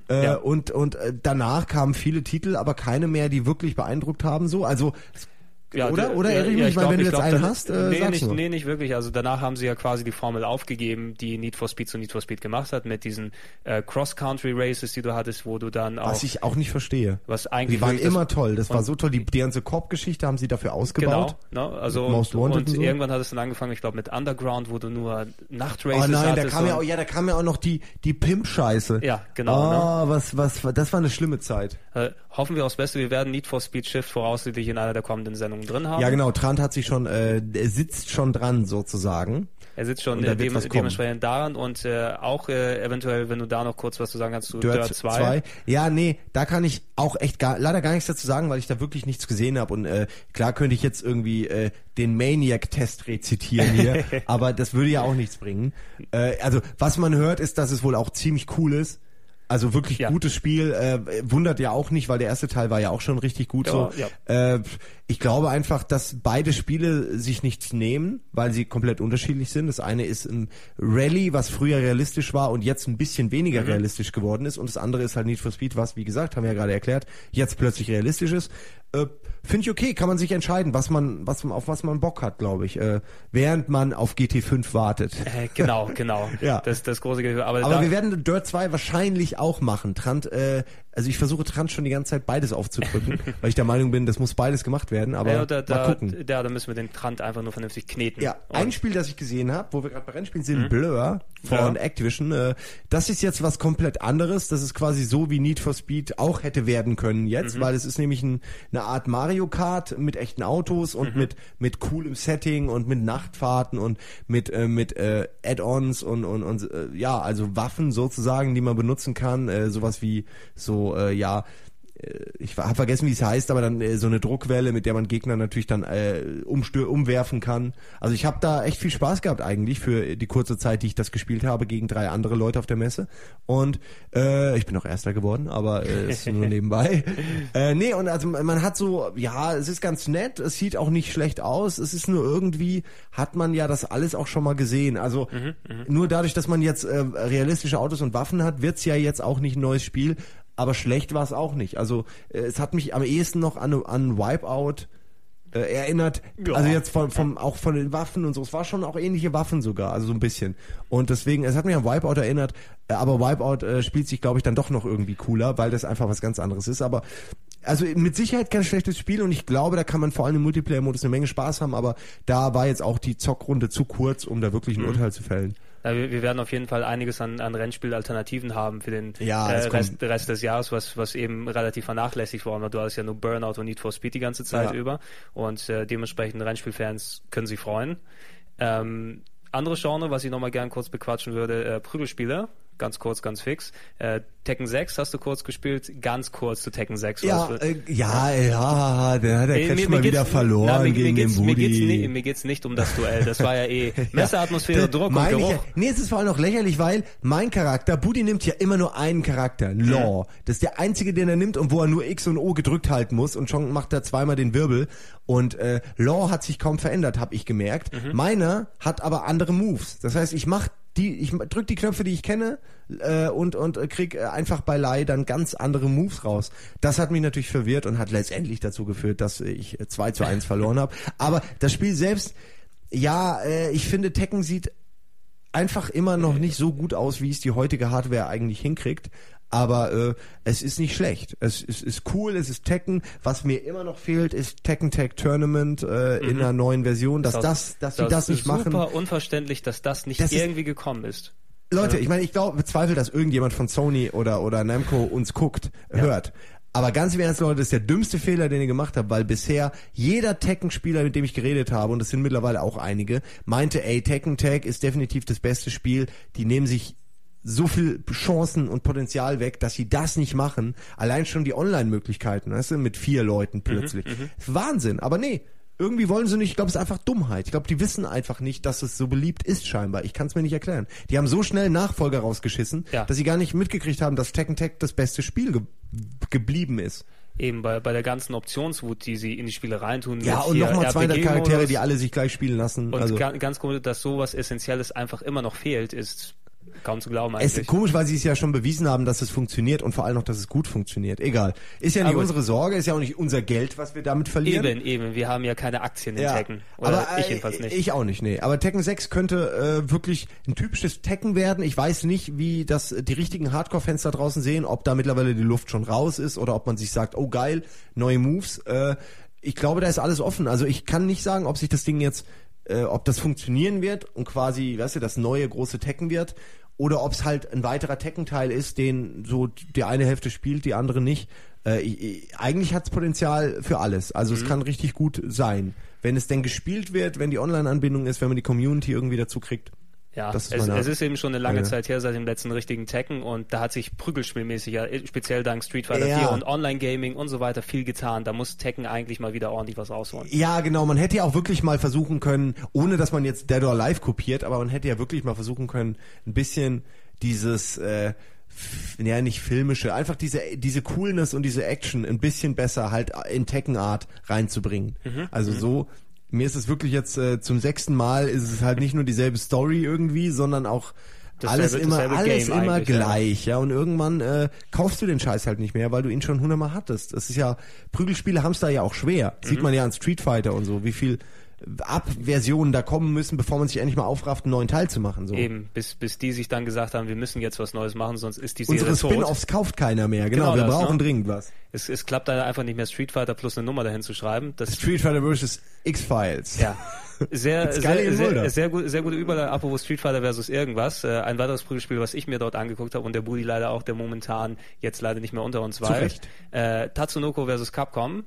Speaker 2: Und danach kamen viele Titel, aber keine mehr, die wirklich beeindruckt haben, so. Also,
Speaker 1: ja,
Speaker 2: oder erinnere ich mich, weil wenn du jetzt einen hast, sagst du.
Speaker 1: Nee, nicht wirklich. Also danach haben sie ja quasi die Formel aufgegeben, die Need for Speed zu Need for Speed gemacht hat, mit diesen Cross-Country-Races, die du hattest, wo du dann auch...
Speaker 2: Was ich auch nicht verstehe.
Speaker 1: Was eigentlich
Speaker 2: die waren immer toll. Das war so toll. Die ganze Korb-Geschichte haben sie dafür ausgebaut.
Speaker 1: Genau. Also
Speaker 2: Most Wanted und so.
Speaker 1: Irgendwann hat es dann angefangen, ich glaube, mit Underground, wo du nur Nachtraces
Speaker 2: hattest. Oh nein,
Speaker 1: hattest.
Speaker 2: da kam ja auch noch die Pimp-Scheiße.
Speaker 1: Ja, genau.
Speaker 2: Das war eine schlimme Zeit.
Speaker 1: Hoffen wir aufs Beste. Wir werden Need for Speed Shift voraussichtlich in einer der kommenden Sendungen drin haben.
Speaker 2: Ja, genau. Trant hat sich schon, sitzt schon dran sozusagen.
Speaker 1: Er sitzt schon dementsprechend daran und auch eventuell, wenn du da noch kurz was zu sagen kannst zu Dirt 2.
Speaker 2: Ja, nee, da kann ich auch echt leider gar nichts dazu sagen, weil ich da wirklich nichts gesehen habe und klar könnte ich jetzt irgendwie den Maniac-Test rezitieren hier, aber das würde ja auch nichts bringen. Also was man hört, ist, dass es wohl auch ziemlich cool ist. Also wirklich gutes Spiel, wundert ja auch nicht, weil der erste Teil war ja auch schon richtig gut so. Ja. Ich glaube einfach, dass beide Spiele sich nichts nehmen, weil sie komplett unterschiedlich sind. Das eine ist ein Rally, was früher realistisch war und jetzt ein bisschen weniger realistisch geworden ist. Und das andere ist halt Need for Speed, was, wie gesagt, haben wir ja gerade erklärt, jetzt plötzlich realistisch ist. Finde ich okay, kann man sich entscheiden, auf was man Bock hat, glaube ich, während man auf GT5 wartet.
Speaker 1: Genau.
Speaker 2: Ja.
Speaker 1: Das große Gefühl.
Speaker 2: Aber wir werden Dirt 2 wahrscheinlich auch machen. Trant, also ich versuche Trant schon die ganze Zeit beides aufzudrücken, weil ich der Meinung bin, das muss beides gemacht werden, aber mal gucken.
Speaker 1: Da müssen wir den Trant einfach nur vernünftig kneten.
Speaker 2: Ja, ein Spiel, das ich gesehen habe, wo wir gerade bei Rennspielen sind, Blur von Activision, das ist jetzt was komplett anderes, das ist quasi so, wie Need for Speed auch hätte werden können jetzt, weil es ist nämlich eine Art Mario Kart mit echten Autos und mit coolem Setting und mit Nachtfahrten und mit Add-ons und ja, also Waffen sozusagen, die man benutzen kann, sowas wie so, ich habe vergessen, wie es heißt, aber dann so eine Druckwelle, mit der man Gegner natürlich dann umwerfen kann. Also ich habe da echt viel Spaß gehabt eigentlich für die kurze Zeit, die ich das gespielt habe, gegen 3 andere Leute auf der Messe. Und ich bin auch Erster geworden, aber ist nur nebenbei. Nee, und also man hat so, ja, es ist ganz nett, es sieht auch nicht schlecht aus, es ist nur irgendwie, hat man ja das alles auch schon mal gesehen. Also nur dadurch, dass man jetzt realistische Autos und Waffen hat, wird's ja jetzt auch nicht ein neues Spiel. Aber schlecht war es auch nicht. Also es hat mich am ehesten noch an Wipeout erinnert. Ja. Also jetzt auch von den Waffen und so. Es war schon auch ähnliche Waffen sogar, also so ein bisschen. Und deswegen, es hat mich an Wipeout erinnert. Aber Wipeout spielt sich, glaube ich, dann doch noch irgendwie cooler, weil das einfach was ganz anderes ist. Aber also mit Sicherheit kein schlechtes Spiel und ich glaube, da kann man vor allem im Multiplayer-Modus eine Menge Spaß haben. Aber da war jetzt auch die Zockrunde zu kurz, um da wirklich ein Urteil zu fällen.
Speaker 1: Ja, wir werden auf jeden Fall einiges an Rennspielalternativen haben für den Rest des Jahres, was eben relativ vernachlässigt worden war. Du hast ja nur Burnout und Need for Speed die ganze Zeit über und dementsprechend Rennspielfans können sich freuen. Andere Genre, was ich nochmal gern kurz bequatschen würde, Prügelspiele. Ganz kurz, ganz fix. Tekken 6 hast du kurz gespielt, ganz kurz zu Tekken 6.
Speaker 2: Ja, der hat der Kretschmer wieder verloren gegen den Budi.
Speaker 1: Mir geht's nicht um das Duell, das war ja Messeratmosphäre, Druck und Geruch.
Speaker 2: Nee, es ist vor allem noch lächerlich, weil mein Charakter, Budi nimmt ja immer nur einen Charakter, Law. Das ist der einzige, den er nimmt und wo er nur X und O gedrückt halten muss und schon macht er zweimal den Wirbel. Und Law hat sich kaum verändert, habe ich gemerkt. Meiner hat aber andere Moves. Das heißt, ich drück die Knöpfe, die ich kenne, und krieg einfach bei Lai dann ganz andere Moves raus. Das hat mich natürlich verwirrt und hat letztendlich dazu geführt, dass ich 2:1 verloren habe. Aber das Spiel selbst, ich finde, Tekken sieht einfach immer noch nicht so gut aus, wie es die heutige Hardware eigentlich hinkriegt. aber es ist nicht schlecht. Es ist cool, es ist Tekken. Was mir immer noch fehlt, ist Tekken Tag Tournament in einer neuen Version, dass die das nicht machen.
Speaker 1: Super unverständlich, dass das nicht irgendwie gekommen ist.
Speaker 2: Leute, ich meine, ich bezweifle, dass irgendjemand von Sony oder Namco uns hört. Aber ganz im Ernst, Leute, das ist der dümmste Fehler, den ihr gemacht habt, weil bisher jeder Tekken-Spieler, mit dem ich geredet habe, und das sind mittlerweile auch einige, meinte, Tekken Tag ist definitiv das beste Spiel. Die nehmen sich so viel Chancen und Potenzial weg, dass sie das nicht machen. Allein schon die Online-Möglichkeiten, weißt du, mit 4 Leuten plötzlich. Wahnsinn, aber nee. Irgendwie wollen sie nicht, ich glaube, es ist einfach Dummheit. Ich glaube, die wissen einfach nicht, dass es so beliebt ist scheinbar. Ich kann es mir nicht erklären. Die haben so schnell Nachfolger rausgeschissen, dass sie gar nicht mitgekriegt haben, dass Tekken Tag das beste Spiel geblieben ist.
Speaker 1: Eben bei der ganzen Optionswut, die sie in die Spiele reintun.
Speaker 2: Ja, und nochmal 200 Charaktere, die alle sich gleich spielen lassen.
Speaker 1: Und ganz komisch, dass sowas Essentielles einfach immer noch fehlt, ist kaum zu glauben eigentlich.
Speaker 2: Es ist komisch, weil sie es ja schon bewiesen haben, dass es funktioniert und vor allem noch, dass es gut funktioniert. Egal. Ist ja nicht unsere Sorge, ist ja auch nicht unser Geld, was wir damit verlieren.
Speaker 1: Eben. Wir haben ja keine Aktien in Tekken.
Speaker 2: Oder aber ich jedenfalls nicht. Ich auch nicht, nee. Aber Tekken 6 könnte wirklich ein typisches Tekken werden. Ich weiß nicht, wie das die richtigen Hardcore-Fans da draußen sehen, ob da mittlerweile die Luft schon raus ist oder ob man sich sagt, oh geil, neue Moves. Ich glaube, da ist alles offen. Also ich kann nicht sagen, ob sich das Ding jetzt, ob das funktionieren wird und quasi, weißt du, das neue große Tekken wird. Oder ob es halt ein weiterer Tekken-Teil ist, den so die eine Hälfte spielt, die andere nicht. Eigentlich hat es Potenzial für alles. Also es kann richtig gut sein. Wenn es denn gespielt wird, wenn die Online-Anbindung ist, wenn man die Community irgendwie dazu kriegt.
Speaker 1: Ja, es ist eben schon eine lange Zeit her, seit dem letzten richtigen Tekken, und da hat sich prügelspielmäßig, speziell dank Street Fighter 4 und Online-Gaming und so weiter, viel getan. Da muss Tekken eigentlich mal wieder ordentlich was rausholen. Ja,
Speaker 2: genau. Man hätte ja auch wirklich mal versuchen können, ohne dass man jetzt Dead or Alive kopiert, aber man hätte ja wirklich mal versuchen können, ein bisschen dieses, nicht filmische, einfach diese Coolness und diese Action ein bisschen besser halt in Tekken-Art reinzubringen. Also so... Mir ist es wirklich jetzt zum 6. Mal ist es halt nicht nur dieselbe Story irgendwie, sondern auch alles immer gleich, ja. Und irgendwann kaufst du den Scheiß halt nicht mehr, weil du ihn schon 100-mal hattest. Das ist ja, Prügelspiele haben's da ja auch schwer. Sieht man ja an Street Fighter und so, wie viel Abversionen da kommen müssen, bevor man sich endlich mal aufrafft, einen neuen Teil zu machen. So.
Speaker 1: Eben, bis die sich dann gesagt haben, wir müssen jetzt was Neues machen, sonst ist die Serie
Speaker 2: tot. Unsere Spin-Offs kauft keiner mehr, genau wir brauchen dringend was.
Speaker 1: Es klappt da einfach nicht mehr, Street Fighter plus eine Nummer dahin zu schreiben.
Speaker 2: Street Fighter vs. X-Files.
Speaker 1: Ja. Sehr gute Überleitung, apropos Street Fighter versus irgendwas. Ein weiteres Prügelspiel, was ich mir dort angeguckt habe und der Budi leider auch, der momentan jetzt leider nicht mehr unter uns war. Tatsunoko versus Capcom.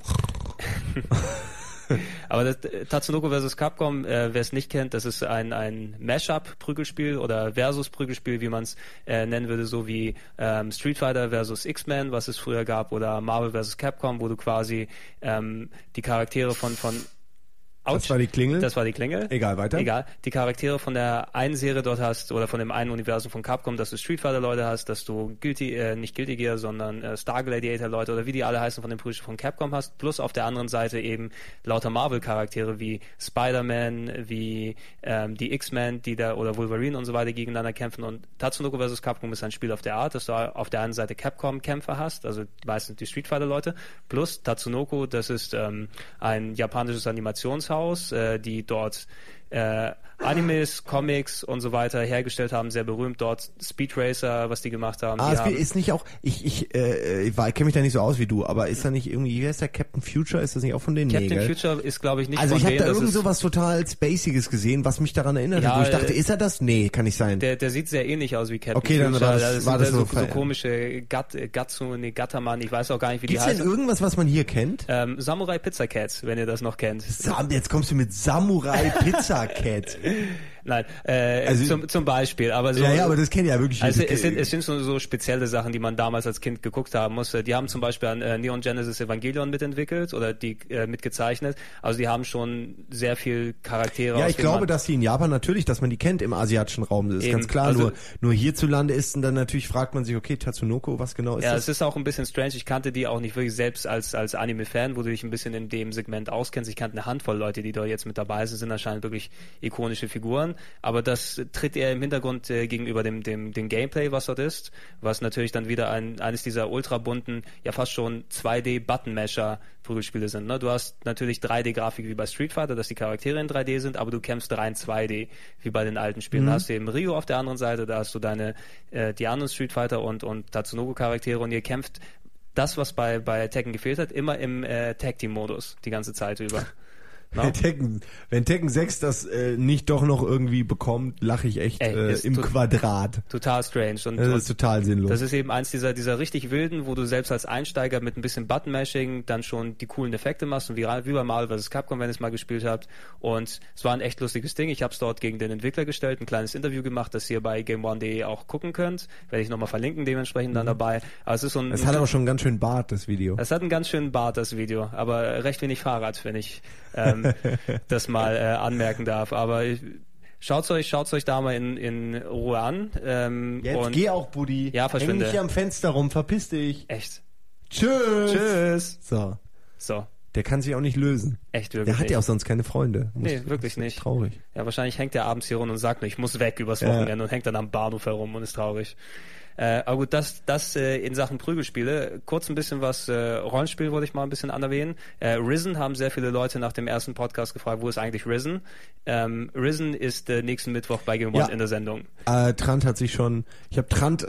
Speaker 1: Aber das Tatsunoko vs. Capcom, wer es nicht kennt, das ist ein Mashup-Prügelspiel oder Versus-Prügelspiel, wie man es nennen würde, so wie Street Fighter vs. X-Men, was es früher gab, oder Marvel vs. Capcom, wo du quasi die Charaktere von
Speaker 2: Das war die Klingel?
Speaker 1: Das war die Klingel.
Speaker 2: Egal, weiter.
Speaker 1: Egal. Die Charaktere von der einen Serie dort hast, oder von dem einen Universum von Capcom, dass du Street Fighter Leute hast, dass du nicht Guilty Gear, sondern Star Gladiator Leute oder wie die alle heißen von den Prügelspielen von Capcom hast, plus auf der anderen Seite eben lauter Marvel Charaktere wie Spider-Man, wie die X-Men, die da, oder Wolverine und so weiter gegeneinander kämpfen. Und Tatsunoko vs. Capcom ist ein Spiel auf der Art, dass du auf der einen Seite Capcom Kämpfer hast, also meistens die Street Fighter Leute, plus Tatsunoko, das ist ein japanisches Animationshaus, die dort Animes, Comics und so weiter hergestellt haben, sehr berühmt dort. Speed Racer, was die gemacht haben.
Speaker 2: Ist nicht auch, ich kenne mich da nicht so aus wie du, aber ist da nicht irgendwie, wie heißt der, Captain Future, ist das nicht auch von denen?
Speaker 1: Captain Future ist, glaube ich, nicht
Speaker 2: von denen. Also ich habe da irgend
Speaker 1: so
Speaker 2: was total Spaciges gesehen, was mich daran erinnert hat, wo ich dachte, ist er das? Nee, kann nicht sein.
Speaker 1: Der sieht sehr ähnlich aus wie Captain
Speaker 2: Future. Okay, dann war das
Speaker 1: so komische Gattermann, ich weiß auch gar nicht, wie die heißen.
Speaker 2: Gibt's denn irgendwas, was man hier kennt?
Speaker 1: Samurai Pizza Cats, wenn ihr das noch kennt.
Speaker 2: Jetzt kommst du mit Samurai Pizza Cat.
Speaker 1: Nein, also, zum Beispiel. Aber so,
Speaker 2: ja, aber das kennt ja wirklich.
Speaker 1: Also es sind so spezielle Sachen, die man damals als Kind geguckt haben muss. Die haben zum Beispiel an Neon Genesis Evangelion mitentwickelt oder die mitgezeichnet. Also die haben schon sehr viel Charaktere.
Speaker 2: Ja, ich glaube, dass die in Japan natürlich, dass man die kennt im asiatischen Raum. Das ist ganz klar. Also, nur hierzulande ist dann natürlich, fragt man sich, okay, Tatsunoko, was genau ist das?
Speaker 1: Ja, es ist auch ein bisschen strange. Ich kannte die auch nicht wirklich selbst als Anime-Fan, wo du dich ein bisschen in dem Segment auskennst. Ich kannte eine Handvoll Leute, die da jetzt mit dabei sind anscheinend wirklich ikonische Figuren. verändern, aber das tritt eher im Hintergrund gegenüber dem Gameplay, was dort ist, was natürlich dann wieder eines dieser ultrabunten, ja fast schon 2D-Button-Masher-Prügelspiele sind. Ne? Du hast natürlich 3D-Grafik wie bei Street Fighter, dass die Charaktere in 3D sind, aber du kämpfst rein 2D, wie bei den alten Spielen. Da hast du eben Ryu auf der anderen Seite, da hast du die anderen Street Fighter und Tatsunoko-Charaktere und ihr kämpft das, was bei Tekken gefehlt hat, immer im Tag-Team-Modus, die ganze Zeit über. No?
Speaker 2: Wenn Tekken 6 das nicht doch noch irgendwie bekommt, lache ich echt im Quadrat.
Speaker 1: Total strange. Und
Speaker 2: das ist total sinnlos.
Speaker 1: Das ist eben eins dieser richtig wilden, wo du selbst als Einsteiger mit ein bisschen Button-Mashing dann schon die coolen Effekte machst und wie bei Marvel vs. Capcom, wenn ihr es mal gespielt habt. Und es war ein echt lustiges Ding. Ich habe es dort gegen den Entwickler gestellt, ein kleines Interview gemacht, das ihr bei GameOne.de auch gucken könnt. Werde ich nochmal verlinken, dementsprechend dann dabei. Aber es ist
Speaker 2: es hat aber schon einen ganz schönen Bart, das Video.
Speaker 1: Es hat einen ganz schönen Bart, das Video. Aber recht wenig Fahrrad, wenn ich das mal anmerken darf. Aber schaut's euch da mal in Ruhe an.
Speaker 2: Jetzt
Speaker 1: und
Speaker 2: geh auch, Buddy.
Speaker 1: Ja, verschwinde.
Speaker 2: Häng nicht hier am Fenster rum, verpiss dich.
Speaker 1: Echt.
Speaker 2: Tschüss. So. Der kann sich auch nicht lösen.
Speaker 1: Echt, wirklich.
Speaker 2: Der hat ja auch sonst keine Freunde.
Speaker 1: Wirklich nicht.
Speaker 2: Traurig.
Speaker 1: Ja, wahrscheinlich hängt der abends hier rum und sagt nur, ich muss weg übers Wochenende und hängt dann am Bahnhof herum und ist traurig. Aber gut, das in Sachen Prügelspiele. Kurz ein bisschen was Rollenspiel wollte ich mal ein bisschen erwähnen. Risen haben sehr viele Leute nach dem ersten Podcast gefragt, wo ist eigentlich Risen? Risen ist nächsten Mittwoch bei Game One in der Sendung.
Speaker 2: Trant hat sich schon... Ich habe Trant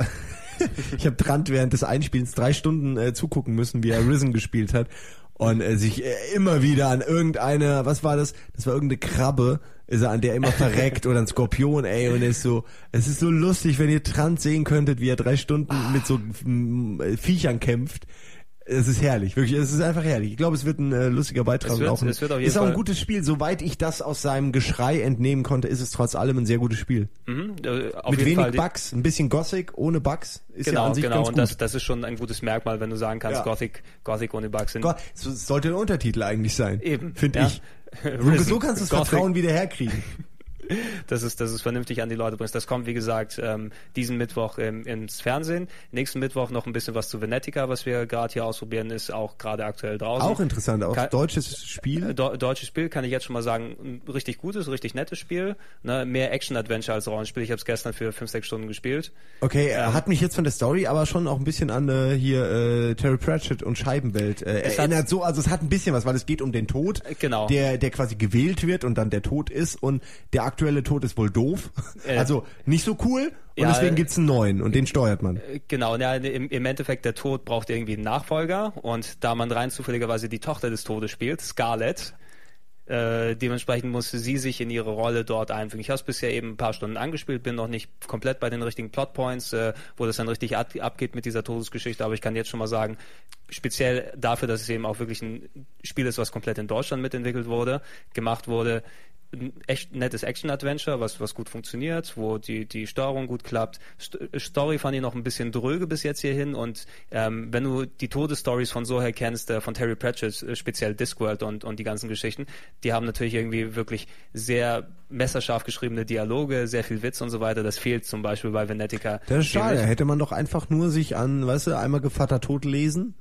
Speaker 2: während des Einspielens 3 Stunden zugucken müssen, wie er Risen gespielt hat. Und sich immer wieder an irgendeine, was war das? Das war irgendeine Krabbe, ist er an der immer verreckt oder ein Skorpion, ey, und es ist so lustig, wenn ihr Trant sehen könntet, wie er 3 Stunden mit so Viechern kämpft. Es ist herrlich, wirklich, es ist einfach herrlich. Ich glaube, es wird ein lustiger Beitrag. Es wird auf jeden ist auch ein gutes Spiel. Soweit ich das aus seinem Geschrei entnehmen konnte, ist es trotz allem ein sehr gutes Spiel.
Speaker 1: Mit
Speaker 2: wenig Bugs, ein bisschen Gothic, ohne Bugs. Ist ja an sich ganz gut.
Speaker 1: Und das ist schon ein gutes Merkmal, wenn du sagen kannst, Gothic ohne Bugs sind.
Speaker 2: Das sollte ein Untertitel eigentlich sein.
Speaker 1: Eben.
Speaker 2: Finde ich. So kannst du das Vertrauen wieder herkriegen.
Speaker 1: dass es vernünftig an die Leute bringst. Das kommt, wie gesagt, diesen Mittwoch ins Fernsehen. Nächsten Mittwoch noch ein bisschen was zu Venetica, was wir gerade hier ausprobieren, ist auch gerade aktuell draußen.
Speaker 2: Auch interessant, auch deutsches Spiel.
Speaker 1: Deutsches Spiel, kann ich jetzt schon mal sagen, ein richtig gutes, richtig nettes Spiel. Ne? Mehr Action-Adventure als Rollenspiel. Ich habe es gestern für 5-6 Stunden gespielt.
Speaker 2: Okay, hat mich jetzt von der Story aber schon auch ein bisschen an Terry Pratchett und Scheibenwelt erinnert. Also es hat ein bisschen was, weil es geht um den Tod, der quasi gewählt wird und dann der Tod ist, und der aktuelle Tod ist wohl doof. Also nicht so cool. Und deswegen gibt's einen neuen und den steuert man.
Speaker 1: Genau, ja, im Endeffekt der Tod braucht irgendwie einen Nachfolger, und da man rein zufälligerweise die Tochter des Todes spielt, Scarlett, dementsprechend musste sie sich in ihre Rolle dort einfügen. Ich habe es bisher eben ein paar Stunden angespielt, bin noch nicht komplett bei den richtigen Plotpoints, wo das dann richtig abgeht mit dieser Todesgeschichte, aber ich kann jetzt schon mal sagen, speziell dafür, dass es eben auch wirklich ein Spiel ist, was komplett in Deutschland gemacht wurde, ein echt nettes Action-Adventure, was gut funktioniert, wo die Steuerung gut klappt. Story fand ich noch ein bisschen dröge bis jetzt hierhin, und wenn du die Todesstories von Soher kennst, von Terry Pratchett, speziell Discworld und die ganzen Geschichten, die haben natürlich irgendwie wirklich sehr messerscharf geschriebene Dialoge, sehr viel Witz und so weiter. Das fehlt zum Beispiel bei Venetica.
Speaker 2: Das ist schade. Hätte man doch einfach nur sich an, einmal Gevatter Tod lesen.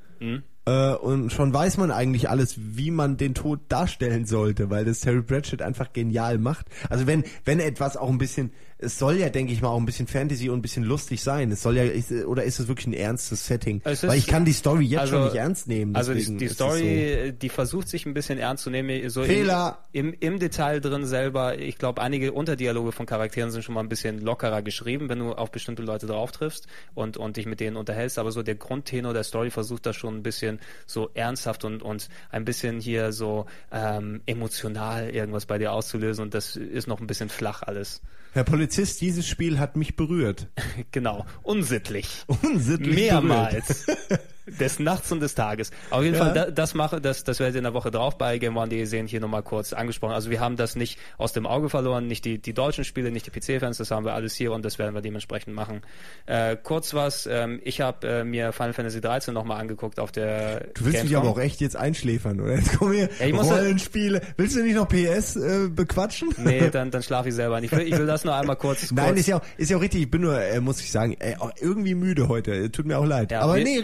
Speaker 2: Und schon weiß man eigentlich alles, wie man den Tod darstellen sollte, weil das Terry Pratchett einfach genial macht. Also wenn etwas auch ein bisschen, es soll ja, denke ich mal, auch ein bisschen Fantasy und ein bisschen lustig sein. Es soll ja, oder ist es wirklich ein ernstes Setting? Weil ich kann die Story jetzt schon nicht ernst nehmen.
Speaker 1: Also die Story, die versucht sich ein bisschen ernst zu nehmen. So
Speaker 2: Fehler!
Speaker 1: Im Detail drin selber. Ich glaube, einige Unterdialoge von Charakteren sind schon mal ein bisschen lockerer geschrieben, wenn du auf bestimmte Leute drauf triffst und dich mit denen unterhältst. Aber so der Grundtenor der Story versucht das schon ein bisschen so ernsthaft und ein bisschen hier so emotional irgendwas bei dir auszulösen, und das ist noch ein bisschen flach alles.
Speaker 2: Herr Polizist, dieses Spiel hat mich berührt.
Speaker 1: Genau, unsittlich.
Speaker 2: Unsittlich
Speaker 1: mehrmals. Des Nachts und des Tages. Auf jeden Fall, das werdet ihr in der Woche drauf bei GameOne.de sehen, hier nochmal kurz angesprochen. Also wir haben das nicht aus dem Auge verloren, nicht die deutschen Spiele, nicht die PC-Fans, das haben wir alles hier, und das werden wir dementsprechend machen. Kurz was, ich habe mir Final Fantasy 13 nochmal angeguckt auf der
Speaker 2: Du willst mich aber auch echt jetzt einschläfern, oder? Jetzt kommen hier Rollenspiele. Willst du nicht noch PS bequatschen?
Speaker 1: Nee, dann schlafe ich selber nicht. Ich will das nur einmal kurz.
Speaker 2: Nein, ist ja auch richtig. Ich bin nur, muss ich sagen, irgendwie müde heute. Tut mir auch leid. Ja, aber rede.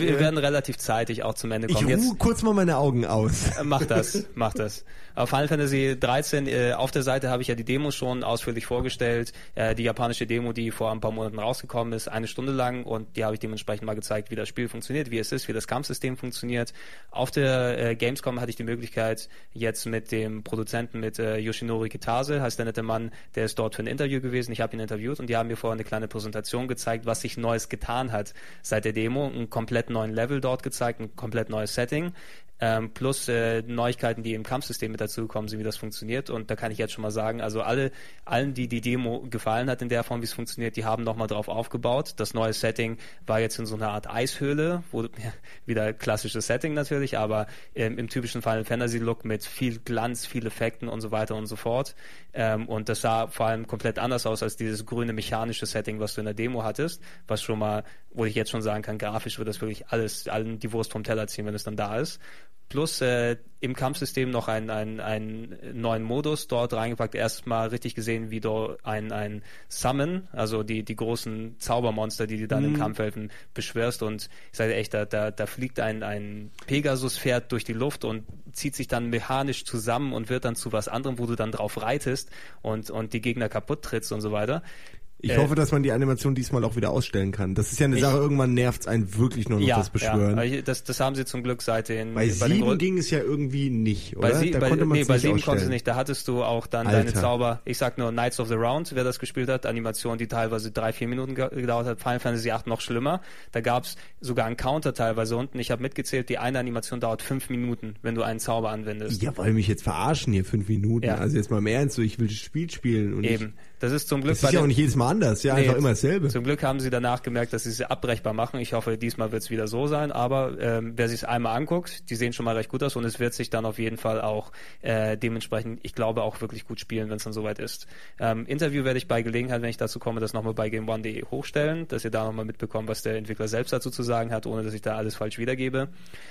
Speaker 1: wir werden relativ zeitig auch zum Ende kommen.
Speaker 2: Ich ruhe kurz mal meine Augen aus.
Speaker 1: Mach das. Aber Final Fantasy 13, auf der Seite habe ich ja die Demo schon ausführlich vorgestellt. Die japanische Demo, die vor ein paar Monaten rausgekommen ist, 1 Stunde lang, und die habe ich dementsprechend mal gezeigt, wie das Spiel funktioniert, wie es ist, wie das Kampfsystem funktioniert. Auf der Gamescom hatte ich die Möglichkeit, jetzt mit dem Produzenten, mit Yoshinori Kitase, heißt der nette Mann, der ist dort für ein Interview gewesen. Ich habe ihn interviewt und die haben mir vorher eine kleine Präsentation gezeigt, was sich Neues getan hat seit der Demo. Einen komplett neuen Level dort gezeigt, ein komplett neues Setting. Plus Neuigkeiten, die im Kampfsystem mit dazugekommen sind, wie das funktioniert. Und da kann ich jetzt schon mal sagen, also allen, die die Demo gefallen hat in der Form, wie es funktioniert, die haben nochmal drauf aufgebaut. Das neue Setting war jetzt in so einer Art Eishöhle, wo wieder klassisches Setting natürlich, aber im typischen Final Fantasy Look mit viel Glanz, viel Effekten und so weiter und so fort. Und das sah vor allem komplett anders aus als dieses grüne mechanische Setting, was du in der Demo hattest, was schon mal, wo ich jetzt schon sagen kann, grafisch wird das wirklich allen die Wurst vom Teller ziehen, wenn es dann da ist. Plus im Kampfsystem noch einen neuen Modus dort reingepackt. Erstmal richtig gesehen, wie du ein Summon, also die großen Zaubermonster, die du dann im Kampf helfen, beschwörst. Und ich sage echt, da fliegt ein Pegasus-Pferd durch die Luft und zieht sich dann mechanisch zusammen und wird dann zu was anderem, wo du dann drauf reitest und die Gegner kaputt trittst und so weiter.
Speaker 2: Ich hoffe, dass man die Animation diesmal auch wieder ausstellen kann. Das ist ja eine Sache, irgendwann nervt es einen wirklich nur noch, das Beschwören.
Speaker 1: Ja, das haben sie zum Glück seit den...
Speaker 2: Bei 7 ging es ja irgendwie nicht, oder?
Speaker 1: Bei 7 konnte es nicht. Da hattest du auch dann deine Zauber, ich sag nur Knights of the Round, wer das gespielt hat, Animation, die teilweise 3-4 Minuten gedauert hat. Final Fantasy 8 noch schlimmer. Da gab es sogar einen Counter teilweise unten. Ich habe mitgezählt, die eine Animation dauert 5 Minuten, wenn du einen Zauber anwendest.
Speaker 2: Ja, weil mich jetzt verarschen hier 5 Minuten. Ja. Also jetzt mal im Ernst, so, ich will das Spiel spielen. Und
Speaker 1: eben. Das ist zum Glück...
Speaker 2: Das ist ja auch nicht jedes Mal anders, ja, einfach immer dasselbe.
Speaker 1: Zum Glück haben sie danach gemerkt, dass sie es abbrechbar machen. Ich hoffe, diesmal wird es wieder so sein, aber wer sich es einmal anguckt, die sehen schon mal recht gut aus und es wird sich dann auf jeden Fall auch dementsprechend, ich glaube, auch wirklich gut spielen, wenn es dann soweit ist. Interview werde ich bei Gelegenheit, wenn ich dazu komme, das nochmal bei GameOne.de hochstellen, dass ihr da nochmal mitbekommt, was der Entwickler selbst dazu zu sagen hat, ohne dass ich da alles falsch wiedergebe.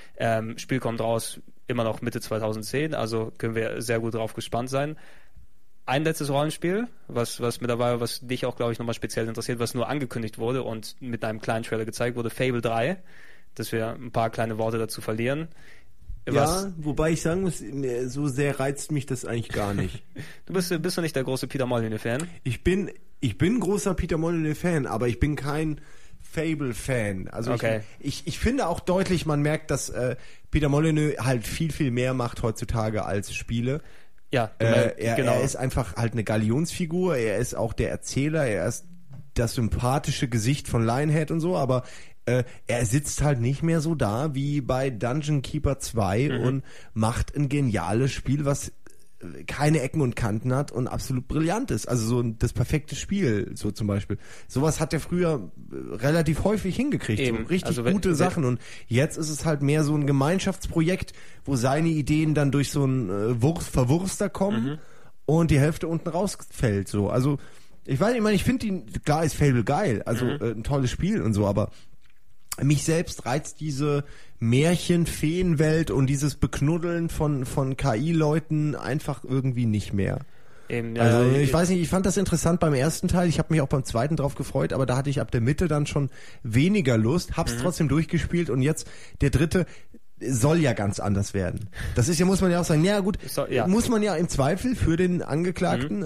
Speaker 1: Spiel kommt raus immer noch Mitte 2010, also können wir sehr gut drauf gespannt sein. Ein letztes Rollenspiel, was mittlerweile, was dich auch, glaube ich, nochmal speziell interessiert, was nur angekündigt wurde und mit einem kleinen Trailer gezeigt wurde, Fable 3, dass wir ein paar kleine Worte dazu verlieren.
Speaker 2: Ja, wobei ich sagen muss, so sehr reizt mich das eigentlich gar nicht.
Speaker 1: Bist du nicht der große Peter Molyneux-Fan?
Speaker 2: Ich bin großer Peter Molyneux-Fan, aber ich bin kein Fable-Fan. Also
Speaker 1: okay.
Speaker 2: Ich finde auch deutlich, man merkt, dass Peter Molyneux halt viel, viel mehr macht heutzutage als Spiele.
Speaker 1: Ja,
Speaker 2: genau. Er ist einfach halt eine Galionsfigur, er ist auch der Erzähler, er ist das sympathische Gesicht von Lionhead und so, aber er sitzt halt nicht mehr so da wie bei Dungeon Keeper 2 und macht ein geniales Spiel, was keine Ecken und Kanten hat und absolut brillant ist. Also so das perfekte Spiel, so zum Beispiel. Sowas hat er früher relativ häufig hingekriegt. So richtig gute Sachen. Und jetzt ist es halt mehr so ein Gemeinschaftsprojekt, wo seine Ideen dann durch so einen Verwurster kommen und die Hälfte unten rausfällt. So. Also ich meine, ich finde klar ist Fable geil, also ein tolles Spiel und so, aber mich selbst reizt diese Märchen-Feenwelt und dieses Beknuddeln von KI-Leuten einfach irgendwie nicht mehr. Also ich weiß nicht, ich fand das interessant beim ersten Teil, ich habe mich auch beim zweiten drauf gefreut, aber da hatte ich ab der Mitte dann schon weniger Lust, hab's trotzdem durchgespielt und jetzt der dritte soll ja ganz anders werden. Das ist ja, muss man ja auch sagen, ja gut, muss man ja im Zweifel für den Angeklagten,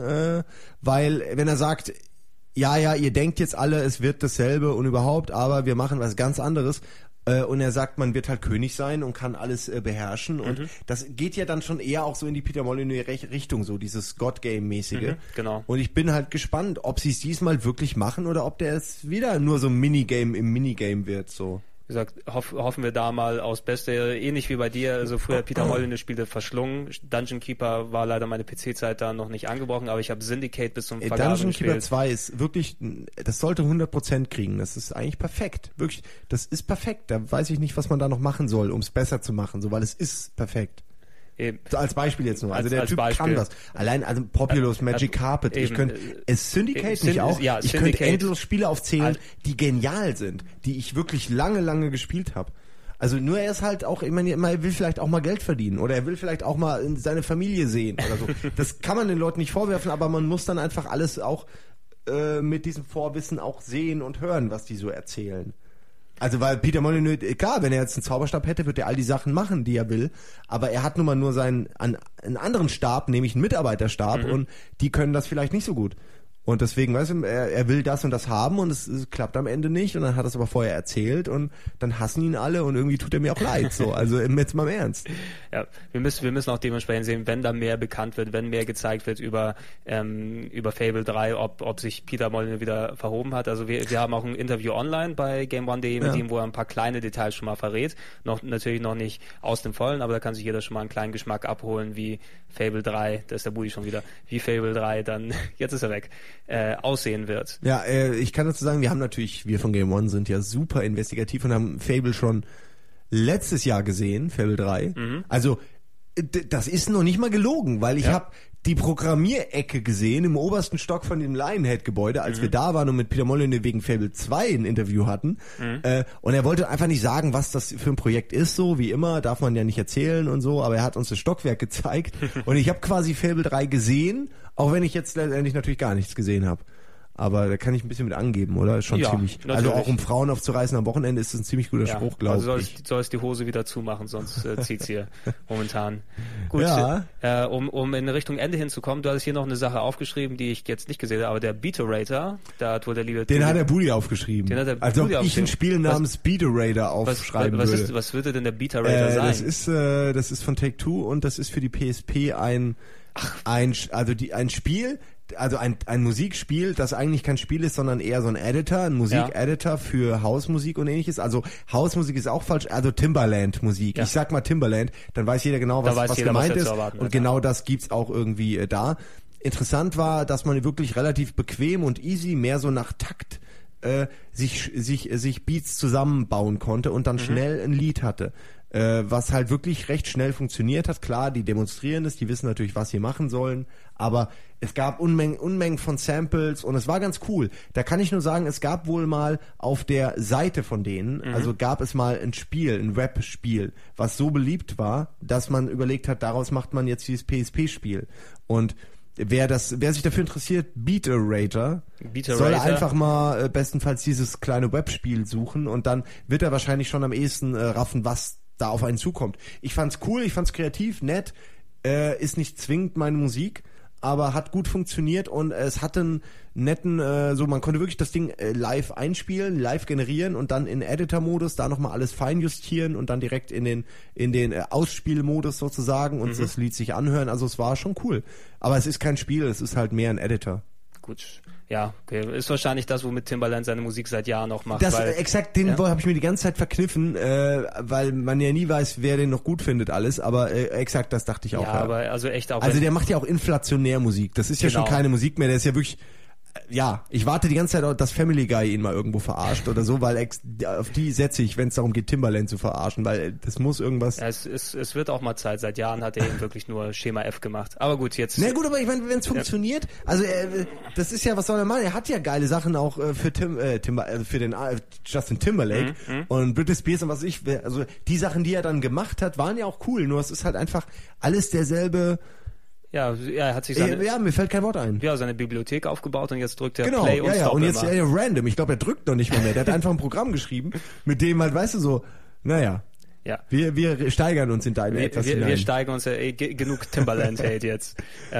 Speaker 2: weil wenn er sagt, ja, ihr denkt jetzt alle, es wird dasselbe und überhaupt, aber wir machen was ganz anderes. Und er sagt, man wird halt König sein und kann alles beherrschen. Und das geht ja dann schon eher auch so in die Peter Molyneux-Richtung, so dieses God-Game-mäßige.
Speaker 1: Genau.
Speaker 2: Und ich bin halt gespannt, ob sie es diesmal wirklich machen oder ob der es wieder nur so ein Minigame im Minigame wird, so.
Speaker 1: Wie gesagt, hoffen wir da mal aus Beste, ähnlich wie bei dir, also früher Peter Molyneux Spiele verschlungen. Dungeon Keeper war leider meine PC-Zeit da noch nicht angebrochen, aber ich habe Syndicate bis zum Vergasen
Speaker 2: Dungeon
Speaker 1: gespielt.
Speaker 2: Keeper 2 ist wirklich, das sollte 100% kriegen, das ist eigentlich perfekt, wirklich, das ist perfekt, da weiß ich nicht, was man da noch machen soll, um es besser zu machen, so, weil es ist perfekt.
Speaker 1: Eben.
Speaker 2: So als Beispiel jetzt nur. Also der
Speaker 1: als
Speaker 2: Typ
Speaker 1: Beispiel.
Speaker 2: kann was. Allein also Populous Magic Carpet. Ich könnte Syndicate nicht auch.
Speaker 1: Ja,
Speaker 2: ich
Speaker 1: Syndicate.
Speaker 2: könnte endlos Spiele aufzählen, die genial sind, die ich wirklich lange gespielt habe. Also nur er ist halt auch, ich meine, er will vielleicht auch mal Geld verdienen oder er will vielleicht auch mal seine Familie sehen oder so. Das kann man den Leuten nicht vorwerfen, aber man muss dann einfach alles auch mit diesem Vorwissen auch sehen und hören, was die so erzählen. Also weil Peter Molyneux, klar, wenn er jetzt einen Zauberstab hätte, würde er all die Sachen machen, die er will, aber er hat nun mal nur einen anderen Stab, nämlich einen Mitarbeiterstab und die können das vielleicht nicht so gut. Und deswegen, weißt du, er will das und das haben und es klappt am Ende nicht und dann hat er es aber vorher erzählt und dann hassen ihn alle und irgendwie tut er mir auch leid, so. Also jetzt mal im Ernst.
Speaker 1: Ja, wir müssen auch dementsprechend sehen, wenn da mehr bekannt wird, wenn mehr gezeigt wird über Fable 3, ob sich Peter Molyneux wieder verhoben hat. Also wir haben auch ein Interview online bei GameOne.de mit ihm, wo er ein paar kleine Details schon mal verrät. Natürlich noch nicht aus dem Vollen, aber da kann sich jeder schon mal einen kleinen Geschmack abholen, wie Fable 3, da ist der Budi schon wieder, wie Fable 3 dann, jetzt ist er weg, aussehen wird.
Speaker 2: Ja, ich kann dazu sagen, wir von Game One sind ja super investigativ und haben Fable schon letztes Jahr gesehen, Fable 3. Also, das ist noch nicht mal gelogen, weil ich habe die Programmierecke gesehen im obersten Stock von dem Lionhead-Gebäude, als wir da waren und mit Peter Molyneux wegen Fable 2 ein Interview hatten. Und er wollte einfach nicht sagen, was das für ein Projekt ist, so wie immer, darf man ja nicht erzählen und so, aber er hat uns das Stockwerk gezeigt und ich habe quasi Fable 3 gesehen, auch wenn ich jetzt letztendlich natürlich gar nichts gesehen habe. Aber da kann ich ein bisschen mit angeben, oder? Schon ziemlich. Natürlich. Also auch um Frauen aufzureißen am Wochenende ist das ein ziemlich guter Spruch, glaube ich.
Speaker 1: Also sollst die Hose wieder zumachen, sonst zieht's hier momentan. Gut, um in Richtung Ende hinzukommen, du hattest hier noch eine Sache aufgeschrieben, die ich jetzt nicht gesehen habe, aber der Beaterator, da hat wohl der liebe...
Speaker 2: Den hat der Budi aufgeschrieben. Also ob ich ein Spiel namens Beaterator aufschreiben würde.
Speaker 1: Was würde denn der Beaterator sein?
Speaker 2: Das ist von Take-Two und das ist für die PSP ein Spiel, also ein Musikspiel, das eigentlich kein Spiel ist, sondern eher so ein Editor, ein Musikeditor für Hausmusik und ähnliches. Also Hausmusik ist auch falsch, also Timbaland-Musik. Ich sag mal Timbaland, dann weiß jeder genau, was gemeint ist. Und genau das gibt's auch irgendwie da. Interessant war, dass man wirklich relativ bequem und easy, mehr so nach Takt sich Beats zusammenbauen konnte und dann schnell ein Lied hatte. Was halt wirklich recht schnell funktioniert hat. Klar, die demonstrieren es, die wissen natürlich, was sie machen sollen, aber es gab Unmengen von Samples und es war ganz cool. Da kann ich nur sagen, es gab wohl mal auf der Seite von denen, also gab es mal ein Rap-Spiel, was so beliebt war, dass man überlegt hat, daraus macht man jetzt dieses PSP-Spiel. Und wer sich dafür interessiert, Beaterator, soll einfach mal bestenfalls dieses kleine Webspiel suchen und dann wird er wahrscheinlich schon am ehesten raffen, was da auf einen zukommt. Ich fand's cool, ich fand's kreativ, nett, ist nicht zwingend meine Musik, aber hat gut funktioniert und es hatte einen netten, man konnte wirklich das Ding live einspielen, live generieren und dann in Editor-Modus da nochmal alles feinjustieren und dann direkt in den Ausspielmodus sozusagen und das Lied sich anhören. Also es war schon cool. Aber es ist kein Spiel, es ist halt mehr ein Editor.
Speaker 1: Gut, ja, okay. Ist wahrscheinlich das, womit Timbaland seine Musik seit Jahren noch macht.
Speaker 2: Exakt, den habe ich mir die ganze Zeit verkniffen, weil man ja nie weiß, wer den noch gut findet alles, aber exakt das dachte ich auch.
Speaker 1: Ja, aber also echt auch...
Speaker 2: Also der macht ja auch inflationär Musik, das ist ja schon keine Musik mehr, der ist ja wirklich... Ja, ich warte die ganze Zeit, dass Family Guy ihn mal irgendwo verarscht oder so, weil auf die setze ich, wenn es darum geht, Timbaland zu verarschen, weil das muss irgendwas...
Speaker 1: Ja, es wird auch mal Zeit. Seit Jahren hat er eben wirklich nur Schema F gemacht. Aber gut, jetzt...
Speaker 2: Na gut, aber ich meine, wenn es funktioniert, also das ist ja, was soll er machen? Er hat ja geile Sachen auch für für den Justin Timberlake und Britney Spears und was also die Sachen, die er dann gemacht hat, waren ja auch cool, nur es ist halt einfach alles derselbe...
Speaker 1: Ja, er hat sich
Speaker 2: mir fällt kein Wort ein.
Speaker 1: Ja, seine Bibliothek aufgebaut und jetzt drückt er Play und Stop.
Speaker 2: Und jetzt random. Ich glaube, er drückt noch nicht mal mehr. Der hat einfach ein Programm geschrieben, mit dem halt, weißt du, so, naja.
Speaker 1: Ja.
Speaker 2: Wir steigern uns in deinen etwas hinein.
Speaker 1: Wir steigern uns, genug Timbaland-Hate jetzt.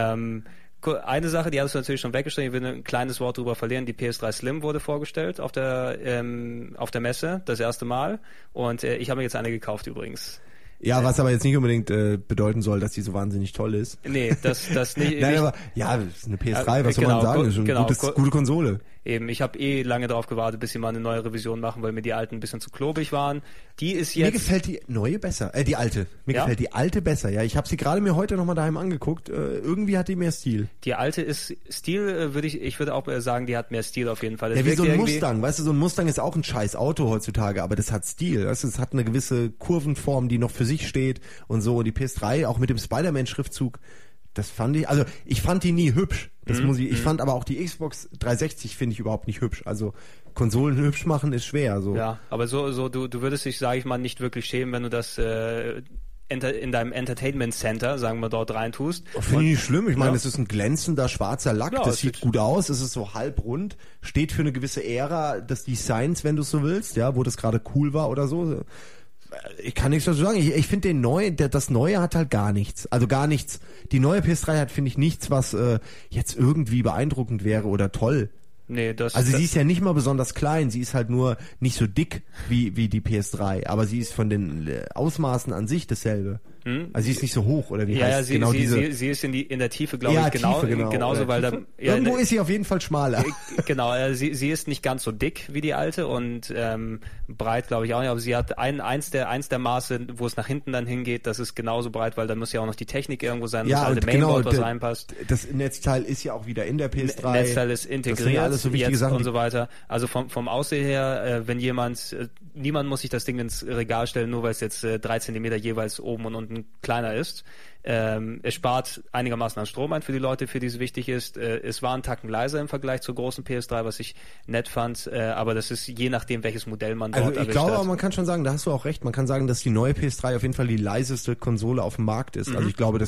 Speaker 1: Eine Sache, die hast du natürlich schon weggestrichen, ich will ein kleines Wort drüber verlieren. Die PS3 Slim wurde vorgestellt auf der Messe, das erste Mal. Und ich habe mir jetzt eine gekauft übrigens.
Speaker 2: Ja, was aber jetzt nicht unbedingt bedeuten soll, dass die so wahnsinnig toll ist.
Speaker 1: Nee, das nicht.
Speaker 2: Nein, aber ja, das ist eine PS3, was soll man sagen? Das ist eine gute Konsole.
Speaker 1: Eben, ich habe lange darauf gewartet, bis sie mal eine neue Revision machen, weil mir die alten ein bisschen zu klobig waren. Die ist jetzt...
Speaker 2: Mir gefällt die neue besser, die alte. Mir gefällt die alte besser, ja. Ich habe sie gerade mir heute nochmal daheim angeguckt. Irgendwie hat die mehr Stil.
Speaker 1: Die alte ist Stil, ich würde auch sagen, die hat mehr Stil auf jeden Fall. Das
Speaker 2: ja, wie so ein Mustang, weißt du, so ein Mustang ist auch ein scheiß Auto heutzutage, aber das hat Stil. Weißt du, es hat eine gewisse Kurvenform, die noch für sich steht und so. Und die PS3, auch mit dem Spider-Man-Schriftzug, das fand ich, also ich fand die nie hübsch. Das muss ich fand aber auch die Xbox 360 finde ich überhaupt nicht hübsch. Also Konsolen hübsch machen ist schwer. So.
Speaker 1: Ja, aber so du würdest dich, sage ich mal, nicht wirklich schämen, wenn du das in deinem Entertainment Center, sagen wir, dort reintust.
Speaker 2: Finde ich nicht schlimm. Ich meine, es ist ein glänzender schwarzer Lack.
Speaker 1: Ja,
Speaker 2: das sieht gut aus. Es ist so halbrund. Steht für eine gewisse Ära des Designs, wenn du es so willst, ja, wo das gerade cool war oder so. Ich kann nichts dazu sagen. Ich finde das Neue hat halt gar nichts. Also gar nichts. Die neue PS3 hat, finde ich, nichts, was jetzt irgendwie beeindruckend wäre oder toll.
Speaker 1: Nee,
Speaker 2: sie ist ja nicht mal besonders klein, sie ist halt nur nicht so dick wie die PS3, aber sie ist von den Ausmaßen an sich dasselbe. Also sie ist nicht so hoch, oder wie heißt
Speaker 1: sie,
Speaker 2: genau
Speaker 1: sie ist in der Tiefe, glaube ich, genauso, weil da
Speaker 2: irgendwo ist sie auf jeden Fall schmaler.
Speaker 1: Genau, sie ist nicht ganz so dick wie die alte und breit, glaube ich, auch nicht, aber sie hat eins der Maße, wo es nach hinten dann hingeht, das ist genauso breit, weil da muss ja auch noch die Technik irgendwo sein, das alte Mainboard, was reinpasst.
Speaker 2: Das Netzteil ist ja auch wieder in der PS3.
Speaker 1: Netzteil ist integriert
Speaker 2: so jetzt Sachen,
Speaker 1: und so weiter. Also vom Aussehen her, wenn niemand muss sich das Ding ins Regal stellen, nur weil es jetzt 3 Zentimeter jeweils oben und unten kleiner ist. Es spart einigermaßen an Strom ein für die Leute, für die es wichtig ist. Es war ein Tacken leiser im Vergleich zur großen PS3, was ich nett fand, aber das ist je nachdem, welches Modell man dort erwischt hat.
Speaker 2: Ich glaube, aber man kann schon sagen, da hast du auch recht, man kann sagen, dass die neue PS3 auf jeden Fall die leiseste Konsole auf dem Markt ist. Also ich glaube,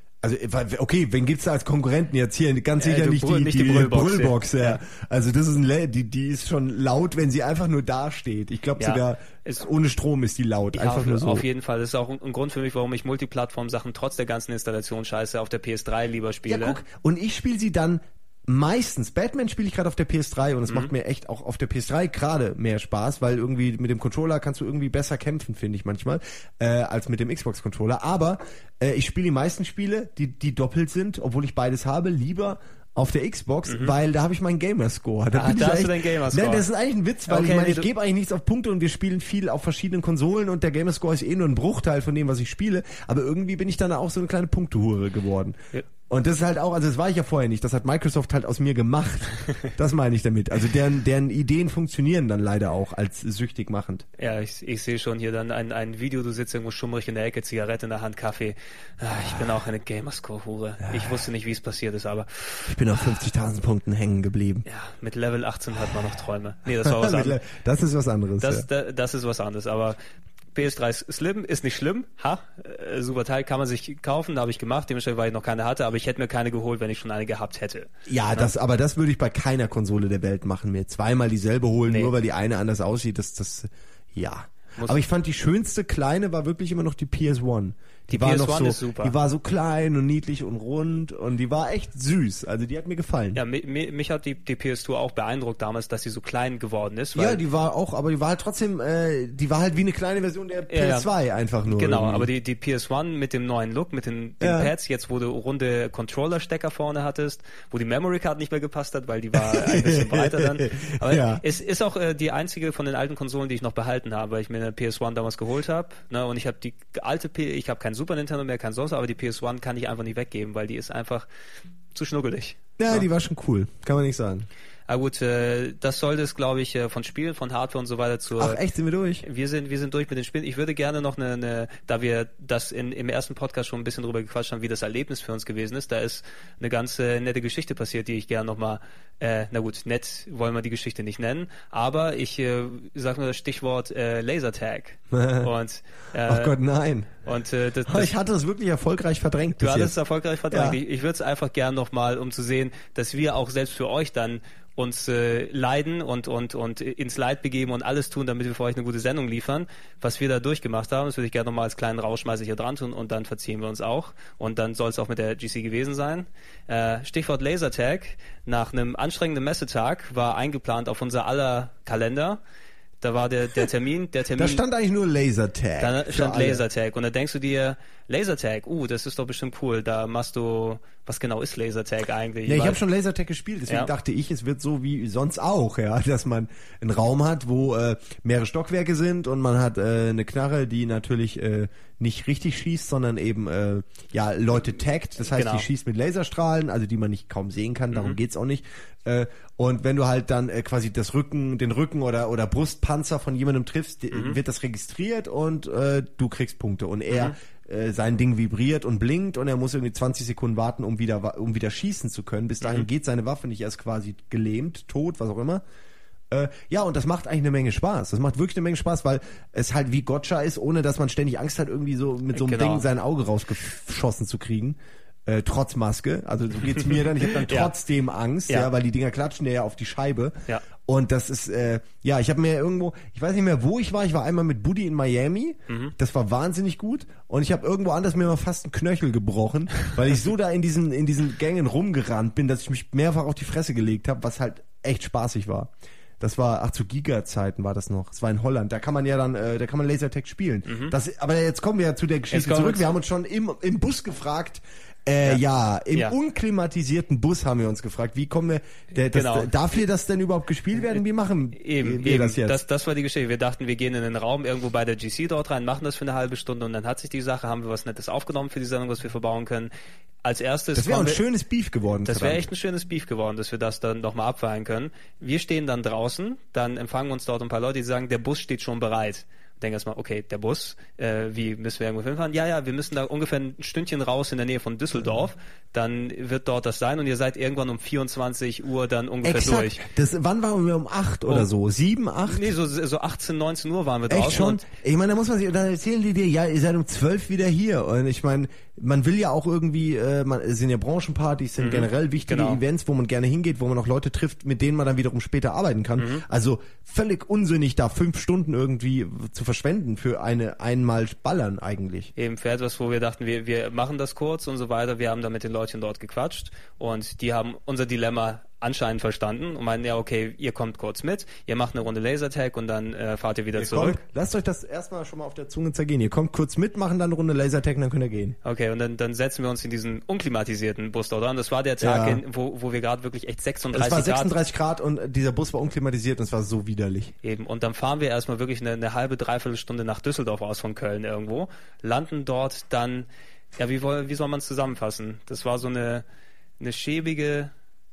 Speaker 2: okay, wen gibt's da als Konkurrenten jetzt hier? Ganz sicher nicht die Brüllbox. Ja. Also das ist die ist schon laut, wenn sie einfach nur da steht. Ich glaube sogar ohne Strom ist die laut. Einfach nur so.
Speaker 1: Auf jeden Fall. Das ist auch ein Grund für mich, warum ich Multiplattform-Sachen trotz der ganzen Installationsscheiße auf der PS3 lieber spiele.
Speaker 2: Ja, guck, und ich spiele sie dann meistens, Batman spiele ich gerade auf der PS3 und es macht mir echt auch auf der PS3 gerade mehr Spaß, weil irgendwie mit dem Controller kannst du irgendwie besser kämpfen, finde ich manchmal, als mit dem Xbox-Controller. Aber ich spiele die meisten Spiele, die doppelt sind, obwohl ich beides habe, lieber auf der Xbox, weil da habe ich meinen Gamerscore. Da
Speaker 1: hast du deinen Gamerscore.
Speaker 2: Nein, das ist eigentlich ein Witz, weil ich gebe eigentlich nichts auf Punkte und wir spielen viel auf verschiedenen Konsolen und der Gamerscore ist nur ein Bruchteil von dem, was ich spiele, aber irgendwie bin ich dann auch so eine kleine Punktehure geworden. Ja. Und das ist halt auch, also das war ich ja vorher nicht, das hat Microsoft halt aus mir gemacht. Das meine ich damit. Also deren Ideen funktionieren dann leider auch als süchtig machend.
Speaker 1: Ja, ich sehe schon hier dann ein Video, du sitzt irgendwo schummrig in der Ecke, Zigarette in der Hand, Kaffee. Ich bin auch eine Gamerscore-Hure. Ich wusste nicht, wie es passiert ist, aber...
Speaker 2: Ich bin auf 50.000 Punkten hängen geblieben.
Speaker 1: Ja, mit Level 18 hat man noch Träume. Nee, das war was anderes.
Speaker 2: Das ist was anderes.
Speaker 1: Das ist was anderes, aber... PS3 Slim ist nicht schlimm, super Teil, kann man sich kaufen, da habe ich gemacht, dementsprechend, weil ich noch keine hatte, aber ich hätte mir keine geholt, wenn ich schon eine gehabt hätte.
Speaker 2: Ja, aber das würde ich bei keiner Konsole der Welt machen, mir zweimal dieselbe holen, nur weil die eine anders aussieht, ja. Aber ich fand die schönste kleine war wirklich immer noch die PS1. Die war PS1 noch so, ist super. Die war so klein und niedlich und rund und die war echt süß. Also die hat mir gefallen.
Speaker 1: Ja, mich hat die PS2 auch beeindruckt damals, dass sie so klein geworden ist.
Speaker 2: Weil die war auch, aber die war halt trotzdem, die war halt wie eine kleine Version der PS2 einfach nur.
Speaker 1: Genau,
Speaker 2: irgendwie.
Speaker 1: aber die PS1 mit dem neuen Look, mit den Pads, jetzt wo du runde Controller-Stecker vorne hattest, wo die Memory Card nicht mehr gepasst hat, weil die war ein bisschen breiter dann. Aber es ist auch die einzige von den alten Konsolen, die ich noch behalten habe, weil ich mir eine PS1 damals geholt habe. Ne, und ich habe die alte ich habe kein Super Nintendo mehr, kein sonst, aber die PS1 kann ich einfach nicht weggeben, weil die ist einfach zu schnuggelig.
Speaker 2: Ja, die war schon cool, kann man nicht sagen.
Speaker 1: Aber gut, das sollte es, glaube ich, von Spielen, von Hardware und so weiter
Speaker 2: Ach echt, sind wir durch?
Speaker 1: Wir sind durch mit den Spielen. Ich würde gerne noch da wir das im ersten Podcast schon ein bisschen drüber gequatscht haben, wie das Erlebnis für uns gewesen ist, da ist eine ganz nette Geschichte passiert, die ich gerne nochmal, nett wollen wir die Geschichte nicht nennen, aber ich sag nur das Stichwort Lasertag. Und
Speaker 2: ach Gott, nein.
Speaker 1: Und
Speaker 2: ich hatte das wirklich erfolgreich verdrängt.
Speaker 1: Du hattest es erfolgreich verdrängt. Ja. Ich würde es einfach gerne nochmal, um zu sehen, dass wir auch selbst für euch dann uns leiden und ins Leid begeben und alles tun, damit wir für euch eine gute Sendung liefern. Was wir da durchgemacht haben, das würde ich gerne nochmal als kleinen Rauschmeißer hier dran tun und dann verziehen wir uns auch. Und dann soll es auch mit der GC gewesen sein. Stichwort Lasertag. Nach einem anstrengenden Messetag war eingeplant auf unser aller Kalender. Da war der Termin. Da
Speaker 2: stand eigentlich nur Lasertag.
Speaker 1: Da stand Lasertag. Und da denkst du dir, Lasertag, das ist doch bestimmt cool. Da machst du, was genau ist Lasertag eigentlich?
Speaker 2: Ja, ich habe schon Lasertag gespielt, deswegen dachte ich, es wird so wie sonst auch, dass man einen Raum hat, wo mehrere Stockwerke sind und man hat eine Knarre, die natürlich nicht richtig schießt, sondern eben Leute taggt. Das heißt, die schießt mit Laserstrahlen, also die man nicht kaum sehen kann, darum geht's auch nicht. Und wenn du halt dann quasi den Rücken oder Brustpanzer von jemandem triffst, wird das registriert und du kriegst Punkte. Und er sein Ding vibriert und blinkt und er muss irgendwie 20 Sekunden warten, um wieder schießen zu können. Bis dahin geht seine Waffe nicht, er ist quasi gelähmt, tot, was auch immer. Ja, und das macht eigentlich eine Menge Spaß. Das macht wirklich eine Menge Spaß, weil es halt wie Gotcha ist, ohne dass man ständig Angst hat, irgendwie so mit so einem Ding sein Auge rausgeschossen zu kriegen. Trotz Maske, also so geht's mir dann, ich habe dann trotzdem Angst, weil die Dinger klatschen ja auf die Scheibe. Ja. Und das ist, ich habe mir irgendwo, ich weiß nicht mehr, wo ich war einmal mit Buddy in Miami, das war wahnsinnig gut und ich habe irgendwo anders mir mal fast einen Knöchel gebrochen, weil ich so da in diesen Gängen rumgerannt bin, dass ich mich mehrfach auf die Fresse gelegt habe, was halt echt spaßig war. Das war, zu Giga-Zeiten war das noch. Das war in Holland. Da kann man ja dann, Lasertag spielen. Aber jetzt kommen wir ja zu der Geschichte zurück. Wir haben uns schon im Bus gefragt, im unklimatisierten Bus haben wir uns gefragt, wie kommen wir, darf hier das denn überhaupt gespielt werden? Wie machen wir das jetzt?
Speaker 1: Das war die Geschichte. Wir dachten, wir gehen in den Raum irgendwo bei der GC dort rein, machen das für eine halbe Stunde und dann hat sich die Sache, haben wir was Nettes aufgenommen für die Sendung, was wir verbauen können. Als erstes.
Speaker 2: Das wäre ein schönes Beef geworden.
Speaker 1: Das wäre echt ein schönes Beef geworden, dass wir das dann nochmal abfeiern können. Wir stehen dann draußen, dann empfangen uns dort ein paar Leute, die sagen, der Bus steht schon bereit. Denke erstmal, okay, der Bus, wie müssen wir irgendwo hinfahren? Ja, wir müssen da ungefähr ein Stündchen raus in der Nähe von Düsseldorf, dann wird dort das sein und ihr seid irgendwann um 24 Uhr dann ungefähr durch.
Speaker 2: Wann waren wir um 8 oder so? 7, 8?
Speaker 1: Nee, so 18, 19 Uhr waren wir draußen.
Speaker 2: Echt schon? Ich meine, da muss man sich, dann erzählen die dir, ja, ihr seid um 12 wieder hier und ich meine, man will ja auch irgendwie, es sind ja Branchenpartys, sind generell wichtige Events, wo man gerne hingeht, wo man auch Leute trifft, mit denen man dann wiederum später arbeiten kann. Also völlig unsinnig, da 5 Stunden irgendwie zu verschwenden für einmal Ballern eigentlich.
Speaker 1: Eben für etwas, wo wir dachten, wir machen das kurz und so weiter. Wir haben da mit den Leuten dort gequatscht und die haben unser Dilemma anscheinend verstanden und meinen, ja okay, ihr kommt kurz mit, ihr macht eine Runde Lasertag und dann fahrt ihr wieder zurück.
Speaker 2: Lasst euch das erstmal schon mal auf der Zunge zergehen. Ihr kommt kurz mit, machen dann eine Runde Lasertag und dann könnt ihr gehen.
Speaker 1: Okay, und dann setzen wir uns in diesen unklimatisierten Bus dort an. Das war der Tag, wo wir gerade wirklich echt 36 Grad...
Speaker 2: Es war 36 Grad und dieser Bus war unklimatisiert und es war so widerlich.
Speaker 1: Eben, und dann fahren wir erstmal wirklich eine halbe, dreiviertel Stunde nach Düsseldorf aus von Köln irgendwo, landen dort dann, ja, wie soll man es zusammenfassen? Das war so eine schäbige...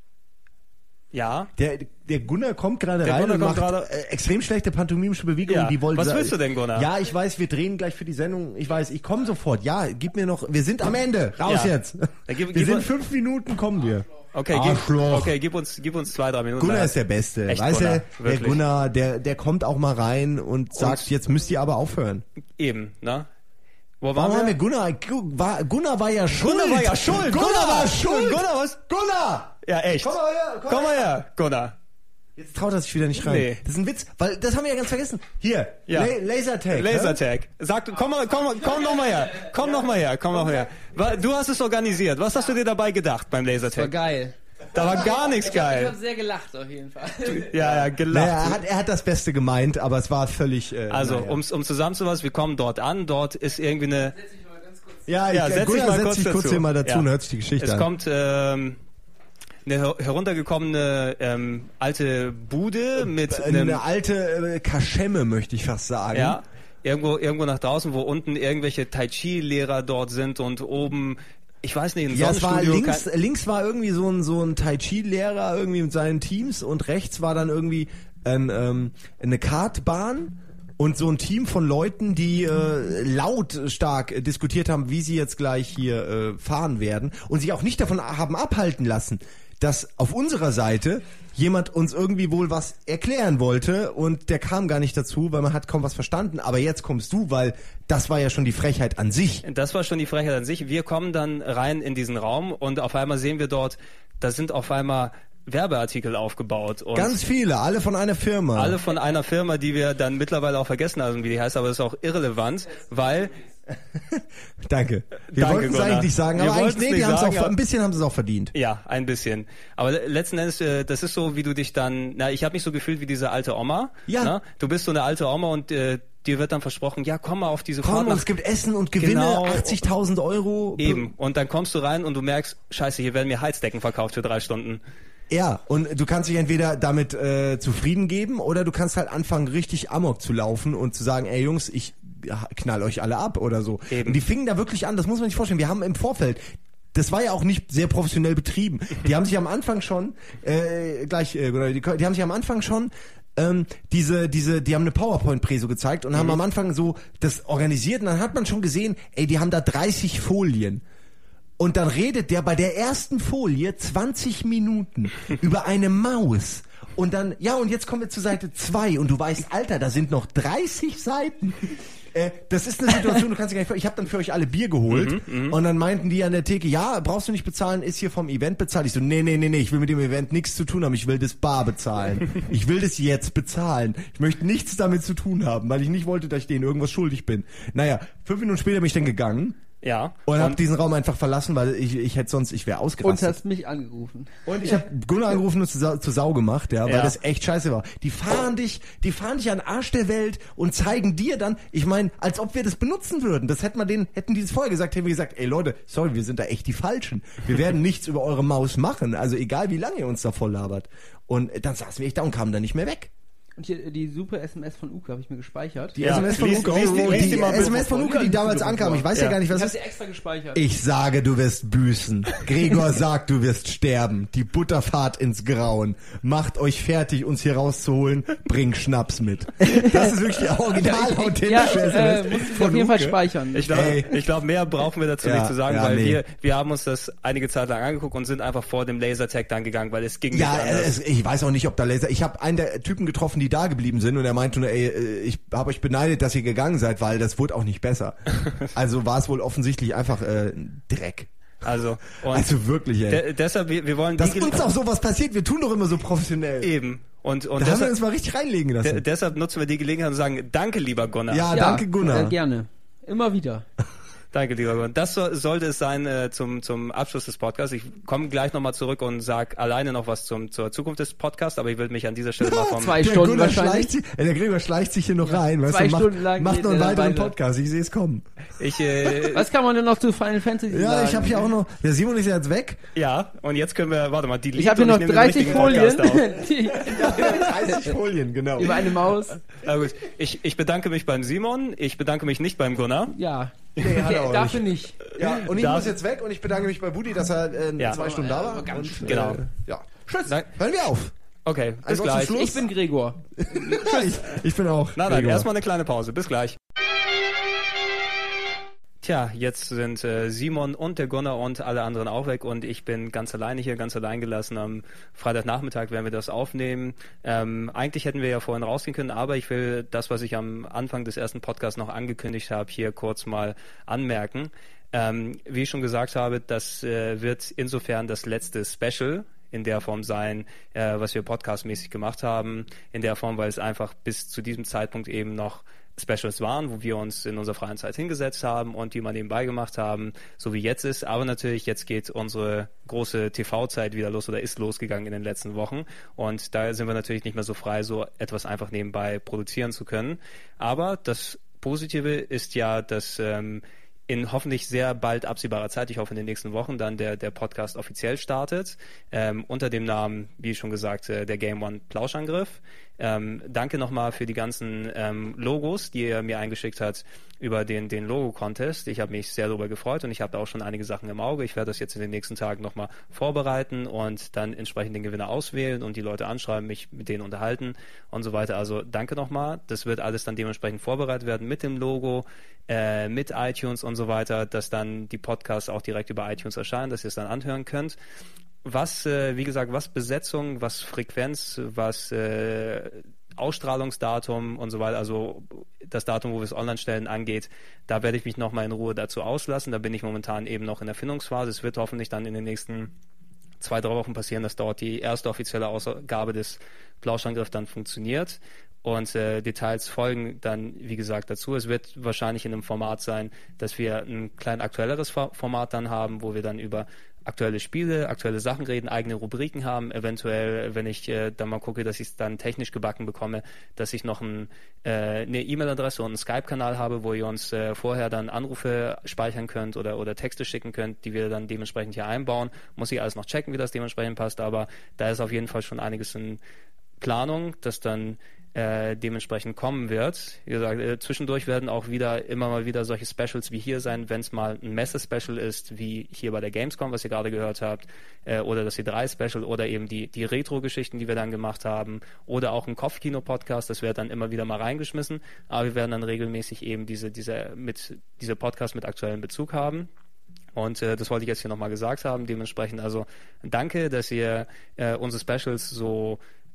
Speaker 1: Ja.
Speaker 2: Der Gunnar kommt gerade rein und macht extrem schlechte pantomimische Bewegungen.
Speaker 1: Ja.
Speaker 2: Die wollen
Speaker 1: Was willst du denn, Gunnar?
Speaker 2: Ja, ich weiß, wir drehen gleich für die Sendung. Ich weiß, ich komme sofort. Ja, gib mir noch, wir sind am Ende. Raus jetzt. Wir sind 5 Minuten, kommen wir.
Speaker 1: Okay, gib uns 2-3 Minuten.
Speaker 2: Gunnar ist der Beste.
Speaker 1: Echt,
Speaker 2: weißt
Speaker 1: Gunnar,
Speaker 2: du, der Gunnar, der kommt auch mal rein und sagt, jetzt müsst ihr aber aufhören.
Speaker 1: Eben, ne?
Speaker 2: Warum haben wir Gunnar? Gunnar war ja schuld.
Speaker 1: Gunnar war schuld.
Speaker 2: Gunnar was? Gunnar!
Speaker 1: Ja, echt. Komm mal her, Gunnar.
Speaker 2: Jetzt traut er sich wieder nicht rein. Nee. Das ist ein Witz, weil das haben wir ja ganz vergessen. Hier, Lasertag.
Speaker 1: Lasertag. Sag, komm noch mal her. Du hast es organisiert. Was hast du dir dabei gedacht beim Lasertag?
Speaker 6: Das war geil.
Speaker 1: Da war gar nichts geil.
Speaker 6: Ich habe sehr gelacht auf jeden Fall.
Speaker 1: Ja, gelacht.
Speaker 2: Naja, er hat das Beste gemeint, aber es war völlig...
Speaker 1: um zusammenzufassen, wir kommen dort an, dort ist irgendwie eine...
Speaker 2: Setz dich kurz hier mal dazu und hört sich die Geschichte an.
Speaker 1: Es kommt eine heruntergekommene alte Bude mit
Speaker 2: eine alte Kaschemme, möchte ich fast sagen.
Speaker 1: Ja, irgendwo nach draußen, wo unten irgendwelche Tai Chi Lehrer dort sind und oben, ich weiß nicht, ein Sonnenstudio.
Speaker 2: Links war irgendwie so ein Tai Chi Lehrer irgendwie mit seinen Teams und rechts war dann irgendwie eine Kartbahn. Und so ein Team von Leuten, die lautstark diskutiert haben, wie sie jetzt gleich hier fahren werden und sich auch nicht davon haben abhalten lassen, dass auf unserer Seite jemand uns irgendwie wohl was erklären wollte und der kam gar nicht dazu, weil man hat kaum was verstanden. Aber jetzt kommst du, weil das war ja schon die Frechheit an sich.
Speaker 1: Das war schon die Frechheit an sich. Wir kommen dann rein in diesen Raum und auf einmal sehen wir dort, da sind auf einmal Werbeartikel aufgebaut. Und
Speaker 2: ganz viele, alle von einer Firma.
Speaker 1: Alle von einer Firma, die wir dann mittlerweile auch vergessen haben, wie die heißt, aber das ist auch irrelevant, weil...
Speaker 2: Danke. Wir wollten es eigentlich nicht sagen, aber eigentlich, die haben es auch, ein bisschen haben sie es auch verdient.
Speaker 1: Ja, ein bisschen. Aber letzten Endes, das ist so, wie du dich dann, ich habe mich so gefühlt wie diese alte Oma. Ja. Na? Du bist so eine alte Oma und dir wird dann versprochen, ja, komm mal auf diese Fahrt.
Speaker 2: Und es gibt Essen und Gewinne, 80.000 Euro.
Speaker 1: Eben. Und dann kommst du rein und du merkst, scheiße, hier werden mir Heizdecken verkauft für 3 Stunden.
Speaker 2: Ja, und du kannst dich entweder damit zufrieden geben oder du kannst halt anfangen, richtig Amok zu laufen und zu sagen, ey Jungs, ich knall euch alle ab oder so. Eben. Und die fingen da wirklich an, das muss man sich vorstellen. Wir haben im Vorfeld, das war ja auch nicht sehr professionell betrieben. Die haben sich am Anfang schon, die haben sich am Anfang schon die haben eine PowerPoint-Präso gezeigt und haben am Anfang so das organisiert und dann hat man schon gesehen, ey, die haben da 30 Folien. Und dann redet der bei der ersten Folie 20 Minuten über eine Maus Und dann, und jetzt kommen wir zu Seite 2 und du weißt, Alter, da sind noch 30 Seiten. Das ist eine Situation, du kannst dir gar nicht vorstellen. Ich habe dann für euch alle Bier geholt und dann meinten die an der Theke, ja, brauchst du nicht bezahlen, ist hier vom Event bezahlt. Ich so, nee, ich will mit dem Event nichts zu tun haben, ich will das bar bezahlen. Ich will das jetzt bezahlen. Ich möchte nichts damit zu tun haben, weil ich nicht wollte, dass ich denen irgendwas schuldig bin. Naja, 5 Minuten später bin ich dann gegangen.
Speaker 1: Ja.
Speaker 2: Und habe diesen Raum einfach verlassen, weil ich wäre ausgerastet.
Speaker 6: Und hast mich angerufen.
Speaker 2: Und ich habe Gunnar angerufen und zur Sau gemacht, weil das echt scheiße war. Die fahren dich an den Arsch der Welt und zeigen dir dann, ich meine, als ob wir das benutzen würden. Das hätten die das vorher gesagt, hätten wir gesagt, ey Leute, sorry, wir sind da echt die Falschen. Wir werden nichts über eure Maus machen, also egal wie lange ihr uns da voll labert. Und dann saßen wir echt da und kamen da nicht mehr weg.
Speaker 6: Und hier die super SMS von Uke habe ich mir gespeichert.
Speaker 2: Die SMS von Uke, die SMS von Uke, die damals ankam. Ich weiß ja gar nicht, was
Speaker 6: ich
Speaker 2: ist.
Speaker 6: Ich habe sie extra gespeichert.
Speaker 2: Ich sage, du wirst büßen. Gregor sagt, du wirst sterben. Die Butterfahrt ins Grauen. Macht euch fertig, uns hier rauszuholen. Bring Schnaps mit. Das ist wirklich die original authentische SMS.
Speaker 6: Musst du auf jeden Fall speichern.
Speaker 1: Ich glaube, mehr brauchen wir dazu nicht zu sagen, weil wir haben uns das einige Zeit lang angeguckt und sind einfach vor dem Lasertag dann gegangen, weil es ging nicht anders.
Speaker 2: Ich weiß auch nicht, ob da Laser. Ich habe einen der Typen getroffen, die da geblieben sind und er meinte nur, ich habe euch beneidet, dass ihr gegangen seid, weil das wurde auch nicht besser. Also war es wohl offensichtlich einfach Dreck.
Speaker 1: Also
Speaker 2: wirklich, ey.
Speaker 1: Deshalb, wir wollen...
Speaker 2: Dass uns auch sowas passiert, wir tun doch immer so professionell.
Speaker 1: Eben. Und
Speaker 2: da haben wir uns mal richtig reinlegen lassen.
Speaker 1: Deshalb nutzen wir die Gelegenheit und sagen, danke, lieber Gunnar.
Speaker 2: Ja, danke, Gunnar.
Speaker 6: Gerne. Immer wieder.
Speaker 1: Danke, lieber Gunnar. Das sollte es sein zum Abschluss des Podcasts. Ich komme gleich nochmal zurück und sag alleine noch was zur Zukunft des Podcasts, aber ich will mich an dieser Stelle mal vom...
Speaker 6: 2 Stunden wahrscheinlich.
Speaker 2: Der Gregor schleicht sich hier noch rein.
Speaker 6: 2 Stunden lang.
Speaker 2: Macht noch einen weiteren Podcast. Ich sehe es kommen.
Speaker 6: Was kann man denn noch zu Final Fantasy sagen?
Speaker 2: Ja, ich habe hier auch noch... Der Simon ist ja jetzt weg.
Speaker 1: Ja, und jetzt können wir... Warte mal,
Speaker 6: ich habe hier noch 30 Folien.
Speaker 2: 30 Folien, genau.
Speaker 6: Über eine Maus.
Speaker 1: Na gut. Ich bedanke mich beim Simon. Ich bedanke mich nicht beim Gunnar.
Speaker 6: Ja.
Speaker 2: Nee,
Speaker 6: dafür nicht.
Speaker 2: Ja, und ich muss jetzt weg und ich bedanke mich bei Budi, dass er 2 Stunden da war. Und,
Speaker 1: genau.
Speaker 2: Tschüss. Hören wir auf.
Speaker 1: Okay, bis gleich.
Speaker 6: Ich bin Gregor.
Speaker 2: Ich bin auch.
Speaker 1: Nein, erstmal eine kleine Pause. Bis gleich. Tja, jetzt sind Simon und der Gunnar und alle anderen auch weg und ich bin ganz alleine hier, ganz allein gelassen. Am Freitagnachmittag werden wir das aufnehmen. Eigentlich hätten wir ja vorhin rausgehen können, aber ich will das, was ich am Anfang des ersten Podcasts noch angekündigt habe, hier kurz mal anmerken. Wie ich schon gesagt habe, das wird insofern das letzte Special in der Form sein, was wir podcastmäßig gemacht haben. In der Form, weil es einfach bis zu diesem Zeitpunkt eben noch Specials waren, wo wir uns in unserer freien Zeit hingesetzt haben und die mal nebenbei gemacht haben, so wie jetzt ist. Aber natürlich, jetzt geht unsere große TV-Zeit wieder los oder ist losgegangen in den letzten Wochen. Und da sind wir natürlich nicht mehr so frei, so etwas einfach nebenbei produzieren zu können. Aber das Positive ist ja, dass in hoffentlich sehr bald absehbarer Zeit, ich hoffe in den nächsten Wochen, dann der Podcast offiziell startet, unter dem Namen, wie schon gesagt, der Game One Plauschangriff. Danke nochmal für die ganzen Logos, die ihr mir eingeschickt habt über den Logo-Contest. Ich habe mich sehr darüber gefreut und ich habe da auch schon einige Sachen im Auge. Ich werde das jetzt in den nächsten Tagen nochmal vorbereiten und dann entsprechend den Gewinner auswählen und die Leute anschreiben, mich mit denen unterhalten und so weiter. Also danke nochmal. Das wird alles dann dementsprechend vorbereitet werden mit dem Logo, mit iTunes und so weiter, dass dann die Podcasts auch direkt über iTunes erscheinen, dass ihr es dann anhören könnt. Was, wie gesagt, was Besetzung, was Frequenz, was Ausstrahlungsdatum und so weiter, also das Datum, wo wir es online stellen, angeht, da werde ich mich nochmal in Ruhe dazu auslassen. Da bin ich momentan eben noch in der Findungsphase. Es wird hoffentlich dann in den nächsten 2-3 Wochen passieren, dass dort die erste offizielle Ausgabe des Plauschangriff dann funktioniert. Und Details folgen dann, wie gesagt, dazu. Es wird wahrscheinlich in einem Format sein, dass wir ein klein aktuelleres Format dann haben, wo wir dann über aktuelle Spiele, aktuelle Sachen reden, eigene Rubriken haben. Eventuell, wenn ich dann mal gucke, dass ich es dann technisch gebacken bekomme, dass ich noch eine E-Mail-Adresse und einen Skype-Kanal habe, wo ihr uns vorher dann Anrufe speichern könnt oder Texte schicken könnt, die wir dann dementsprechend hier einbauen. Muss ich alles noch checken, wie das dementsprechend passt, aber da ist auf jeden Fall schon einiges in Planung, das dann dementsprechend kommen wird. Wie gesagt, zwischendurch werden auch immer mal wieder solche Specials wie hier sein, wenn es mal ein Messe-Special ist, wie hier bei der Gamescom, was ihr gerade gehört habt, oder das E3-Special oder eben die Retro-Geschichten, die wir dann gemacht haben, oder auch ein Kopfkino-Podcast, das wird dann immer wieder mal reingeschmissen, aber wir werden dann regelmäßig eben diese Podcasts mit aktuellem Bezug haben. Und das wollte ich jetzt hier nochmal gesagt haben. Dementsprechend also danke, dass ihr unsere Specials so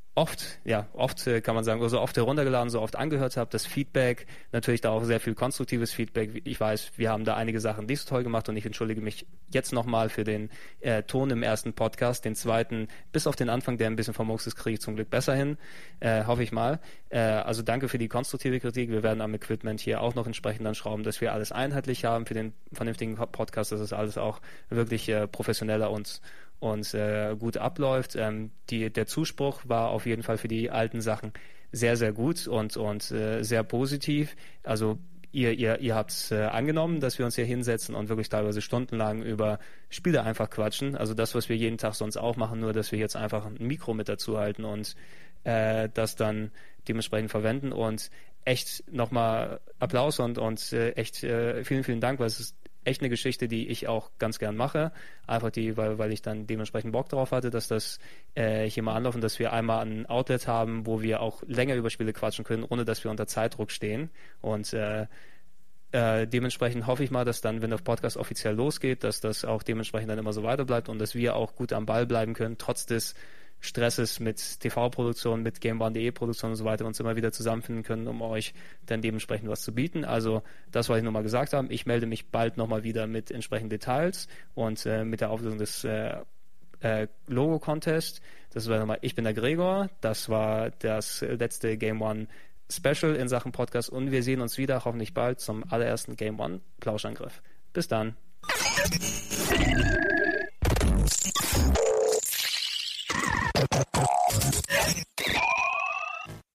Speaker 1: oft kann man sagen, so oft heruntergeladen, so oft angehört habe, das Feedback, natürlich da auch sehr viel konstruktives Feedback. Ich weiß, wir haben da einige Sachen nicht so toll gemacht und ich entschuldige mich jetzt nochmal für den Ton im ersten Podcast. Den zweiten, bis auf den Anfang, der ein bisschen vermurkst ist, kriege ich zum Glück besser hin, hoffe ich mal. Also danke für die konstruktive Kritik. Wir werden am Equipment hier auch noch entsprechend dann schrauben, dass wir alles einheitlich haben für den vernünftigen Podcast, dass es alles auch wirklich professioneller und gut abläuft. Der Zuspruch war auf jeden Fall für die alten Sachen sehr, sehr gut und sehr positiv. Also ihr habt es angenommen, dass wir uns hier hinsetzen und wirklich teilweise stundenlang über Spiele einfach quatschen. Also das, was wir jeden Tag sonst auch machen, nur dass wir jetzt einfach ein Mikro mit dazu halten und das dann dementsprechend verwenden. Und echt nochmal Applaus und echt vielen, vielen Dank, weil es ist echt eine Geschichte, die ich auch ganz gern mache. Einfach weil ich dann dementsprechend Bock drauf hatte, dass das hier mal anläuft und dass wir einmal ein Outlet haben, wo wir auch länger über Spiele quatschen können, ohne dass wir unter Zeitdruck stehen. Und dementsprechend hoffe ich mal, dass dann, wenn der Podcast offiziell losgeht, dass das auch dementsprechend dann immer so weiter bleibt und dass wir auch gut am Ball bleiben können, trotz des Stresses mit TV-Produktion, mit GameOne.de-Produktion und so weiter, uns immer wieder zusammenfinden können, um euch dann dementsprechend was zu bieten. Also das wollte ich nochmal gesagt haben. Ich melde mich bald nochmal wieder mit entsprechenden Details und mit der Auflösung des Logo-Contest. Das war nochmal, ich bin der Gregor. Das war das letzte Game One Special in Sachen Podcast und wir sehen uns wieder, hoffentlich bald, zum allerersten Game One Plauschangriff. Bis dann.